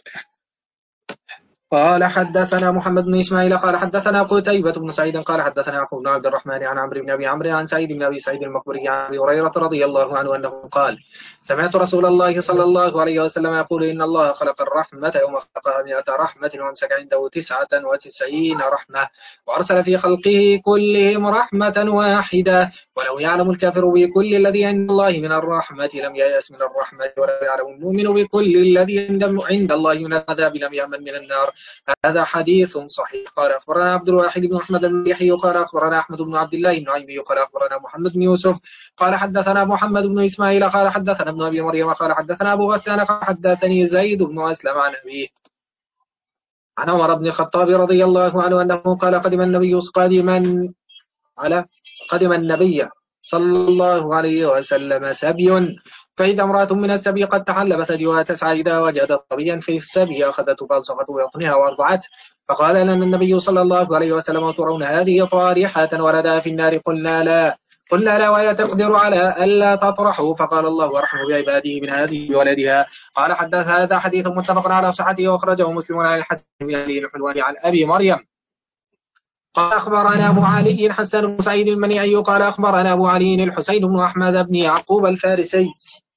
قال حدثنا محمد بن إسماعيل قال حدثنا قتيبة بن سعيد قال حدثنا يعقوب بن عبد الرحمن عن عمرو بن أبي عمرو عن سعيد بن أبي سعيد المقبري عن أبي هريرة رضي الله عنه أنه قال سمعت رسول الله صلى الله عليه وسلم يقول إن الله خلق الرحمة يوم خلقها مئة رحمة وأمسك عنده تسعة وتسعين رحمة وأرسل في خلقه كلهم رحمة واحدة ولو يعلم الكافر بكل الذي عند الله من الرحمة لم ييأس من الرحمة ولو يعلم المؤمن بكل الذي عند الله من العذاب لم يأمن من النار. هذا حديث صحيح. قال أخبرنا عبد الواحد بن أحمد المليحي قال أخبرنا أحمد بن عبد الله النعيمي قال أخبرنا محمد بن يوسف قال حدثنا محمد بن إسماعيل قال حدثنا ابن أبي مريم قال حدثنا أبو غسان قال حدثني زيد بن أسلم عن أبيه عن عمر بن الخطاب رضي الله عنه أنه قال قدم النبي قادما على قدم النبي صلى الله عليه وسلم سبي فإذا امرأة من السبي قد تحلبت جوها تسعى إذا وجدت طبيا في السبي أخذته فالصقته ببطنها وأرضعته. فقال لنا النبي صلى الله عليه وسلم ترون هذه طارحة ولدها في النار؟ قلنا لا قلنا لا وهي تقدر على ألا تطرحه. فقال الله أرحم بعباده من هذه ولدها. قال حدث هذا حديث متفق على صحته وأخرجه مسلم عن الحسن بن علي الحلواني عن أبي مريم قال أخبرنا أبو علي حسن بن سعيد المنيعي قال أخبرنا أبو علي الحسين بن أحمد بن يعقوب الفارسي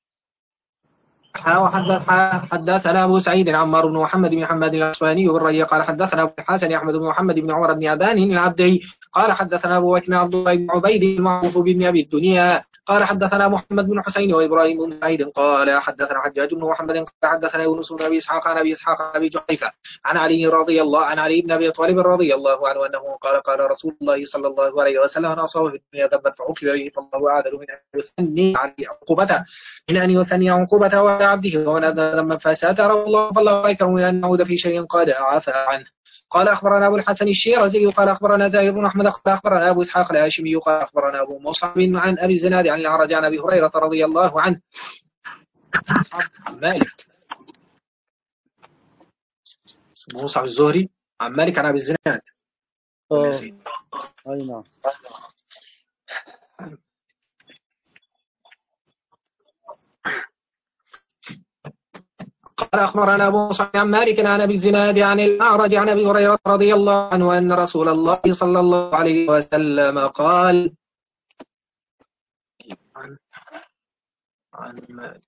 حدثنا أبو سعيد عمار بن محمد بن محمد الأسباني والري قال حدثنا أبو الحسن أحمد بن محمد بن عمر بن أبان العبدي قال حدثنا أبو بكر عبد الله بن عبيد المعروف بن أبي الدنيا قال حدثنا محمد بن حسين وإبراهيم بن سعيد قال حدثنا حجاج بن محمد قال حدثنا يونس بن أبي إسحاق عن أبي إسحاق عن أبي جحيفة عن علي رضي الله عن علي بن أبي طالب رضي الله عنه أنه قال قال رسول الله صلى الله عليه وسلم أنا أصاب في الدنيا ذنبا فعوقب به فالله أعدل من أن يثني عليه عقوبته من أن يثني عقوبته على عبده ومن أذنب ذنبا فستره الله فالله أكرم من أن نعود في شيء قد عفى عنه. قال أخبرنا أبو الحسن الشيرازي قال أخبرنا زاهر بن أحمد قال أخبرنا أبو إسحاق الهاشمي قال أخبرنا أبو مصعب عن أبي الزناد عن الأعرج عن أبي هريرة رضي الله عنه مالك مصعب الزهري عن مالك عن أبي الزناد. أي نعم. قال أخبرنا أبو مصعب عن مالك عن أبي الزناد عن الأعرج عن أبي هريرة رضي الله عنه أن رسول الله صلى الله عليه وسلم قال عن, عن مالك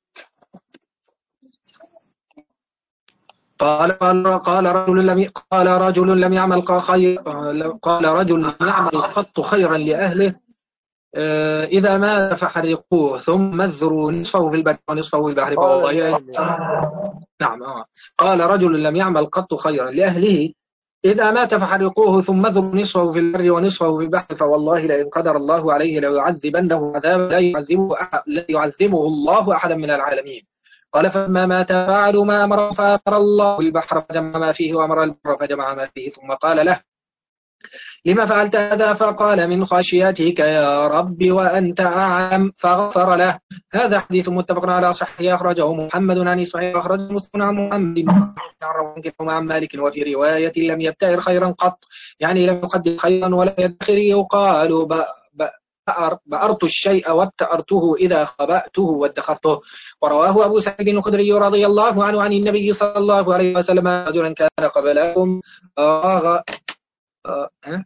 قال قال قال رجل لم قال رجل لم يعمل خير قال رجل لم يعمل قط خيرا لأهله إذا مات فحرقوه ثم اذروا نصفه في البر ونصفه في البحر فوالله نعم آه. قال رجل لم يعمل قط خيرا لأهله إذا مات فحرقوه ثم اذروا نصفه في البر ونصفه في البحر فوالله لئن قدر الله عليه ليعذبنه عذابا لا يعذبه لا يعذبه الله أحدا من العالمين. قال فما مات فعلوا ما أمر فأمر الله البحر فجمع ما فيه وأمر البر فجمع ما فيه ثم قال له لما فعلت هذا؟ فقال من خشيتك يا رب وأنت أعلم فغفر له. هذا حديث متفق على صحيح أخرجه محمد عن إسماعيل أخرجه مسلم عن محمد بن عن مالك وفي رواية لم يبتئر خيرا قط يعني لم يقدم خيرا ولا يدخر يقال بأرت الشيء وابتأرته إذا خبأته وادخرته. ورواه أبو سعيد الخدري رضي الله عنه عن النبي صلى الله عليه وسلم رجلا كان قبلكم آغا أه؟ أه؟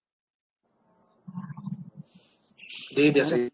ليه يا سيدي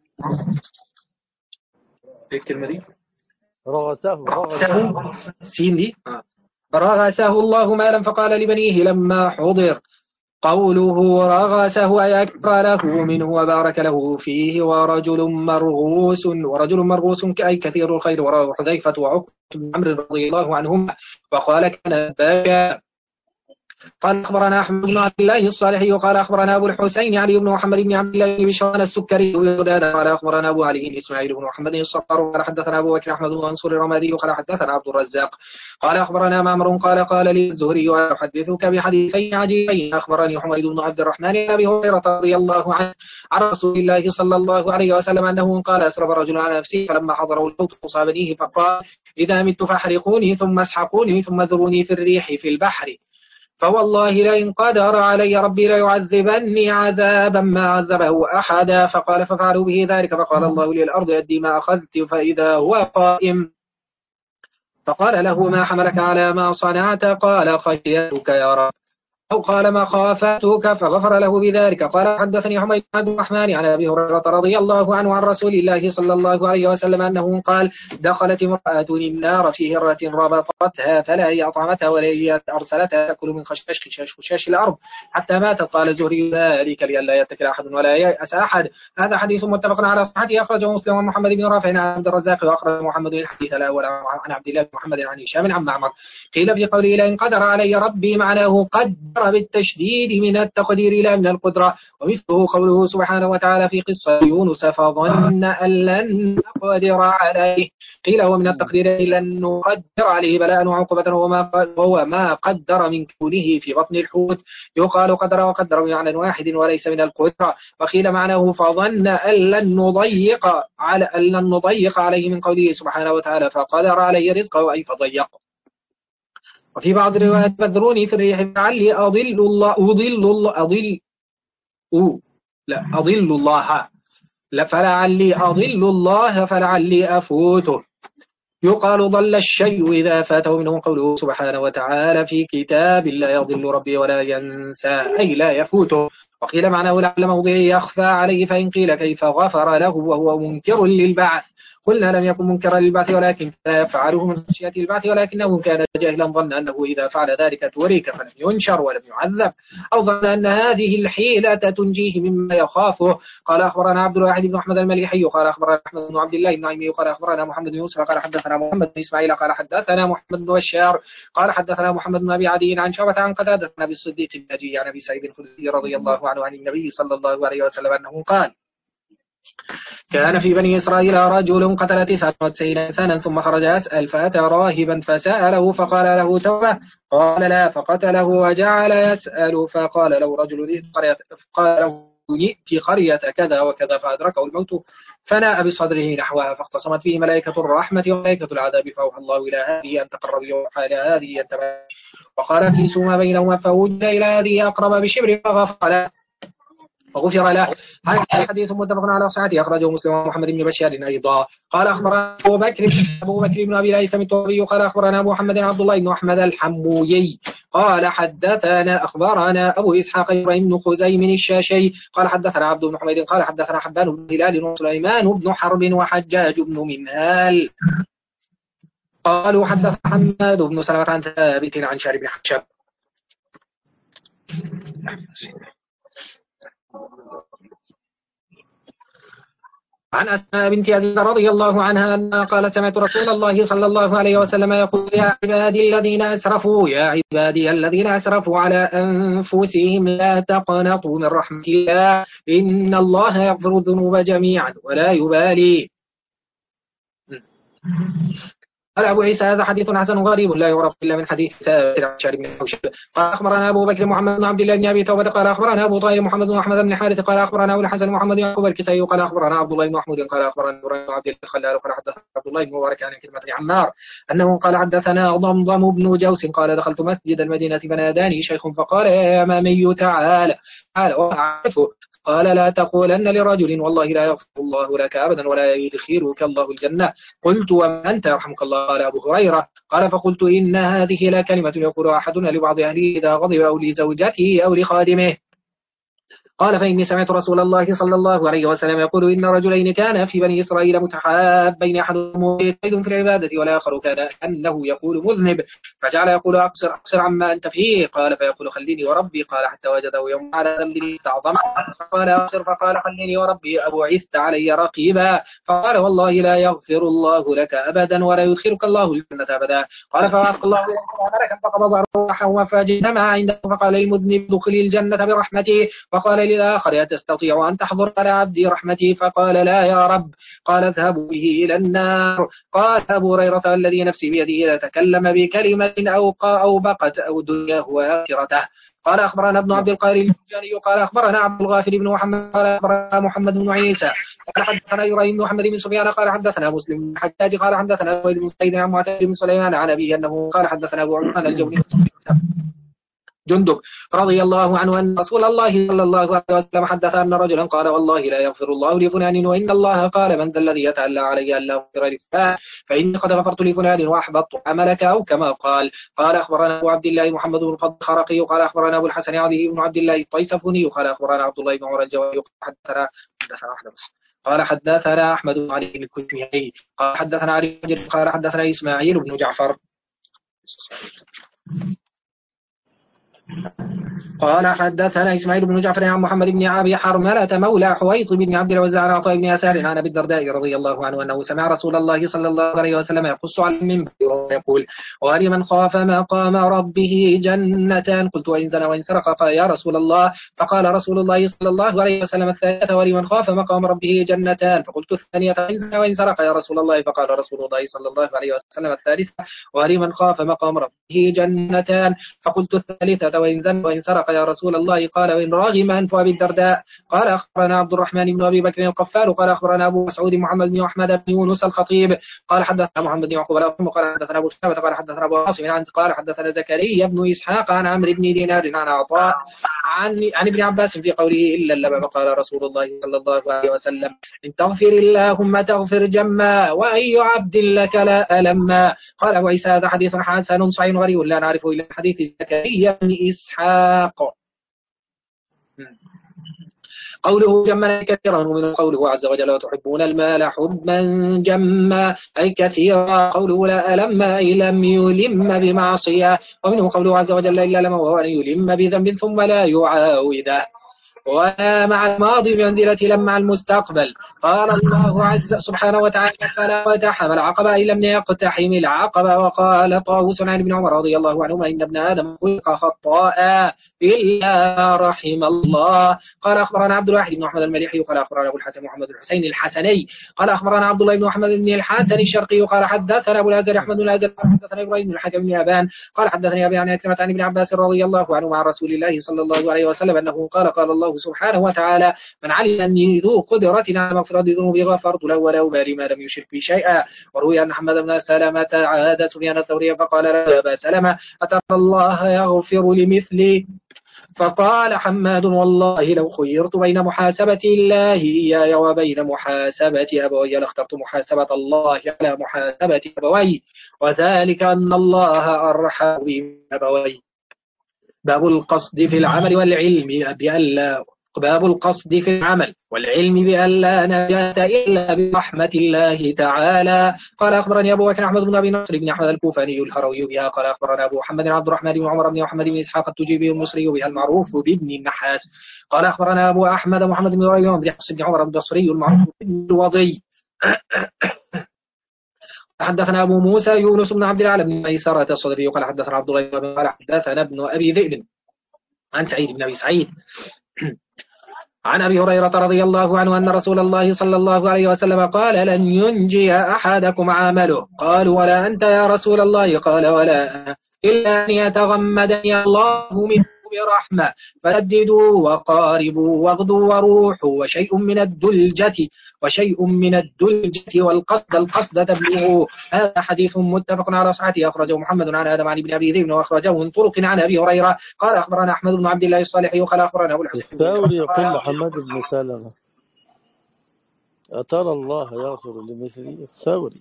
ايه الكلمة دي؟ رغسه رغسه سين دي آه. رغسه الله مالا فقال لبنيه لما حضر قوله رغسه أي أكبر له منه وبارك له فيه ورجل مرغوس ورجل مرغوس أي كثير الخير. ورواه حذيفة وعقبة بن عمرو رضي الله عنهما وقال كان باكا. قال أخبرنا أحمد بن عبد الله الصالحي وقال أخبرنا أبو الحسين علي بن محمد بن عبد الله بن بشران السكري قال أخبرنا أبو علي إسماعيل بن محمد الصقر قال حدثنا أبو بكر أحمد بن منصور الرمادي قال حدثنا عبد الرزاق قال أخبرنا معمر قال قال لي الزهري أحدثك بحديثين عجيبين أخبرني حميد بن عبد الرحمن عن أبي هريرة رضي الله عنه عن رسول الله صلى الله عليه وسلم أنه قال أسرب رجل على نفسه فلما حضره الموت أصاب بنيه فقال إذا مت فاحرقوني ثم اسحقوني ثم ذروني في الريح في البحر فوالله لئن قدر علي ربي ليعذبني عذابا ما عذبه أحدا. فقال ففعلوا به ذلك فقال الله للأرض أدي ما أخذت فإذا هو قائم فقال له ما حملك على ما صنعت؟ قال خشيتك يا رب أو قال ما خافتك فغفر له بذلك. قال حدثني حميد بن الرحمن عن أبي هريرة رضي الله عنه عن رسول الله صلى الله عليه وسلم أنه قال دخلت امرأة النار في هرة ربطتها فلا هي أطعمتها ولا هي أرسلتها تأكل من خشاش خشاش الأرض حتى ماتت. قال الزهري ذلك لئلا يتكل أحد ولا يأس أحد. هذا حديث متفق على صحته أخرجه مسلم ومحمد بن رافع عن عبد الرزاق وأخرج محمد الحديث الأول عن عبد الله بن محمد عن هشام عن معمر. قيل في قوله لئن قدر علي ربي معناه قدر قدر بالتشديد من التقدير لا من القدرة. ومثله قوله سبحانه وتعالى في قصة يونس فظن أن لن نقدر عليه، قيل هو من التقدير لن نقدر عليه بلاء وعقوبة، وهو ما قدر من كونه في بطن الحوت. يقال قدر وقدر بمعنى واحد وليس من القدرة. وقيل معناه فظن أن لن نضيق على أن لن نضيق عليه من قوله سبحانه وتعالى فقدر عليه رزقه أي فضيق. وفي بعض الروايات فذروني في الريح فلعلي أضل الله أضل الله أضل أو لا أضل الله لا فلعلي أضل الله فلعلي أفوته. يقال ضل الشيء إذا فاته منه قوله سبحانه وتعالى في كتاب لا يضل ربي ولا ينسى أي لا يفوته. وقيل معناه لعل موضعه يخفى عليه، فإن قيل كيف غفر له وهو منكر للبعث قلنا لم يكن منكرا للبعث ولكن كان يفعله من خشية البعث، ولكنه كان جاهلا ظن أنه إذا فعل ذلك تورك فلم ينشر ولم يعذب، أو ظن أن هذه الحيلة تنجيه مما يخافه. قال أخبرنا عبد الواحد بن أحمد المليحي قال أخبرنا أحمد بن عبد الله النعيمي قال أخبرنا محمد بن يوسف قال حدثنا محمد بن إسماعيل قال حدثنا محمد بن بشار قال حدثنا محمد بن أبي عدي عن شعبة عن قتادة عن أبي الصديق النجي عن أبي سعيد الخدري رضي الله عنه عن النبي صلى الله عليه وسلم أنه قال كان في بني إسرائيل رجل قتل تسعة وتسعين إنسانا ثم خرج يسأل فأتى راهبا فسأله فقال له توبة قال لا فقتله وجعل يسأل فقال له رجل قال له في قرية كذا وكذا فأدركه الموت فناء بصدره نحوها فاختصمت فيه ملائكة الرحمة وملائكة العذاب فأوحى الله إلى هذه أن تقرب يوحى إلى هذه أن تبعد وقال كيسوا ما بينهما فوجد إلى هذه أقرب بشبر فغفر له وغفر له. هذا الحديث متفق على صحته أخرجه مسلم ومحمد بن بشار أيضا. قال أخبرنا أبو بكر أبو بكر بن أبي الهيثم الطوبي قال أخبرنا أبو محمد عبد الله بن أحمد الحمويي قال حدثنا أخبرنا أبو إسحاق إبراهيم بن خزيم الشاشي قال حدثنا عبد بن حميد قال حدثنا حبان بن هلال وسليمان بن حرب وحجاج بن منهال قالوا حدث حماد بن سلمة عن ثابت عن شارب بن حشب. عن أسماء بنت يزيد رضي الله عنها أنها قالت سمعت رسول الله صلى الله عليه وسلم يقول يا عبادي الذين أسرفوا يا عبادي الذين أسرفوا على أنفسهم لا تقنطوا من رحمة الله إن الله يغفر الذنوب جميعا ولا يبالي. قال أبو عيسى هذا حديث حسن غريب لا يعرف إلا من حديث ثابت عن شارب بن حوشب. قال أخبرنا أبو بكر محمد بن عبد الله بن أبي توبة قال أخبرنا أبو طاهر محمد بن أحمد بن حارث قال أخبرنا أبو الحسن محمد بن يعقوب الكسائي قال أخبرنا عبد الله بن محمود قال أخبرنا إبراهيم بن عبد الله الخلال قال حدثنا عبد الله بن مبارك عن كلمة عمار أنه قال حدثنا ضمضم بن جوس قال دخلت مسجد المدينة فناداني شيخ فقال يا أمامي تعال تعال وأعرفه قال لا تقولن لرجل والله لا يغفر الله لك أبدا ولا يدخلك الله الجنة. قلت ومن أنت يرحمك الله؟ قال أبو هريرة. قال فقلت إن هذه لا كلمة يقول أحدنا لبعض أهله إذا غضب أو لزوجته أو لخادمه. قال فإني سمعت رسول الله صلى الله عليه وسلم يقول إن رجلين كان في بني إسرائيل متحابين أحدهم مجتهد في العبادة والآخر كان أنه يقول مذنب فجعل يقول أقصر أقصر عما أنت فيه قال فيقول خليني وربي قال حتى وجده يوم على ذنبه استعظم قال أقصر فقال خليني وربي أبعثت علي رقيبا فقال والله لا يغفر الله لك أبدا ولا يدخلك الله الجنة أبدا. قال فألقى الله ملكا فقبض روحه وفاجئ ما عنده فقال للمذنب ادخل الجنة برحمتي وقال للآخر أتستطيع أن تحضر على عبدي رحمتي فقال لا يا رب. قال اذهبوا به إلى النار. قال أبو هريرة الذي نفسي بيده لتكلم بكلمة أو أو بقت أو دنياه وآخرته. قال أخبرنا ابن عبد القادر الجاني قال أخبرنا عبد الغافر بن محمد قال أخبرنا محمد بن عيسى قال حدثنا إبراهيم بن محمد بن سفيان قال حدثنا مسلم بن حجاج قال حدثنا سويد بن سعيد عن معتز بن سليمان عن أبيه أنه قال حدثنا أبو عثمان الجوني جندب رضي الله عنه أن رسول الله صلى الله عليه وسلم حدث أن رجلا قال والله لا يغفر الله لفلان وإن الله قال من ذا الذي يتألى علي أن لا أغفر لفلان فإني قد غفرت لفلان وأحبطت عملك أو كما قال. قال أخبرنا أبو عبد الله محمد بن فضل الخرقي قال أخبرنا أبو الحسن علي بن عبد الله الطيسفوني قال أخبرنا عبد الله بن عمر الجواني حدثنا حدثنا أحمد قال حدثنا أحمد بن علي الكشميهي قال حدثنا علي قال حدثنا إسماعيل بن جعفر قال حدثنا إسماعيل بن جعفر عن محمد بن أبي حرملة مولى حويط بن عبد العزى عن عطاء بن يسار عن أبي الدرداء رضي الله عنه أنه سمع رسول الله صلى الله عليه وسلم يقص على المنبر ويقول: ولمن خاف مقام ربه جنتان. قلت: وإن زنى وإن سرق؟ قال: يا رسول الله. فقال رسول الله صلى الله عليه وسلم: الثالثة: ولمن خاف مقام ربه جنتان. فقلت: الثانية: وإن زنى وإن سرق يا رسول الله. فقال رسول الله صلى الله عليه وسلم: الثالثة: ولمن خاف مقام ربه جنتان. فقلت: الثالثة: وإن زنى وإن سرق يا رسول الله. قال: وإن راغم أنف أبي الدرداء. قال: أخبرنا عبد الرحمن بن أبي بكر القفال قال: أخبرنا أبو مسعود محمد بن أحمد بن يونس الخطيب قال: حدثنا محمد بن يعقوب الأخم قال: حدثنا أبو شعبة قال: حدثنا أبو عاصم عن قال: حدثنا زكريا بن إسحاق عن عمرو بن دينار عن عطاء عن عن ابن عباس في قوله: إلا اللبن. قال رسول الله صلى الله عليه وسلم: إن تغفر اللهم تغفر جما، وأي عبد لك لا ألما. قال أبو عيسى: هذا حديث حسن صحيح غريب لا نعرفه إلا حديث زكريا بن إسحاق. قوله جما كثيرا ومن قوله عز وجل: وتحبون المال حبا جما أي كثيرا. قوله لا ألم أي لم يلم بمعصية. ومنه قوله عز وجل: إلا لم وهو أن يلم بذنب ثم لا يعاوده. ولا مع الماضي بمنزلة لم مع المستقبل. قال الله عز سبحانه وتعالى: فلا اقتحم العقبة أي لم يقتحم العقبة. وقال طاووس عن ابن عمر رضي الله عنهما: إن ابن آدم خلق خطاء إلا رحم الله. قال: أخبرنا عبد الواحد بن أحمد المليحي قال: أخبرنا أبو الحسن محمد الحسين الحسني قال: أخبرنا عبد الله بن محمد بن الحسن الشرقي قال: حدثنا أبو الأزهر أحمد بن الأزهر قال: حدثنا إبراهيم بن الحكم بن أبان قال: حدثني أبي عن عكرمة عن ابن عباس رضي الله عنه عن رسول الله صلى الله عليه وسلم أنه قال: قال الله سبحانه وتعالى: من علم أني ذو قدرة على مغفرة ذنوبي غفرت له ولا أبالي ما لم يشرك بي شيئا. وروي أن محمد بن سلمة عاد سفيان الثوري فقال له: يا أبا سلمة أترى الله يغفر لمثلي؟ فقال حماد: والله لو خيرت بين محاسبة الله إياي وبين محاسبة أبوي لاخترت محاسبة الله على محاسبة أبوي، وذلك أن الله أرحم بأبوي. باب القصد في العمل والعلم بألا باب القصد في العمل والعلم بأن لا نجاة إلا برحمة الله تعالى. قال: أخبرني أبو بكر أحمد بن أبي نصر بن أحمد الكوفاني الهروي بها قال: أخبرنا أبو محمد عبد الرحمن بن عمر بن محمد بن إسحاق التجيبي المصري بها المعروف بابن النحاس قال: أخبرنا أبو أحمد محمد بن ريان بن حفص بن عمر البصري المعروف بن الوضي حدثنا أبو موسى يونس بن عبد العال بن ميسرة الصدري قال: حدثنا عبد الله بن قال: حدثنا ابن أبي ذئب عن سعيد بن أبي سعيد عن أبي هريرة رضي الله عنه أن رسول الله صلى الله عليه وسلم قال: لن ينجي أحدكم عمله. قالوا: ولا أنت يا رسول الله؟ قال: ولا أنا إلا أن يتغمدني الله منه برحمة فسددوا وقاربوا واغدوا وروحوا وشيء من الدلجة وشيء من الدلجة والقصد القصد تبلغوا. هذا حديث متفق على صحته أخرجه محمد عن آدم عن ابن أبي ذئب وأخرجه من طرق عن أبي هريرة قال: أخبرنا أحمد بن عبد الله الصالحي قال: أخبرنا أبو الحسين الثوري يقول محمد بن سلمة: أترى الله يغفر لمثلي؟ الثوري.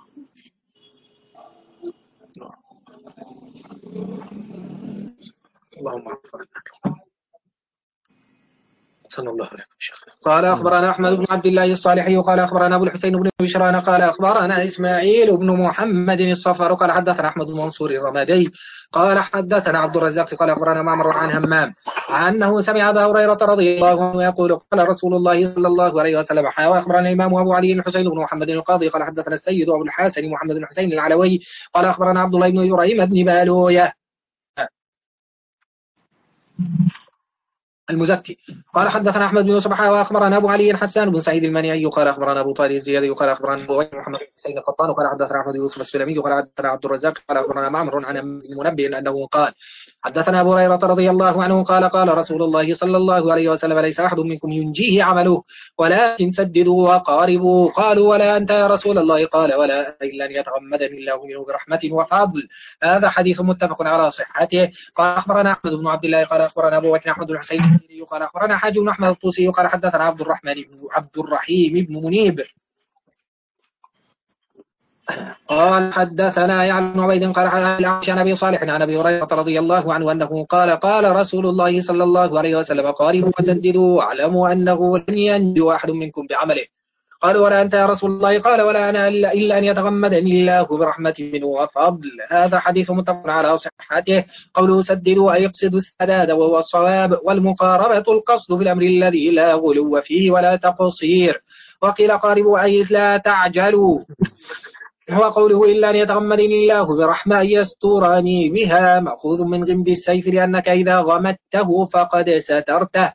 اللهم صلى الله عليه وسلم. قال: أخبرنا أحمد بن عبد الله الصالحي قال: أخبرنا أبو الحسين بن بشران قال: أخبرنا إسماعيل بن محمد الصفر قال: حدثنا أحمد بن منصور الرمادي قال: حدثنا عبد الرزاق قال: أخبرنا معمر عن همام عنه سمع أبا هريرة رضي الله عنه يقول: قال رسول الله صلى الله عليه وسلم: وأخبرنا الإمام أبو علي الحسين بن محمد القاضي قال: حدثنا السيد أبو الحسن محمد بن حسين العلوي قال: أخبرنا عبد الله بن إبراهيم بن بالوية المزكي قال: حدثنا أحمد بن يوسف وأخبرنا أبو علي حسان بن سعيد المنيعي قال: أخبرنا أبو طالب الزيادي قال: أخبرنا أبو محمد بن حسين القطان قال: حدثنا أحمد بن يوسف السلمي قال: حدثنا عبد الرزاق قال: أخبرنا معمر عن المنبه أنه قال: حدثنا أبو هريرة رضي الله عنه قال: قال رسول الله صلى الله عليه وسلم: ليس أحد منكم ينجيه عمله ولكن سددوا وقاربوا. قالوا: ولا أنت يا رسول الله؟ قال: ولا إلا أن يتغمدني الله منه برحمة وفضل. هذا حديث متفق على صحته. قال: أخبرنا أحمد بن عبد الله قال: أخبرنا أبو بكر أحمد الحسين قال: أخبرنا حاج بن أحمد الطوسي قال: حدثنا عبد الرحمن بن عبد الرحيم بن منيب قال: حدثنا يعلى بن عبيد قال: عن أبي صالح عن أبي هريرة رضي الله عنه أنه قال: قال رسول الله صلى الله عليه وسلم: قاربوا وسددوا واعلموا أنه لن ينجو أحد منكم بعمله قالوا ولا أنت يا رسول الله؟ قال ولا أنا إلا, إلا أن يتغمدني الله برحمة منه وفضل. هذا حديث متفق على صحته. قوله سددوا أي يقصد السداد وهو الصواب، والمقاربة القصد في الأمر الذي لا غلو فيه ولا تقصير. وقيل قاربوا أي لا تعجلوا. هو قوله إلا أن يتغمدني الله برحمة يسترني بها، مأخوذ من غمد السيف، لأنك إذا غمدته فقد سترته.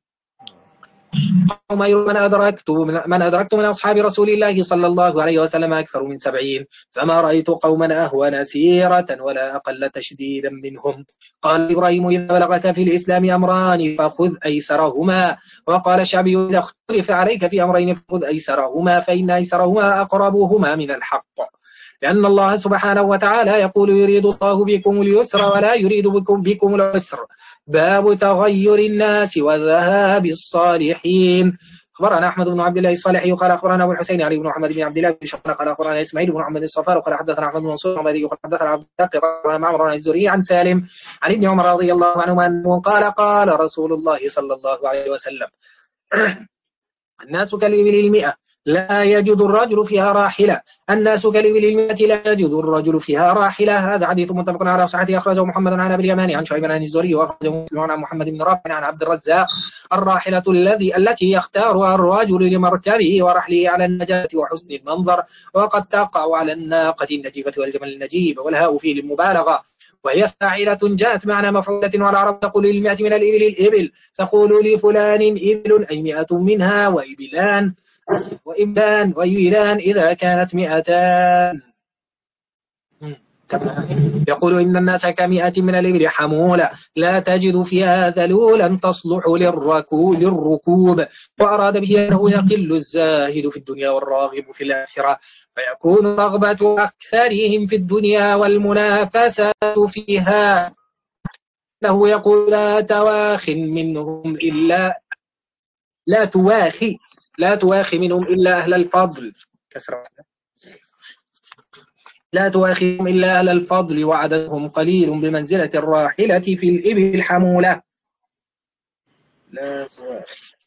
من أدركت من أدركت من أصحاب رسول الله صلى الله عليه وسلم أكثر من سبعين، فما رأيت قوما أهون سيرة ولا أقل تشديدا منهم. قال إبراهيم إذا بلغك في الإسلام أمران فخذ أيسرهما. وقال الشعبي إذا اختلف عليك في أمرين فخذ أيسرهما، فإن أيسرهما أقربهما من الحق، لأن الله سبحانه وتعالى يقول يريد الله بكم اليسر ولا يريد بكم, بكم العسر. باب تغير الناس وذهاب الصالحين. أخبرنا أحمد بن عبد الله الصالحي قال أخبرنا أبو الحسين علي بن محمد بن عبد الله بن شقنا قال أخبرنا إسماعيل بن محمد الصفار قال حدثنا أحمد بن منصور قال حدثنا عبد الحق قال معمر الزهري عن سالم عن ابن عمر رضي الله عنهما أنه قال قال رسول الله صلى الله عليه وسلم الناس كالإبل المئة لا يجد الرجل فيها راحلة. الناس كالإبل المئة لا يجد الرجل فيها راحلة. هذا حديث متفق على صحته. أخرجه محمد عن أبي اليماني عن شعيب عن الزهري، وأخرجه مسلم عن محمد بن رافع عن عبد الرزاق. الراحلة الذي التي يختارها الرجل لمركبه ورحله على النجاة وحسن المنظر، وقد تقع على الناقة النجيبة والجمل النجيب، والهاء فيه للمبالغة، وهي فاعلة جاءت معنى مفعولة. والعرب تقول للمئة من الإبل الإبل، تقول لفلان إبل أي مئة منها، وإبلان وإبلان وإبلان إذا كانت مئتان. يقول إن الناس كمئة من الإبل حمولة لا تجد فيها ذلولا تصلح للركوب, للركوب. وأراد به أنه يقل الزاهد في الدنيا والراغب في الآخرة، فيكون رغبة أكثرهم في الدنيا والمنافسة فيها. له يقول لا تواخ منهم إلا لا تواخي لا تواخي منهم إلا أهل الفضل كسر لا تواخيهم إلا أهل الفضل وعددهم قليل بمنزلة الراحلة في الإبل الحمولة. لا تواخي.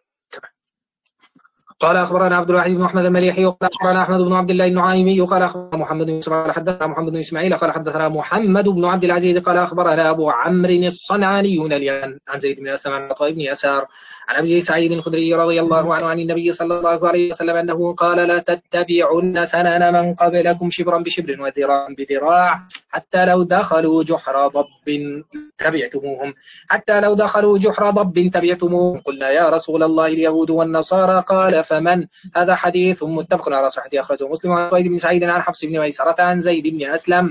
قال أخبرنا عبد الواحد بن أحمد المليحي قال أخبرنا أحمد بن عبد الله النعيمي قال أخبرنا محمد بن إسماعيل حدثنا محمد بن إسماعيل قال حدثنا محمد بن عبد العزيز قال أخبرنا أبو عمرو الصنعاني عن زيد بن أسلم عن عطاء بن يسار عن أبي سعيد الخدري رضي الله عنه عن النبي صلى الله عليه وسلم أنه قال لا تتبعن سنن من قبلكم شبرا بشبر وذراعا بذراع حتى لو دخلوا جحر ضب تبعتموهم حتى لو دخلوا جحر ضب تبعتموهم. قلنا يا رسول الله اليهود والنصارى قال فمن؟ هذا حديث متفق على صحته. أخرجه مسلم عن زيد بن سعيد عن حفص بن ميسرة عن زيد بن أسلم.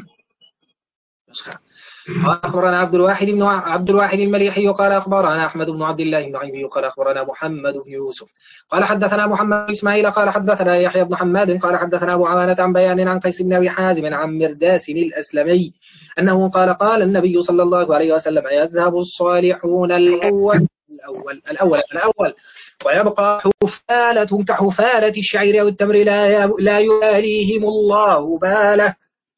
أخبرنا عبد الواحد بن عبد الواحد المليحي قال أخبرنا أحمد بن عبد الله النعيمي قال أخبرنا محمد بن يوسف قال حدثنا محمد بن إسماعيل قال حدثنا يحيى بن حماد قال حدثنا أبو عوانة عن بيان عن قيس بن أبي حازم عن مرداس الأسلمي أنه قال قال النبي صلى الله عليه وسلم يذهب الصالحون الأول الأول الأول الأول ويبقى حفالة كحفالة الشعير أو التمر لا لا يباليهم الله باله.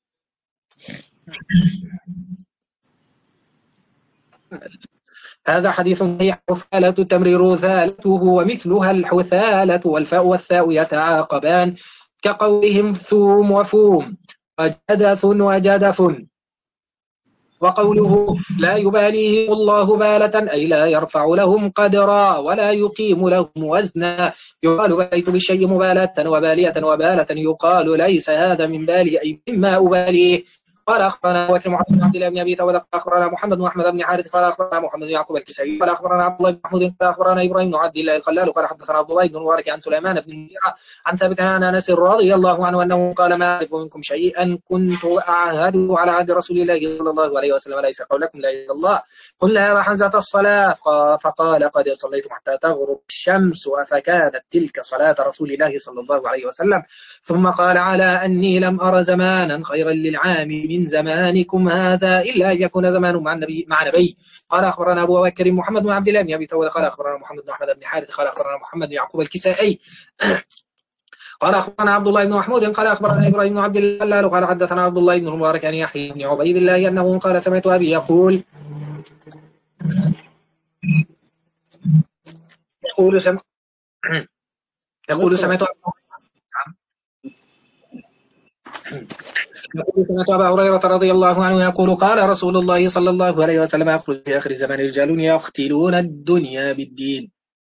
هذا حديث صحيح. حفالة التمر رذالته ومثلها الحثالة والفاء والثاء يتعاقبان كقولهم ثوم وفوم وجدث وجدف. وقوله لا يباليهم الله بالة أي لا يرفع لهم قدرا ولا يقيم لهم وزنا. يقال بليت بالشيء مبالة وبالية وبالة يقال ليس هذا من بالي أي مما أباليه. قال أخبرنا وكيل محمد بن عبد الله بن أبي ثودة قال أخبرنا محمد بن أحمد بن حارث قال أخبرنا محمد بن يعقوب الكسائي قال أخبرنا عبد الله بن محمود قال أخبرنا إبراهيم بن عبد الله الخلال قال حدثنا عبد الله بن مبارك عن سليمان بن المغيرة عن ثابت عن أنس رضي الله عنه أنه قال ما أعرف منكم شيئا كنت أعهده على عهد رسول الله صلى الله عليه وسلم ليس قولكم لا إله إلا الله. قلنا يا حمزة الصلاة فقال قد صليتم حتى تغرب الشمس فكانت تلك صلاة رسول الله صلى الله عليه وسلم. ثم قال على أني لم أر زمانا خيرا للعام من زمانكم هذا إلا أن يكون زمان مع النبي مع نبي. قال أخبرنا أبو بكر محمد بن عبد الله بن أبي ثودة قال أخبرنا محمد بن أحمد بن حارث قال أخبرنا محمد بن يعقوب الكسائي قال أخبرنا عبد الله بن محمود قال أخبرنا إبراهيم بن عبد الله قال حدثنا عبد الله بن مبارك عن يحيى بن عبيد الله أنه قال سمعت أبي يقول يقول سمع يقول سمعت يقول سمعت أبا هريرة رضي الله عنه يقول قال رسول الله صلى الله عليه وسلم يخرج في آخر الزمان رجال يقتلون الدنيا بالدين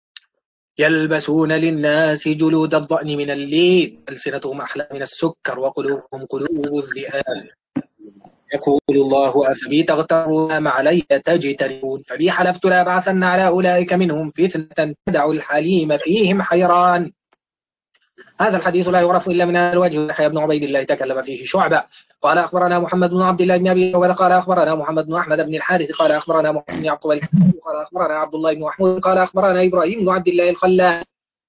يلبسون للناس جلود الضأن من الليل ألسنتهم أحلى من السكر وقلوبهم قلوب الذئاب يقول الله أفبي تغترون ما علي تجترون فبي حلفت لا بعثن على أولئك منهم فتنة تدع الحليم فيهم حيران. هذا الحديث لا يعرف إلا من هذا الوجه. يحيى بن عبيد الله تكلم فيه شعبة قال أخبرنا محمد بن عبد الله بن أبي عبيدة قال أخبرنا محمد بن أحمد بن الحارث قال أخبرنا محمد بن يعقوب قال أخبرنا عبد الله بن محمود قال أخبرنا إبراهيم بن عبد الله الخلال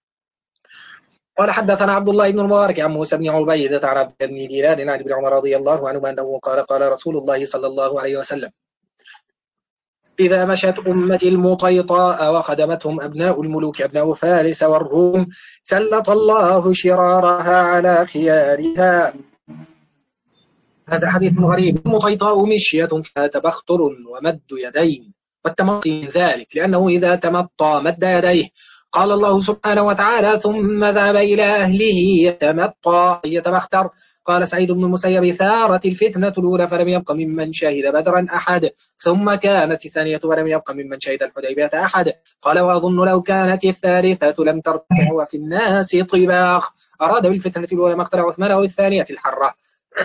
قال حدثنا عبد الله بن المبارك عن موسى بن عبيدة عن عبد بن دينار عن ابن عمر رضي الله عنهما أنه قال قال رسول الله صلى الله عليه وسلم إذا مشت أمتي المطيطاء وخدمتهم أبناء الملوك أبناء فارس والروم سلط الله شرارها على خيارها. هذا حديث غريب. المطيطاء مشية فيها تبختر ومد يدين والتمطي من ذلك لأنه إذا تمطى مد يديه. قال الله سبحانه وتعالى ثم ذهب إلى أهله يتمطى يتبختر. قال سعيد بن المسيب ثارت الفتنة الأولى فلم يبق ممن شهد بدرا أحد ثم كانت الثانية فلم يبق ممن شهد الحديبية أحد. قال وأظن لو كانت الثالثة لم ترتفع وفي الناس طباخ. أراد بالفتنة الأولى مقتل عثمان والثانية الحرة.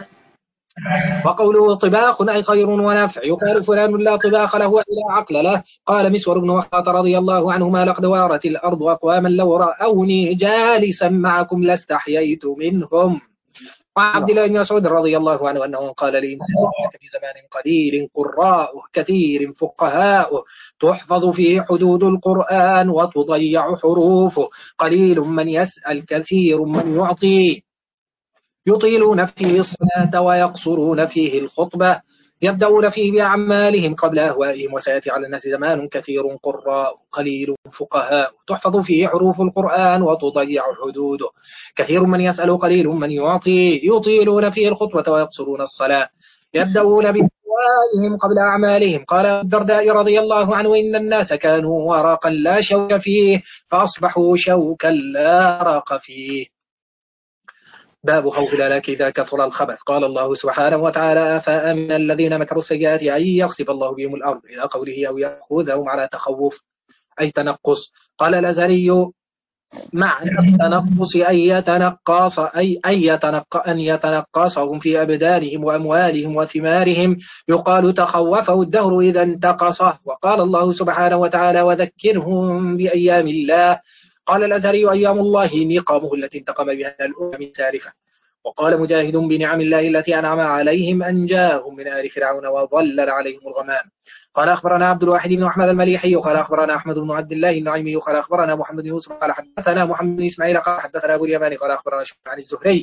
وقوله طباخ أي خير ونفع. يقال فلان لا طباخ له إلا عقل له. قال مسور بن وخاط رضي الله عنهما لقد وارت الأرض أقواما لو رأوني جالسا معكم لاستحييت منهم. وعن عبد الله بن مسعود رضي الله عنه أنه قال لإنسان في زمان قليل قراءه كثير فقهاؤه تحفظ فيه حدود القرآن وتضيع حروفه قليل من يسأل كثير من يعطي يطيلون فيه الصلاة ويقصرون فيه الخطبة يبدأون فيه بأعمالهم قبل أهوائهم وسيأتي على الناس زمان كثير قراء قليل فقهاء تحفظ فيه حروف القرآن وتضيع حدوده كثير من يسأل قليل من يعطي يطيلون فيه الخطبة ويقصرون الصلاة يبدأون بأهوائهم قبل أعمالهم. قال الدرداء رضي الله عنه إن الناس كانوا ورقا لا شوك فيه فأصبحوا شوكا لا رق فيه. باب خوف الهلاك إذا كثر الخبث. قال الله سبحانه وتعالى أفأمن الذين مكروا السيئات أن يخسف الله بهم الأرض إلى قوله أو يأخذهم على تخوف أي تنقص. قال الأزهري معنى التنقص أن يتنقص أي أن يتنق أن يتنقصهم في أبدانهم وأموالهم وثمارهم يقال تخوفه الدهر إذا انتقصه. وقال الله سبحانه وتعالى وذكرهم بأيام الله. قال الأزهري أيام الله نقامه التي انتقم بها الأمم سارفة. وقال مجاهد بنعم الله التي أنعم عليهم أنجاهم من آل فرعون وظلل عليهم الغمام. قال أخبرنا عبد الواحد بن أحمد المليحي قال أخبرنا أحمد بن عبد الله النعيمي قال أخبرنا محمد بن يوسف قال حدثنا محمد بن إسماعيل قال حدثنا أبو اليماني قال أخبرنا شعبة عن الزهري.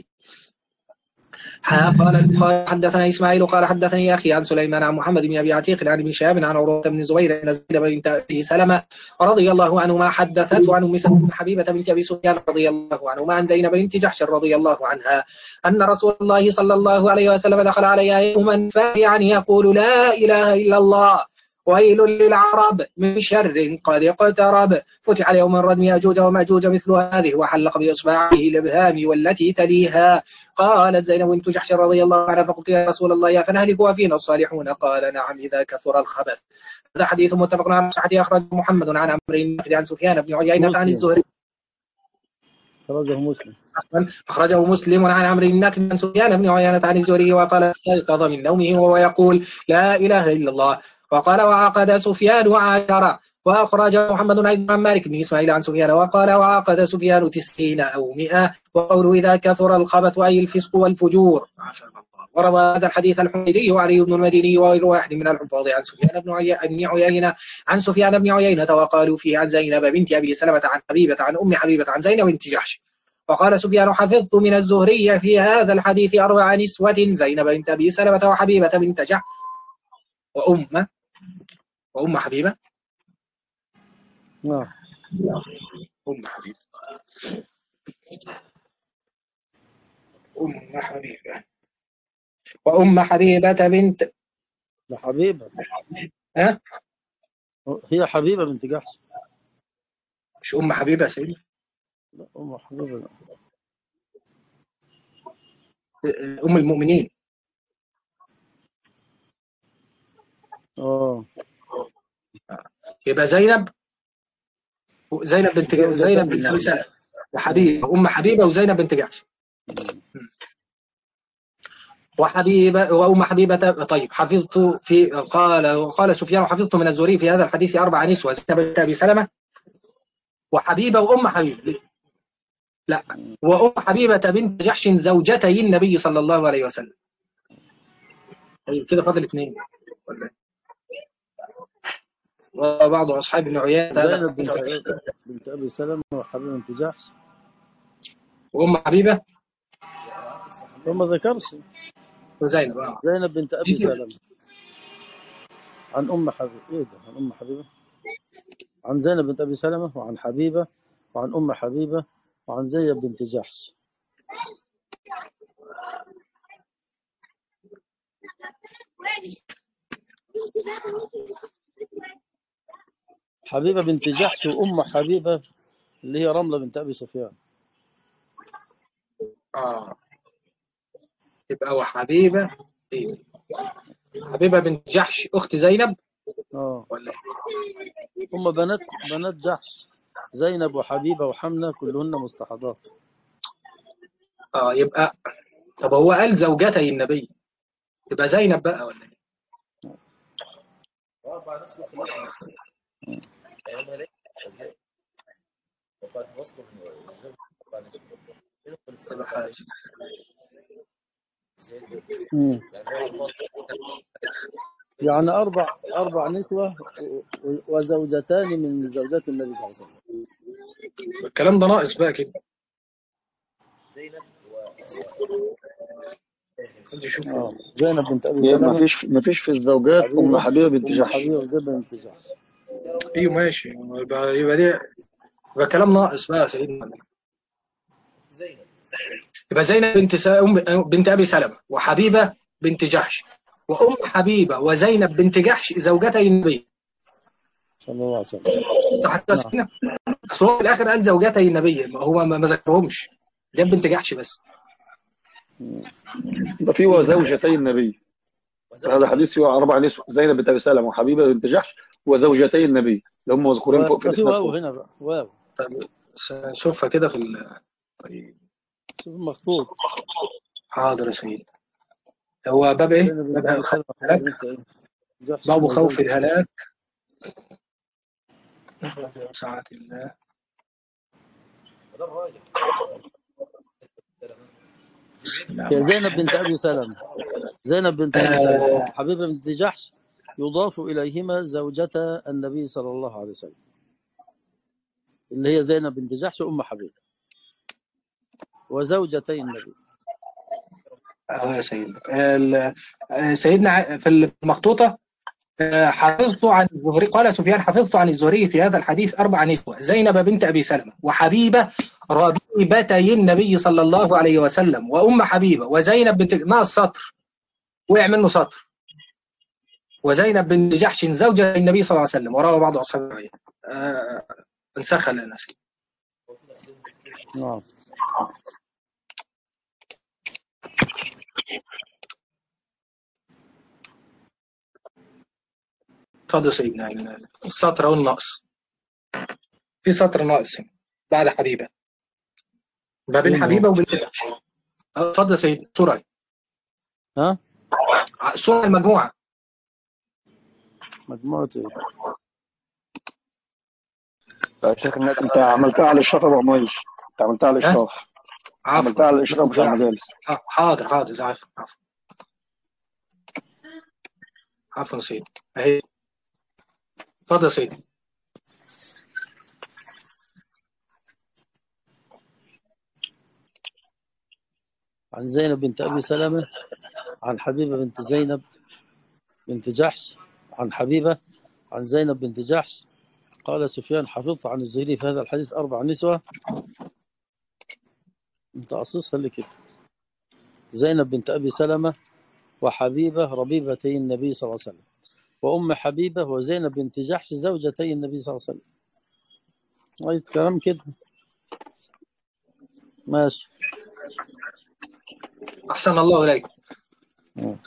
قال البخاري حدثنا إسماعيل قال حدثني أخي عن سليمان عن محمد بن أبي عتيق عن ابن شهاب عن عروة بن الزبير عن زينب بنت أبي سلمة رضي الله عنهما حدثته عن أم سلمة بن حبيبة بنت أبي سفيان رضي الله عنهما عن زينب بنت جحش رضي الله عنها أن رسول الله صلى الله عليه وسلم دخل عليها يوما فاجعا يقول لا إله إلا الله ويل للعرب من شر قد اقترب فتح اليوم الردم يأجوج ومأجوج مثل هذه وحلق بإصبعه الإبهام والتي تليها. قالت زينب بنت جحش رضي الله عنها فقلت يا رسول الله فنهلك وفينا الصالحون قال نعم إذا كثر الخبث. هذا حديث متفق على صحته أخرج محمد عن عمرو النخعي عن سفيان بن عيينة عن الزهري أخرجه مسلم أخرجه مسلم عن عمرو النخعي عن سفيان بن عيينة عن الزهري وقال استيقظ من نومه وهو يقول لا إله إلا الله. وقال وعقد سفيان عشرة. وأخرج محمد أيضا عن مالك بن إسماعيل عن سفيان وقال وعقد سفيان تسعين أو مئة. وقوله إذا كثر الخبث أي الفسق والفجور. وروى هذا الحديث الحميدي وعلي بن المديني وغير واحد من الحفاظ عن سفيان بن عيينة عن سفيان بن عيينة وقالوا فيه عن زينب بنت أبي سلمة عن حبيبة عن أم حبيبة عن زينب بنت جحش. وقال سفيان حفظت من الزهري في هذا الحديث أربع نسوة زينب بنت أبي سلمة وحبيبة بنت جحش وأم وأم حبيبة نعم أم حبيبة أم حبيبة وأم حبيبة بنت حبيبة ها هي حبيبة بنت جحش مش أم حبيبة سيدي لا أم حبيبة لا. أم المؤمنين. اه يبقى زينب، زينب بنت زوجة زينب بنت أبي النبي. سلمة وحبيبة، أم حبيبة وزينب بنت جحش مم. وحبيبة وأم حبيبة. طيب حفظت في قال قال سفيان وحفظت من الزهري في هذا الحديث أربع نسوة: زينب بنت أبي سلمة وحبيبة وأم حبيبة. لا، وأم حبيبة بنت جحش زوجتي النبي صلى الله عليه وسلم. طيب كده فاضل اثنين ولا إيه؟ وبعض أصحاب ابن عيينة هذا زينب بنت أبي بنت أبي سلمة وحبيبة بنت جحش. وأم حبيبة هو ما ذكرش وزينب. اه زينب بنت دي أبي كده. سلمة عن أم حبيبة. إيه ده؟ عن أم حبيبة، عن زينب بنت أبي سلمة وعن حبيبة وعن أم حبيبة وعن زينب بنت جحش. حبيبة بنت جحش وأم حبيبة اللي هي رملة بنت أبي سفيان. اه يبقى وحبيبة. إيه؟ حبيبة بنت جحش أخت زينب اه ولا إيه؟ هم بنات بنات جحش، زينب وحبيبة وحمنة كلهن مستحضات. اه يبقى، طب هو قال زوجتي النبي، يبقى زينب بقى ولا إيه؟ يبقى حاجة. مم. يعني أربع أربع نسوة و- وزوجتان من زوجات النبي صلى الله عليه وسلم. الكلام ده ناقص بقى كده. حد يشوف. اه زينب بنت أبي ما سلمة فيش ما فيش في الزوجات أم حبيبة حبيبة بنت أم جحش. حبيبة وزينب بنت جحش. ايوه ماشي، يبقى يبقى دي، يبقى كلام ناقص بقى يا سيدنا. يبقى زينب بنت س... أم... بنت ابي سلمة وحبيبة بنت جحش وام حبيبة وزينب بنت جحش زوجتي النبي. صلى الله عليه وسلم. صح كده يا نعم. سيدنا؟ بس هو في الاخر قال زوجتي النبي، ما هو ما ما ذكرهمش، جاب بنت جحش بس. ده في وزوجتي النبي. هذا حديث فيه أربع نسوة: زينب بنت أبي سلمة وحبيبة بنت جحش وزوجتي النبي اللي هم مذكورين فوق في ويبقى في الإسناد واو فوق. هنا بقى، واو. طب س- نشوفها كده في ال... طيب شوف المخطوط. حاضر يا سيدي. هو باب ايه؟ زينب بنت باب أبي خوف سلمة حبيبة الهلاك. بنت إيه؟ جحش باب خوف وزوجة. الهلاك. ساعة الله. بسم الله هي الرحمن زينب بنت أبي سلمة، زينب بنت أبي سلمة آه وحبيبة بنت جحش يضاف إليهما زوجتا النبي صلى الله عليه وسلم اللي هي زينب بنت جحش وأم حبيبة وزوجتي النبي. آه يا سيدنا ال- آه، سيدنا ع- في المخطوطة. آه، حفظت عن الزهري، قال سفيان حفظت عن الزهري في هذا الحديث أربع نسوة: زينب بنت أبي سلمة وحبيبة ربيبتي النبي صلى الله عليه وسلم وأم حبيبة وزينب بنت ما السطر وقع منه سطر، وزينب بنت جحش زوجة النبي صلى الله عليه وسلم. وروى بعض أصحاب العلم. آه انسخ لنا. نعم. اتفضل سيدنا. السطر والنقص، في سطر ناقص هنا بعد حبيبة، ما بين فين هو؟ حبيبة وبنت جحش. آه، اتفضل يا سيدي. سورة ها؟ سورة المجموعة. مجموعة إيه؟ يا شيخ الناس أنت عملتها على الإشراف يا أبو عمير. أنت عملتها على ها الإشراف. عفوا. عملتها على الإشراف مش على المجالس. آه، حاضر حاضر. عفوا عفوا عفوا يا سيدي. اهي اتفضل يا سيدي. عن زينب بنت أبي سلمة عن حبيبة بنت زينب بنت جحش عن حبيبة عن زينب بنت جحش. قال سفيان حفظت عن الزهري في هذا الحديث أربع نسوة. أنت قصصها لي كده: زينب بنت أبي سلمة وحبيبة ربيبتي النبي صلى الله عليه وسلم وأم حبيبة وزينب بنت جحش زوجتي النبي صلى الله عليه وسلم. أي كلام كده. ماشي. أحسن الله إليكم. مم.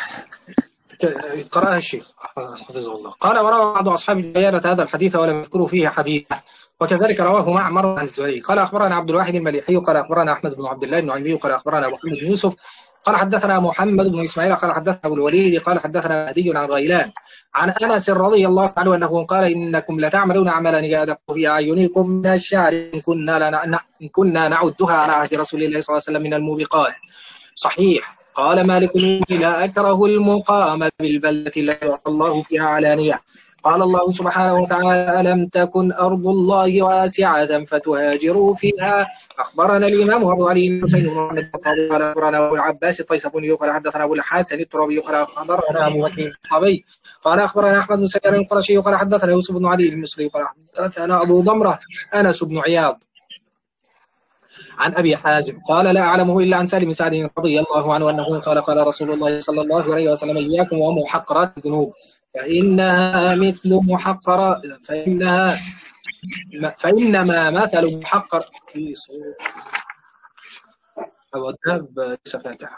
قرأها الشيخ حفظه الله. قال وروى بعض أصحاب البيانة هذا الحديث ولم يذكروا فيه حديثا، وكذلك رواه معمر عن الزهري. قال أخبرنا عبد الواحد المليحي قال أخبرنا أحمد بن عبد الله النعيمي قال أخبرنا محمد بن يوسف قال حدثنا محمد بن إسماعيل قال حدثنا أبو الوليد قال حدثنا مهدي عن غيلان عن أنس رضي الله عنه أنه قال إنكم لتعملون أعمالا يدق في أعينكم من الشعر إن كنا, لنا إن كنا نعدها على عهد رسول الله صلى الله عليه وسلم من الموبقات. صحيح. قال مالك لا أكره المقام بالبلدة التي يعطى الله فيها علانية. قال الله سبحانه وتعالى ألم تكن أرض الله واسعة فتهاجروا فيها. أخبرنا الإمام أبو علي بن حسين بن محمد القاضي قال أخبرنا أبو العباس الطيسفوني قال حدثنا أبو الحسن الترابي قال أخبرنا أبو بكر الصحابي قال أخبرنا أحمد بن سكر القرشي قال حدثنا يوسف بن علي المصري قال حدثنا أبو ضمرة أنس بن عياض عن أبي حازم قال لا أعلمه إلا عن سالم سعد رضي الله عنه أنه قال قال رسول الله صلى الله عليه وسلم إياكم ومحقرات الذنوب فإنها مثل محقرات فإنها فإنما مثل محقر في صوت أو الذهب سفاتح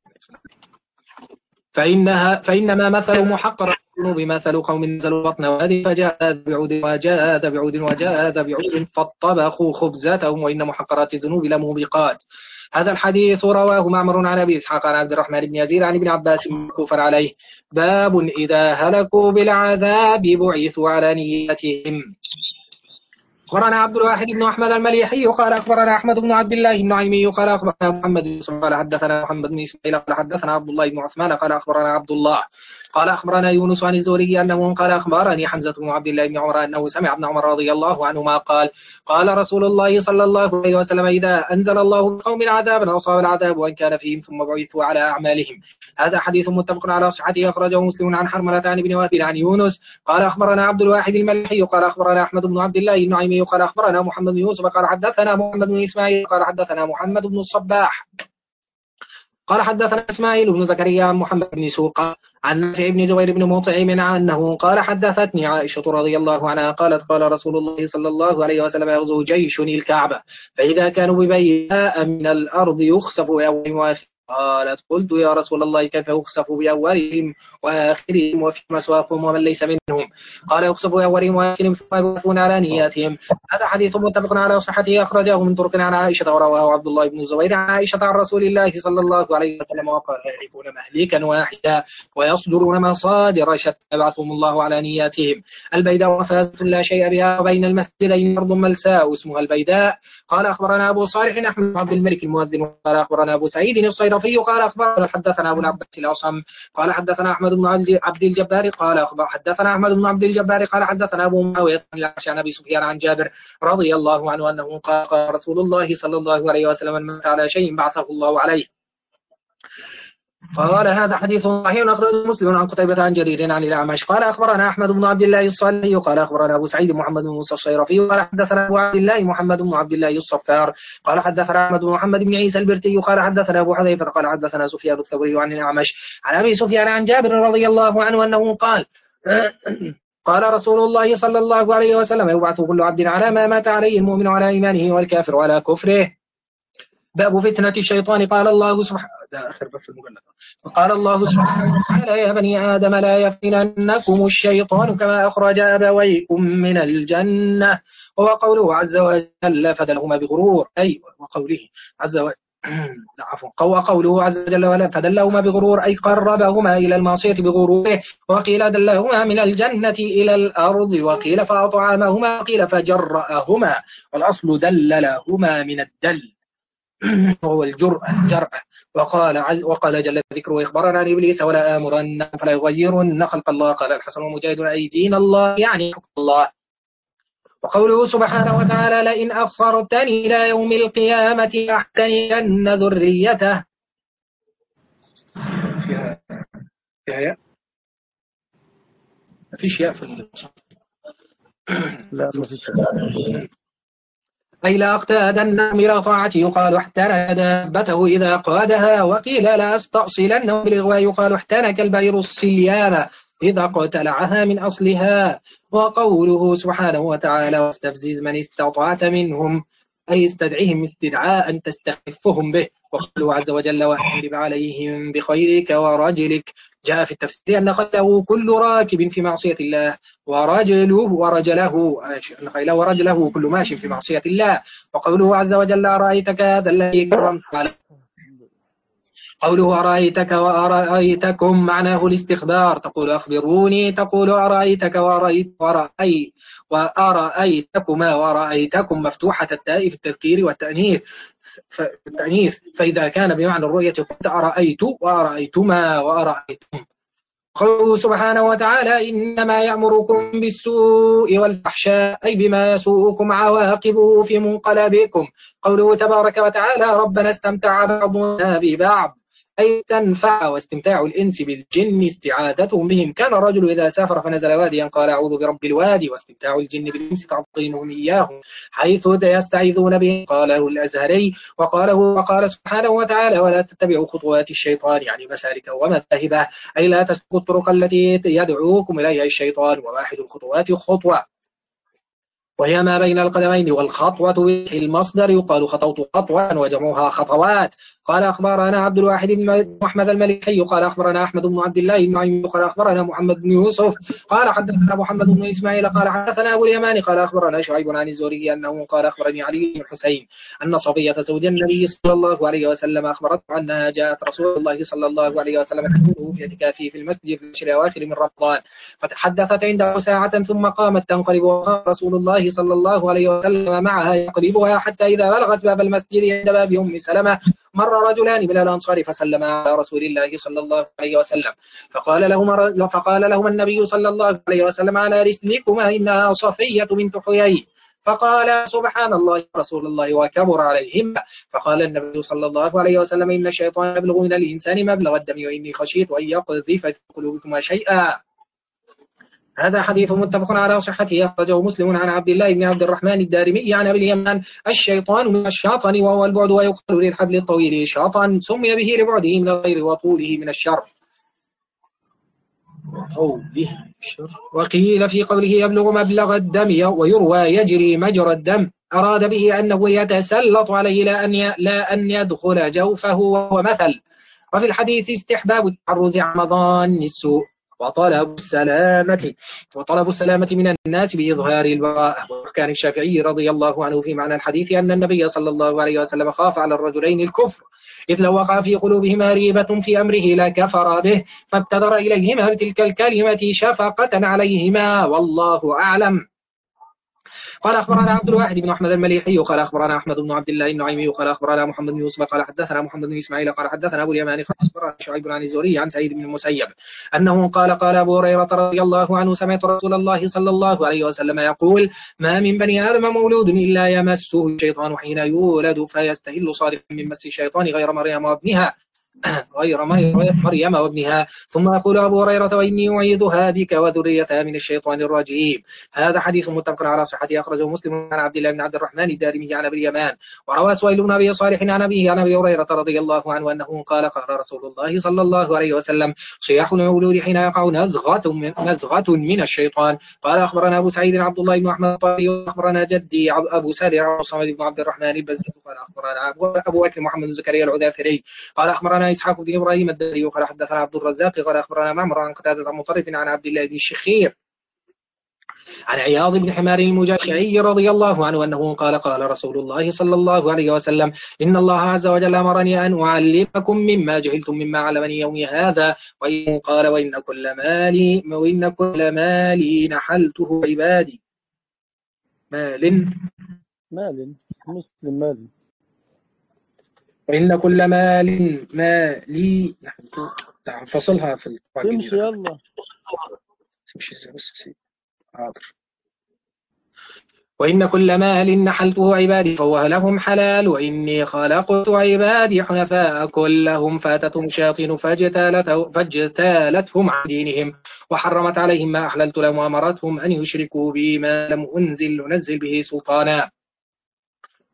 فإنها فإنما مثل محقر الذنوب مثل قوم نزلوا بطن وادي فجاء بعود وجاء بعود وجاء بعود فطبخوا خبزاتهم وإن محقرات الذنوب لموبقات. هذا الحديث رواه معمر عن أبي إسحاق عن عبد الرحمن بن يزيد عن ابن عباس موقوفا عليه. باب إذا هلكوا بالعذاب بعثوا على نيتهم. أخبرنا عبد الواحد بن أحمد المليحي قال أخبرنا أحمد بن عبد الله النعيمي قال أخبرنا محمد بن يوسف قال حدثنا محمد بن إسماعيل قال حدثنا عبد الله بن عثمان قال أخبرنا عبد الله قال أخبرنا يونس عن الزهري أنه قال أخبرني حمزة بن عبد الله بن عمر أنه سمع ابن عمر رضي الله عنهما قال قال رسول الله صلى الله عليه وسلم إذا أنزل الله بقوم عذابا أصاب العذاب وإن كان فيهم ثم بعثوا على أعمالهم. هذا حديث متفق على صحته أخرجه مسلم عن حرملة عن ابن وهب عن يونس قال أخبرنا عبد الواحد المليحي قال أخبرنا أحمد بن عبد الله النعيمي قال أخبرنا محمد بن يوسف قال حدثنا محمد بن إسماعيل قال حدثنا محمد بن الصباح قال حدثنا إسماعيل بن زكريا عن محمد بن سوق عن نافع بن جبير بن مطعم عنه قال حدثتني عائشة رضي الله عنها قالت قال رسول الله صلى الله عليه وسلم يغزو جيش الكعبة فإذا كانوا ببيئاء من الأرض يخسف بأولهم وآخرهم قالت قلت يا رسول الله كيف يخسف بأولهم وآخرهم وفي مسواقهم ومن ليس منهم قال يخسف بأولهم وآخرهم ثم يبعثون على نياتهم. هذا حديث متفق على صحته أخرجه من طرق عن عائشة ورواه عبد الله بن الزبير عن عائشة عن رسول الله صلى الله عليه وسلم وقال يعرفون مهلكا واحدا ويصدرون مصادر شتى يبعثهم الله على نياتهم. البيداء وفاة لا شيء بها بين المسجدين أرض ملساء اسمها البيداء. قال أخبرنا أبو صالح أحمد عبد الملك المؤذن قال أخبرنا أبو سعيد الصيرفي قال أخبرنا حدثنا أبو العباس الأصم قال حدثنا أحمد بن عبد الجبار قال أخبر حدثنا أحمد بن عبد الجبار قال حدثنا أبو معاوية عن أبي سفيان عن جابر رضي الله عنه أنه قال قال رسول الله صلى الله عليه وسلم من مات على شيء بعثه الله عليه. قال هذا حديث صحيح أخرجه مسلم عن قتيبة عن جرير عن الأعمش قال أخبرنا أحمد بن عبد الله الصالحي قال أخبرنا أبو سعيد محمد بن موسى الصيرفي قال حدثنا أبو عبد الله محمد بن عبد الله الصفار قال حدثنا أحمد بن محمد بن عيسى البرتي قال حدثنا أبو حذيفة قال حدثنا سفيان الثوري عن الأعمش عن أبي سفيان عن جابر رضي الله عنه أنه قال قال رسول الله صلى الله عليه وسلم يبعث كل عبد على ما مات عليه المؤمن على إيمانه والكافر على كفره. باب فتنة الشيطان. قال الله سبحانه آخر بس المجلد قال الله سبحانه وتعالى يا بني آدم لا يفتننكم الشيطان كما أخرج أبويكم من الجنة. وقوله عز وجل فدلهما بغرور أي وقوله عز وجل عفوا وقوله عز وجل فدلهما بغرور أي قربهما إلى المعصية بغروره. وقيل دلهما من الجنة إلى الأرض وقيل فأطعمهما وقيل فجرأهما والأصل دللهما من الدل وهو الجرأة جرأة. وقال عز وقال جل ذكره إخبارنا عن إبليس ولا آمرن فلا يغيرن خلق الله قال الحسن ومجاهد أي دين الله يعني حكم الله. وقوله سبحانه وتعالى لئن أخرتني إلى يوم القيامة أحتنين ذريته فيها فيها ياء ما فيش ياء في المصحف لا ما فيش. أي لا أقتادن أمر طاعتي يقال احتنى دابته إذا قادها. وقيل لا أستأصلنه بالإغواء يقال احتنك البعير الصليانة إذا قتلعها من أصلها. وقوله سبحانه وتعالى واستفزز من استطعت منهم أي استدعهم استدعاء تستخفهم به. وقوله عز وجل وأجلب عليهم بخيرك ورجلك، جاء في التفسير أن خيله كل راكب في معصية الله، ورجله ورجله أن خيله ورجله كل ماش في معصية الله. وقوله عز وجل أرأيتك هذا الذي كرمت عليه، قوله أرأيتك وأرأيتكم معناه الاستخبار، تقول أخبروني، تقول أرأيتك وأرأيت ورأي وأرأيتكما ورأيتكم مفتوحة التاء في التذكير والتأنيث التأنيث فإذا كان بمعنى الرؤية قلت أرأيت وأرأيتما وأرأيتم. قوله سبحانه وتعالى إنما يأمركم بالسوء والفحشاء أي بما يسوءكم عواقبه في منقلبكم. قوله تبارك وتعالى ربنا استمتع بعضنا ببعض أي تنفع، واستمتاع الإنس بالجن استعادتهم بهم. كان الرجل إذا سافر فنزل واديا قال أعوذ برب الوادي، واستمتاع الجن بالإنس تعظيمهم إياهم حيث يستعيذون به. قاله الأزهري. وقاله وقال سبحانه وتعالى ولا تتبعوا خطوات الشيطان يعني مسالكه ومذاهبه، أي لا تسلكوا الطرق التي يدعوكم إليها الشيطان. وواحد الخطوات خطوة وهي ما بين القدمين، والخطوة بالمصدر يقال خطوت خطوة وجمعها خطوات. قال أخبرنا عبد الواحد بن أحمد المليحي قال أخبرنا أحمد بن عبد الله بن قال أخبرنا محمد بن يوسف قال حدثنا محمد بن إسماعيل قال حدثنا أبو اليمان قال أخبرنا شعيب عن الزهري أنه قال أخبرني علي بن الحسين أن صفية زوج النبي صلى الله عليه وسلم أخبرته أنها جاءت رسول الله صلى الله عليه وسلم تحدثه في اعتكافه في المسجد في العشر الأواخر من رمضان، فتحدثت عنده ساعة ثم قامت تنقلب، وقال رسول الله صلى الله عليه وسلم معها يقلبها حتى إذا بلغت باب المسجد عند باب أم سلمة مر رجلان من الأنصار فسلما على رسول الله صلى الله عليه وسلم، فقال لهما فقال لهما النبي صلى الله عليه وسلم على رسلكما إنها صفية بنت حيي، فقال سبحان الله رسول الله وكبر عليهما. فقال النبي صلى الله عليه وسلم إن الشيطان يبلغ من الإنسان مبلغ الدم وإني خشيت أن يقذف في قلوبكما شيئا. هذا حديث متفق على صحته، أخرجه مسلم عن عبد الله بن عبد الرحمن الدارمي عن أبي اليمان الشيطان من الشاطن وهو البعد، ويقال للحبل الطويل شاطا سمي به لبعده من الخير وطوله من الشر. وقيل في قوله يبلغ مبلغ الدم ويروى يجري مجرى الدم أراد به أنه يتسلط عليه لا أن لا أن يدخل جوفه وهو مثل. وفي الحديث استحباب التحرز عن مظان السوء وطلب السلامة وطلب السلامة من الناس بإظهار البراءة. وكان الشافعي رضي الله عنه في معنى الحديث أن النبي صلى الله عليه وسلم خاف على الرجلين الكفر، إذ لو وقع في قلوبهما ريبة في أمره لكفر به، فابتدر إليهما بتلك الكلمة شفقة عليهما والله أعلم. قال أخبرنا عبد الواحد بن أحمد المليحي قال أخبرنا أحمد بن عبد الله النعيمي قال أخبرنا محمد بن يوسف قال حدثنا محمد بن إسماعيل قال حدثنا أبو اليمان قال أخبرنا شعيب عن الزهري عن سعيد بن المسيب أنه قال قال أبو هريرة رضي الله عنه سمعت رسول الله صلى الله عليه وسلم يقول ما من بني آدم مولود إلا يمسه الشيطان حين يولد فيستهل صارخا من مس الشيطان غير مريم وابنها غير مريم وابنها. ثم يقول أبو هريرة وإني أعيذها بك وذريتها من الشيطان الرجيم. هذا حديث متفق على صحته، أخرجه مسلم عن عبد الله بن عبد الرحمن الدارمي عن أبي اليمان. وروى سهيل بن أبي صالح عن أبيه عن أبي هريرة رضي الله عنه أنه قال قال رسول الله صلى الله عليه وسلم صياح المولود حين يقع نزغة من, نزغة من الشيطان. قال أخبرنا أبو سعيد عبد الله بن أحمد الطائي أخبرنا جدي أبو سالم صمد بن عبد الرحمن البزي قال أخبرنا أبو بكر محمد زكريا العذافري قال أخبرنا إسحاق بن إبراهيم الداري قال حدثنا عبد الرزاق قال أخبرنا معمر عن قتادة عن مطرف عن عبد الله بن الشخير عن عياض بن حمار المجاشعي رضي الله عنه أنه قال قال رسول الله صلى الله عليه وسلم إن الله عز وجل أمرني أن أعلمكم مما جهلتم مما علمني يومي هذا. وإن قال وإن كل مالي وإن كل مالي نحلته عبادي مال مال مسلم مال وإن كل مال مالي فصلها في الطاقة تمشي يلا حاضر. وإن كل مال نحلته عبادي فهو لهم حلال وإني خلقت عبادي حنفاء كلهم فاتتهم شياطين فاجتالتهم عن دينهم وحرمت عليهم ما أحللت لهم وأمرتهم أن يشركوا بي ما لم أنزل ننزل به سلطانا.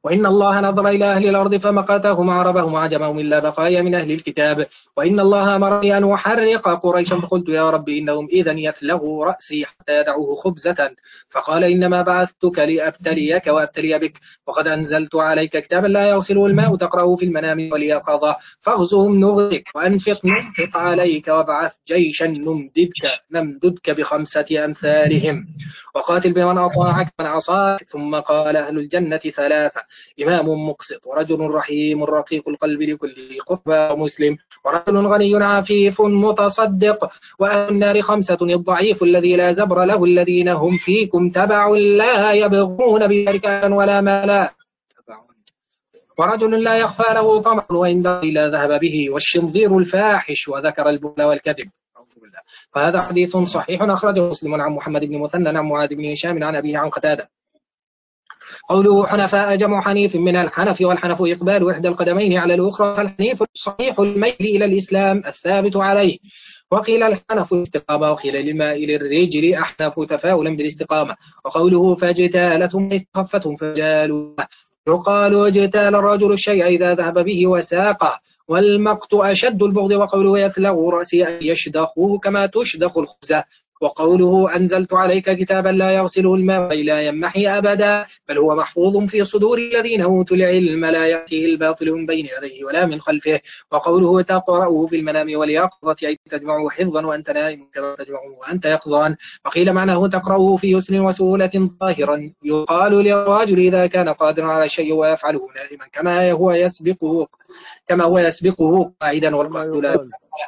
وإن الله نظر إلى أهل الأرض فمقتهم عربهم عجمهم إلا بقايا من أهل الكتاب، وإن الله أمرني أن أحرق قريشا فقلت يا رب إنهم إذا يثلغوا رأسي حتى يدعوه خبزة، فقال إنما بعثتك لأبتليك وأبتلي بك، وقد أنزلت عليك كتابا لا يغسله الماء تقرأه في المنام واليقظة، فاغزهم نغزك وأنفق ننفق عليك وابعث جيشا نمددك نمددك بخمسة أمثالهم وقاتل بمن أطاعك من عصاك. ثم قال أهل الجنة ثلاثة: إمام مقسط، ورجل رحيم رقيق القلب لكل قربى ومسلم، ورجل غني عفيف متصدق. وأهل النار خمسة: الضعيف الذي لا زبر له الذين هم فيكم تبع لا يبغون بذلك ولا مالا، ورجل لا يخفى له طمع وإن لا ذهب به، والشنظير الفاحش وذكر البخل والكذب. فهذا حديث صحيح أخرجه مسلم عن محمد بن مثنى عن معاذ بن هشام عن أبيه عن قتادة. قوله حنفاء جمع حنيف من الحنف، والحنف إقبال إحدى القدمين على الأخرى، فالحنيف الصحيح الميل إلى الإسلام الثابت عليه. وقيل الحنف الاستقامة، وقيل للمائل الرجل أحنف تفاؤلا بالاستقامة. وقوله فاجتالتهم استخفتهم فجالوا، يقال اجتال الرجل الشيء إذا ذهب به وساقه، والمقت أشد البغض. وقوله يثلغ رأسي أن يشدخوه كما تشدخ الخبزة. وقوله أنزلت عليك كتابا لا يغسله الماء لا يمحي أبدا، بل هو محفوظ في صدور الذين أوتوا العلم لا يأتيه الباطل من بين يديه ولا من خلفه. وقوله تقرأه في المنام واليقظة، أي تجمعه حفظا وأنت نائم كما تجمعه وأنت يقظان. وقيل معناه تقرأه في يسر وسهولة ظاهرا، يقال للرجل إذا كان قادرا على الشيء ويفعله نائما كما هو يسبقه كما هو يسبقه قاعدا والقاعد لا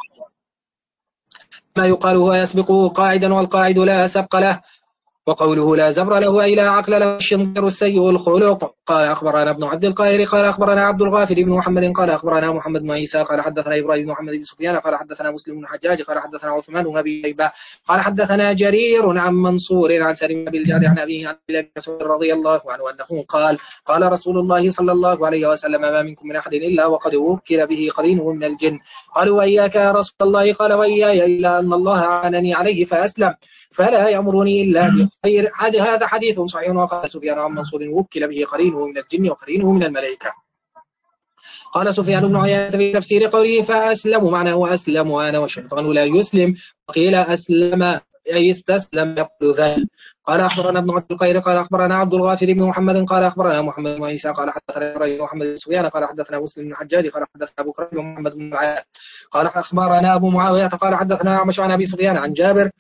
ما يقال هو يسبقه قاعدا والقاعد لا سبق له. وقوله لا زبر له أي لا عقل له، الشنظر السيء الخلق. قال أخبرنا ابن عبد القاهر قال أخبرنا عبد الغافر بن محمد قال أخبرنا محمد بن عيسى قال حدثنا إبراهيم بن محمد بن سفيان قال حدثنا مسلم بن حجاج قال حدثنا عثمان بن أبي شيبة قال حدثنا جرير عن منصور عن سليم بن الجعد عن أبيه عن ابن مسعود رضي الله عنه أنه قال قال رسول الله صلى الله عليه وسلم ما منكم من أحد إلا وقد وكل به قرينه من الجن. قالوا وإياك يا رسول الله؟ قال وإياي إلا أن الله أعانني عليه فأسلم فلا يأمرني إلا بخير. هذا حديث صحيح. وقال سفيان عن منصور وكل به قرينه من الجن وقرينه من الملائكة. قال سفيان بن عيينة في تفسير قوله فأسلم معناه أسلم وأنا والشيطان لا يسلم، وقيل أسلم أي استسلم يقول ذلك. قال أخبرنا ابن عبد القير قال أخبرنا عبد الغافر بن محمد قال أخبرنا محمد بن عيسى قال حدثنا إبراهيم محمد بن سفيان قال حدثنا مسلم بن حجاج قال حدثنا أبو بكر بن محمد بن معاذ قال أخبرنا أبو معاوية قال حدثنا أعمش عن أبي سفيان عن جابر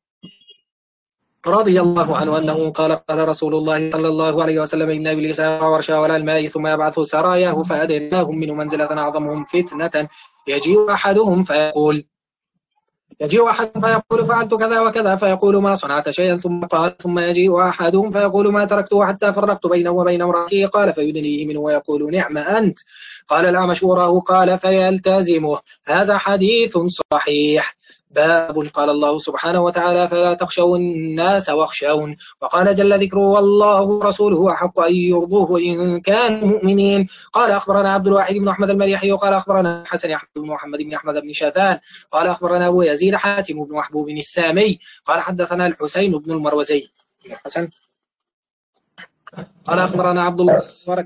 رضي الله عنه أنه قال قال رسول الله صلى الله عليه وسلم إن إبليس ورشا ولا الماء ثم يبعث سراياه فأدرناهم منه منزلة أعظمهم فتنة يجيء أحدهم فيقول يجيء أحدهم فيقول فعلت كذا وكذا فيقول ما صنعت شيئا ثم قال ثم يجيء أحدهم فيقول ما تركته حتى فرقت بينه وبين امرأته قال فيدنيه منه ويقول نعم أنت. قال الأعمش وراه قال فيلتزمه. هذا حديث صحيح. باب قال الله سبحانه وتعالى فلا تخشوا الناس واخشون، وقال جل ذكره والله ورسوله أحق أن يرضوه إن كانوا مؤمنين. قال أخبرنا عبد الواحد بن أحمد المليحي قال أخبرنا حسن أحمد بن محمد بن أحمد بن شاذان قال أخبرنا أبو يزيد حاتم بن محبوب السامي قال حدثنا الحسين بن المروزي حسن قال أخبرنا عبد الله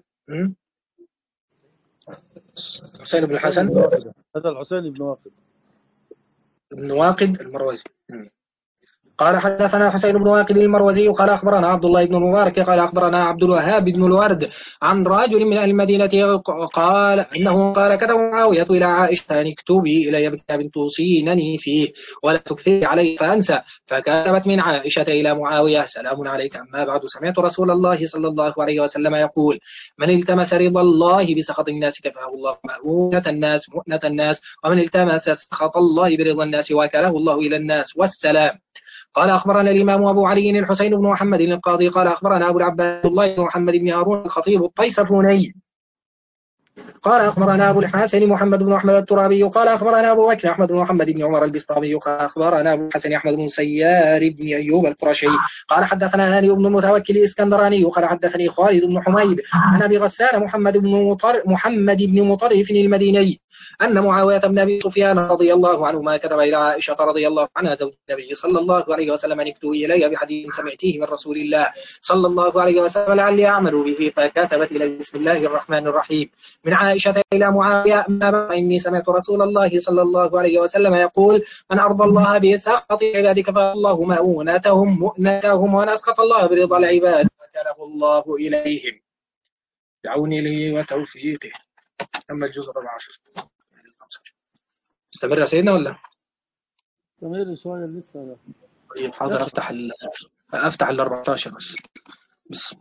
حسين بن الحسن هذا الحسين بن واقد بن واقد المروزي. قال حدثنا حسين بن واقد المروزي قال أخبرنا عبد الله بن المبارك قال أخبرنا عبد الوهاب بن الورد عن رجل من أهل المدينة قال إنه قال كتب معاوية إلى عائشة أن اكتبي إلي بكتاب توصينني فيه ولا تكثري عليه فأنسى، فكتبت من عائشة إلى معاوية سلام عليك أما بعد سمعت رسول الله صلى الله عليه وسلم يقول من التمس رضا الله بسخط الناس كفاه الله مؤونة الناس مؤنة الناس، ومن التمس سخط الله برضا الناس وكله الله إلى الناس والسلام. قال أخبرنا الإمام أبو علي الحسين بن محمد القاضي قال أخبرنا أبو العباس الله بن محمد بن هارون الخطيب الطيسفوني قال أخبرنا أبو الحسن محمد بن أحمد الترابي قال أخبرنا أبو بكر أحمد بن محمد بن عمر البسطامي قال أخبرنا أبو الحسن أحمد بن سيار بن أيوب القرشي قال حدثنا هاني بن المتوكل الإسكندراني قال حدثني خالد بن حميد عن أبي غسان محمد بن مطر محمد بن مطرف المديني أن معاوية بن أبي سفيان رضي الله عنهما كتب إلى عائشة رضي الله عنها زوج النبي صلى الله عليه وسلم أن اكتبي إلي بحديث سمعتيه من رسول الله صلى الله عليه وسلم لعلي أعمل به، فكتبت إلي بسم الله الرحمن الرحيم من عائشة إلى معاوية أما بعد إني سمعت رسول الله صلى الله عليه وسلم يقول من أرضى الله بسخط عبادك فالله مؤونتهم مؤنتهم ونسخط الله برضا العباد وكله الله إليهم بعونه لي وتوفيقه. أما الجزء الرابع عشر استمر يا سيدنا ولا؟ استمر شوية لسه. طيب حاضر أفتح ال أفتح ال أربعة عشر بس. بس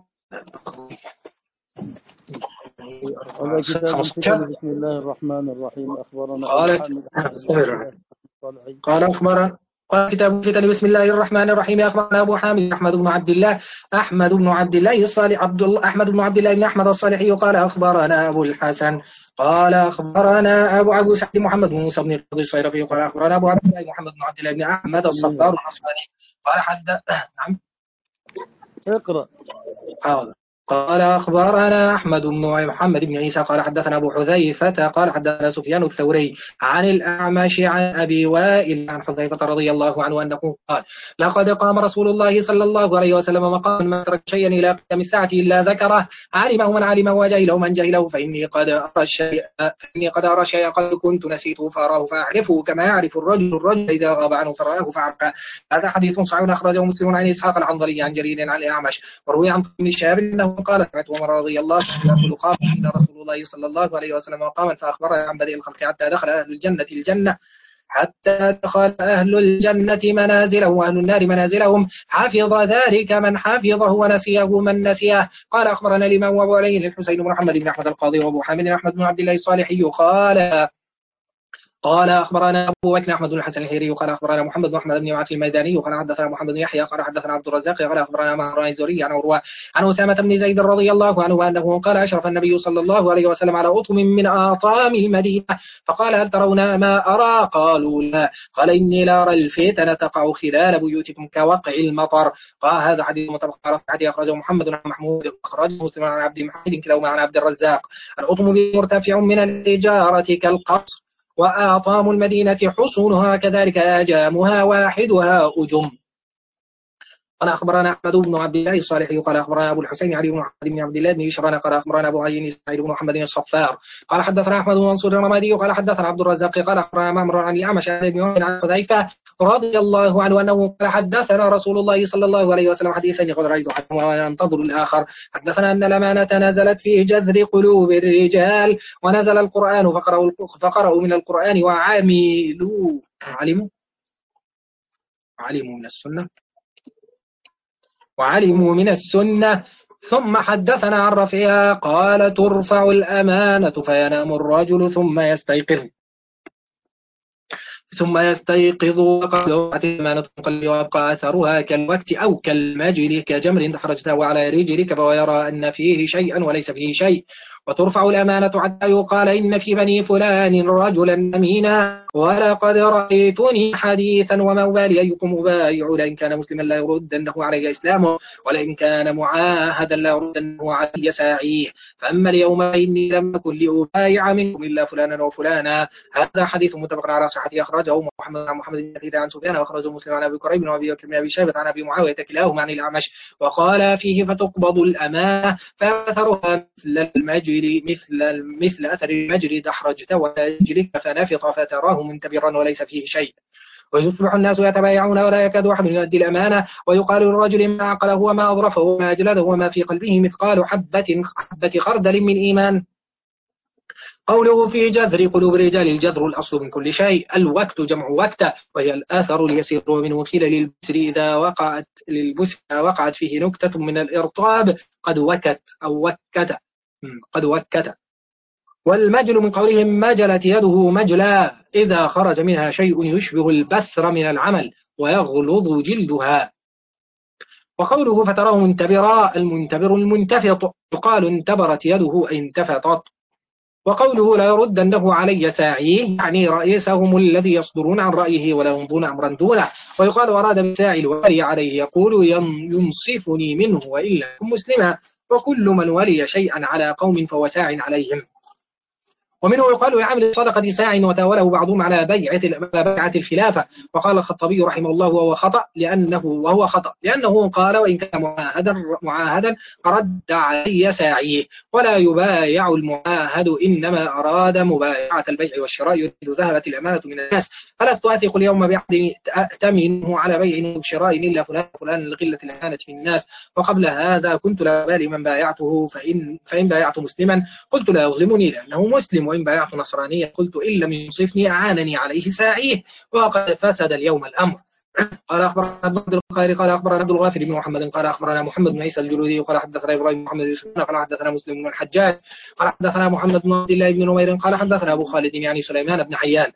بسم الله الرحمن الرحيم. أخبرنا قال قال أخبرنا قال كتاب الفتن بسم الله الرحمن الرحيم. أخبرنا أبو حامد أحمد بن عبد الله أحمد بن عبد الله الصالح عبد الله أحمد بن عبد الله بن أحمد الصالحي قال أخبرنا أبو الحسن قال أخبرنا أبو أبو سعد محمد بن موسى بن القاضي الصيرفي قال أخبرنا أبو عبد الله محمد بن عبد الله بن أحمد الصفار الأصفهاني قال حدث نعم اقرأ. حاضر. قال أخبرنا أحمد بن محمد بن عيسى قال حدثنا أبو حذيفة قال حدثنا سفيان الثوري عن الأعمش عن أبي وائل عن حذيفة رضي الله عنه أنه قال لقد قام رسول الله صلى الله عليه وسلم مقاما ما ترك شيئا إلى قيام الساعة إلا ذكره علمه من علمه وجهله من جهله فإني قد أرى الشيء فإني قد أرى شيئا قد كنت نسيته فأراه فأعرفه كما يعرف الرجل الرجل إذا غاب عنه فرآه فعرفه. هذا حديث صحيح أخرجه مسلم عن إسحاق العنظري عن جرير عن الأعمش وروي عن ابن شهاب أنه قال سمعت عمر رضي الله عنه يقول قام إن رسول الله صلى الله عليه وسلم قاما فأخبره عن بدء الخلق حتى دخل أهل الجنة الجنة حتى دخل أهل الجنة منازلهم وأهل النار منازلهم حفظ ذلك من حفظه ونسيه من نسيه. قال أخبرنا الإمام أبو علي الحسين بن محمد بن أحمد القاضي وأبو حامد أحمد بن عبد الله الصالحي قال قال أخبرنا أبو بكر أحمد بن الحسن الحيري قال أخبرنا محمد بن أحمد بن عبد الميداني قال حدثنا محمد بن يحيى قال حدثنا عبد الرزاق قال أخبرنا مهران الزهري عن عروة عن أسامة بن زيد رضي الله عنه أنه قال أشرف النبي صلى الله عليه وسلم على أطم من أطام المدينة فقال هل ترون ما أرى؟ قالوا لا. قال إني لأرى الفتن تقع خلال بيوتكم كوقع المطر. قال هذا حديث متفق عليه حديث أخرجه محمد عن محمود أخرجه مسلم عن عبد محمد كلاهما عن عبد الرزاق. الأطم مرتفع من الحجارة كالقصر وآطام المدينة حصونها كذلك آجامها واحدها أجم. قال أخبرنا أحمد بن عبد الله الصالحي قال أخبرنا أبو الحسين علي بن محمد بن عبد الله بن يشران قال أخبرنا أبو عين إسماعيل بن محمد الصفار قال حدثنا أحمد بن منصور الرمادي قال حدثنا عبد الرزاق قال أخبرنا معمر عن الأعمش عن ابن عمر عن حذيفة رضي الله عنه أنه قال حدثنا رسول الله صلى الله عليه وسلم حديثا قد رأيت عنه وينتظر الآخر. حدثنا أن الأمانة نزلت في جذر قلوب الرجال ونزل القرآن فقرأوا فقرأوا من القرآن وعملوا علموا علموا من السنة وعلموا من السنة. ثم حدثنا عن رفعها قال ترفع الأمانة فينام الرجل ثم يستيقظ ثم يستيقظ وقد وقعت الأمانة قل ويبقى أثرها كالوقت أو كالمجل كجمر دحرجته على رجلك فيرى أن فيه شيئا وليس فيه شيء. وترفع الأمانة حتى يقال إن في بني فلان رجلا أمينا ولقد رأيتني حديثا وما أبالي أيكم أبايع لئن كان مسلما لا يردنه علي إسلامه ولئن كان معاهدا لا يردنه علي ساعيه. فأما اليوم إني لم أكن لأبايع منكم إلا فلانا وفلانا. هذا حديث متفق على صحته أخرجه محمد عن محمد بن كثير عن سفيان وأخرجه مسلم عن أبي كريب وأبي بكر بن أبي شيبة عن أبي معاوية كلاهما عن الأعمش وقال فيه فتقبض الأمانة فأثرها مثل المجري مثل مثل أثر المجري دحرجت ورجلك فنفط فتراه منتبرا وليس فيه شيء. ويصبح الناس يتبايعون ولا يكاد أحد يؤدي الأمانة ويقال للرجل ما عقله وما أظرفه وما أجلده وما في قلبه مثقال حبة حبة خردل من إيمان. قوله في جذر قلوب الرجال الجذر الأصل من كل شيء. الوقت جمع وقت وهي الآثر اليسير منه قيل للبسر إذا وقعت للبسر وقعت فيه نكتة من الإرطاب قد وكت أو وكت قد وكت. والمجل من قولهم مجلت يده مجلا إذا خرج منها شيء يشبه البثر من العمل ويغلظ جلدها. وقوله فتراه منتبرا المنتبر المنتفط يقال انتبرت يده أي انتفطت. وقوله لا يردنه علي ساعيه يعني رئيسهم الذي يصدرون عن رأيه ولا يمضون أمرا دونه. ويقال أراد بالساعي الوالي عليه يقول ينصفني منه وإلا مسلما وكل من ولي شيئا على قوم فهو ساع عليهم. ومنه يقال لعامل الصدقة ساع وتاوله بعضهم على بيعة بيعة الخلافة. وقال الخطابي رحمه الله وهو خطأ لأنه وهو خطأ لأنه قال وإن كان معاهدا معاهدا رد علي ساعيه، ولا يبايع المعاهد إنما أراد مبايعة البيع والشراء يريد ذهبت الأمانة من الناس، فلست أثق اليوم بعد أأتمنه على بيع وشراء إلا فلان فلان لقلة الأمانة من الناس، وقبل هذا كنت لا أبالي من بايعته، فإن فإن بايعت مسلما قلت لا يظلمني لأنه مسلم، وإن بايعت نصرانيا قلت إن لم ينصفني أعانني عليه ساعيه، وقد فسد اليوم الأمر. قال أخبرنا عبد القاهر قال أخبرنا عبد الغافر بن محمد قال أخبرنا محمد بن عيسى الجلودي قال حدثنا إبراهيم بن محمد بن قال حدثنا مسلم بن الحجاج قال حدثنا محمد بن عبد الله بن نمير قال حدثنا أبو خالد يعني سليمان بن حيان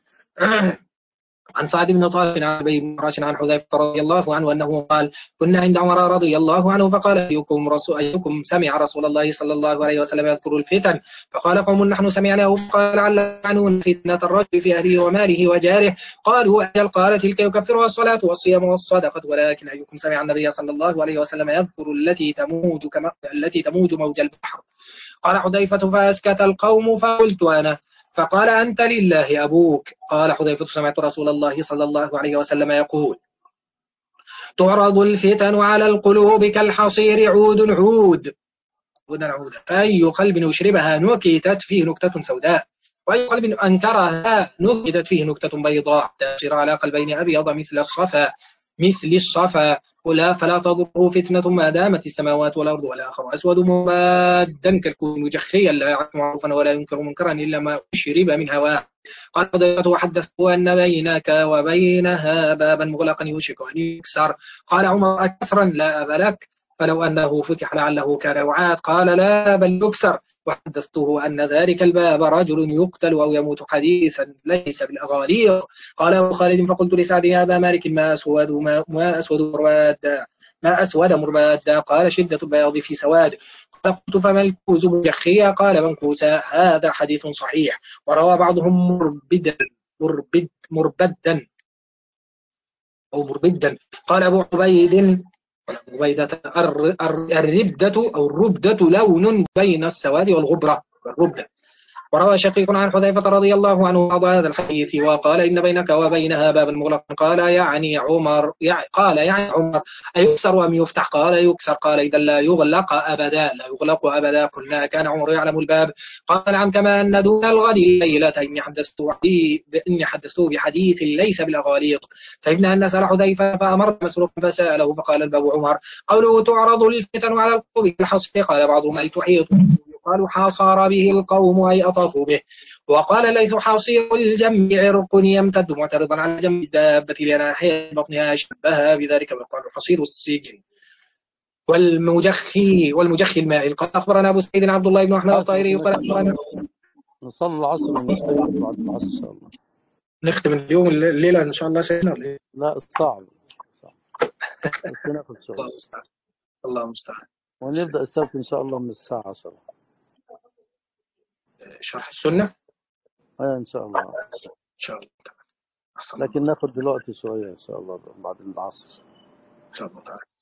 عن سعد بن طارق عن أبي بن حراش عن حذيفة رضي الله عنه أنه قال كنا عند عمر رضي الله عنه فقال أيكم رسول أيكم سمع رسول الله صلى الله عليه وسلم يذكر الفتن؟ فقال قوم نحن سمعناه فقال لعل يعنون فتنة الرجل في أهله وماله وجاره. قالوا أجل قال تلك يكفرها الصلاة والصيام والصدقة، ولكن أيكم سمع النبي صلى الله عليه وسلم يذكر التي تموج كما التي تموج موج البحر؟ قال حذيفة فأسكت القوم فقلت أنا، فقال أنت لله أبوك. قال حذيفة سمعت رسول الله صلى الله عليه وسلم يقول تعرض الفتن على القلوب كالحصير عود عود عود فأي قلب يشربها نكتت فيه نكتة سوداء، وأي قلب أنكرها نكتت فيه نكتة بيضاء تسير على قلبين أبيض مثل الصفا مثل الصفا ولا فلا تضره فتنة ما دامت السماوات والأرض، والآخر أسود مبادا كالكون مجخيا لا يعرف معروفا ولا ينكر منكرا إلا ما شرب من هواه. قال حذيفة وحدثته أن بينك وبينها بابا مغلقا يوشك أن يكسر. قال عمر أكسرا لا أب لك فلو أنه فتح لعله كان وعاد. قال لا بل يكسر. وحدثته أن ذلك الباب رجل يقتل أو يموت حديثا ليس بالأغاليق. قال أبو خالد فقلت لسعد يا أبا مالك ما أسود ما, ما أسود مربادا ما أسود مربادا؟ قال شدة البياض في سواد. قلت فما الكوز مجخيا؟ قال منكوسا. هذا حديث صحيح. وروى بعضهم مربدا مربد مربدا أو مربدا. قال أبو عبيد عبيدة الردة أو الربدة لون بين السواد والغبرة الربدة. وروى شقيق عن حذيفة رضي الله عنه بعض هذا الحديث وقال إن بينك وبينها بابا مغلقا. قال يعني عمر يعني قال يعني عمر أيكسر أم يفتح؟ قال يكسر. قال إذا لا يغلق أبدا لا يغلق أبدا. قلنا كان عمر يعلم الباب؟ قال نعم كما أن دون الغد ليلة إني حدثت إني حدثت بحديث ليس بالأغاليق. فإن أن سأل حذيفة فأمر مسروقا فسأله فقال الباب عمر قوله تعرض الفتن على القلوب كالحصير. قال بعضهم أي تحيط قالوا حاصر به القوم أي أطافوا به. وقال ليس حاصير الجنب عرق يمتد معترضا على جنب الدابة لناحية بطنها شبهها بذلك ويقال حصير السجن. والمجخي والمجخي المائل. قال أخبرنا أبو سعيد عبد الله بن أحمد الطائري قال أخبرنا نصلي العصر ونستيقظ بعد العصر إن شاء الله. نختم اليوم الليلة إن شاء الله سيدنا. لا صعب صعب بس ناخذ شوي. الله المستعان الله المستعان. ونبدأ السبت إن شاء الله من الساعة عشرة. شرح السنة أي إن شاء الله إن شاء الله. لكن ناخذ دلوقتي شوية إن شاء الله بعد العصر إن شاء الله تعالى.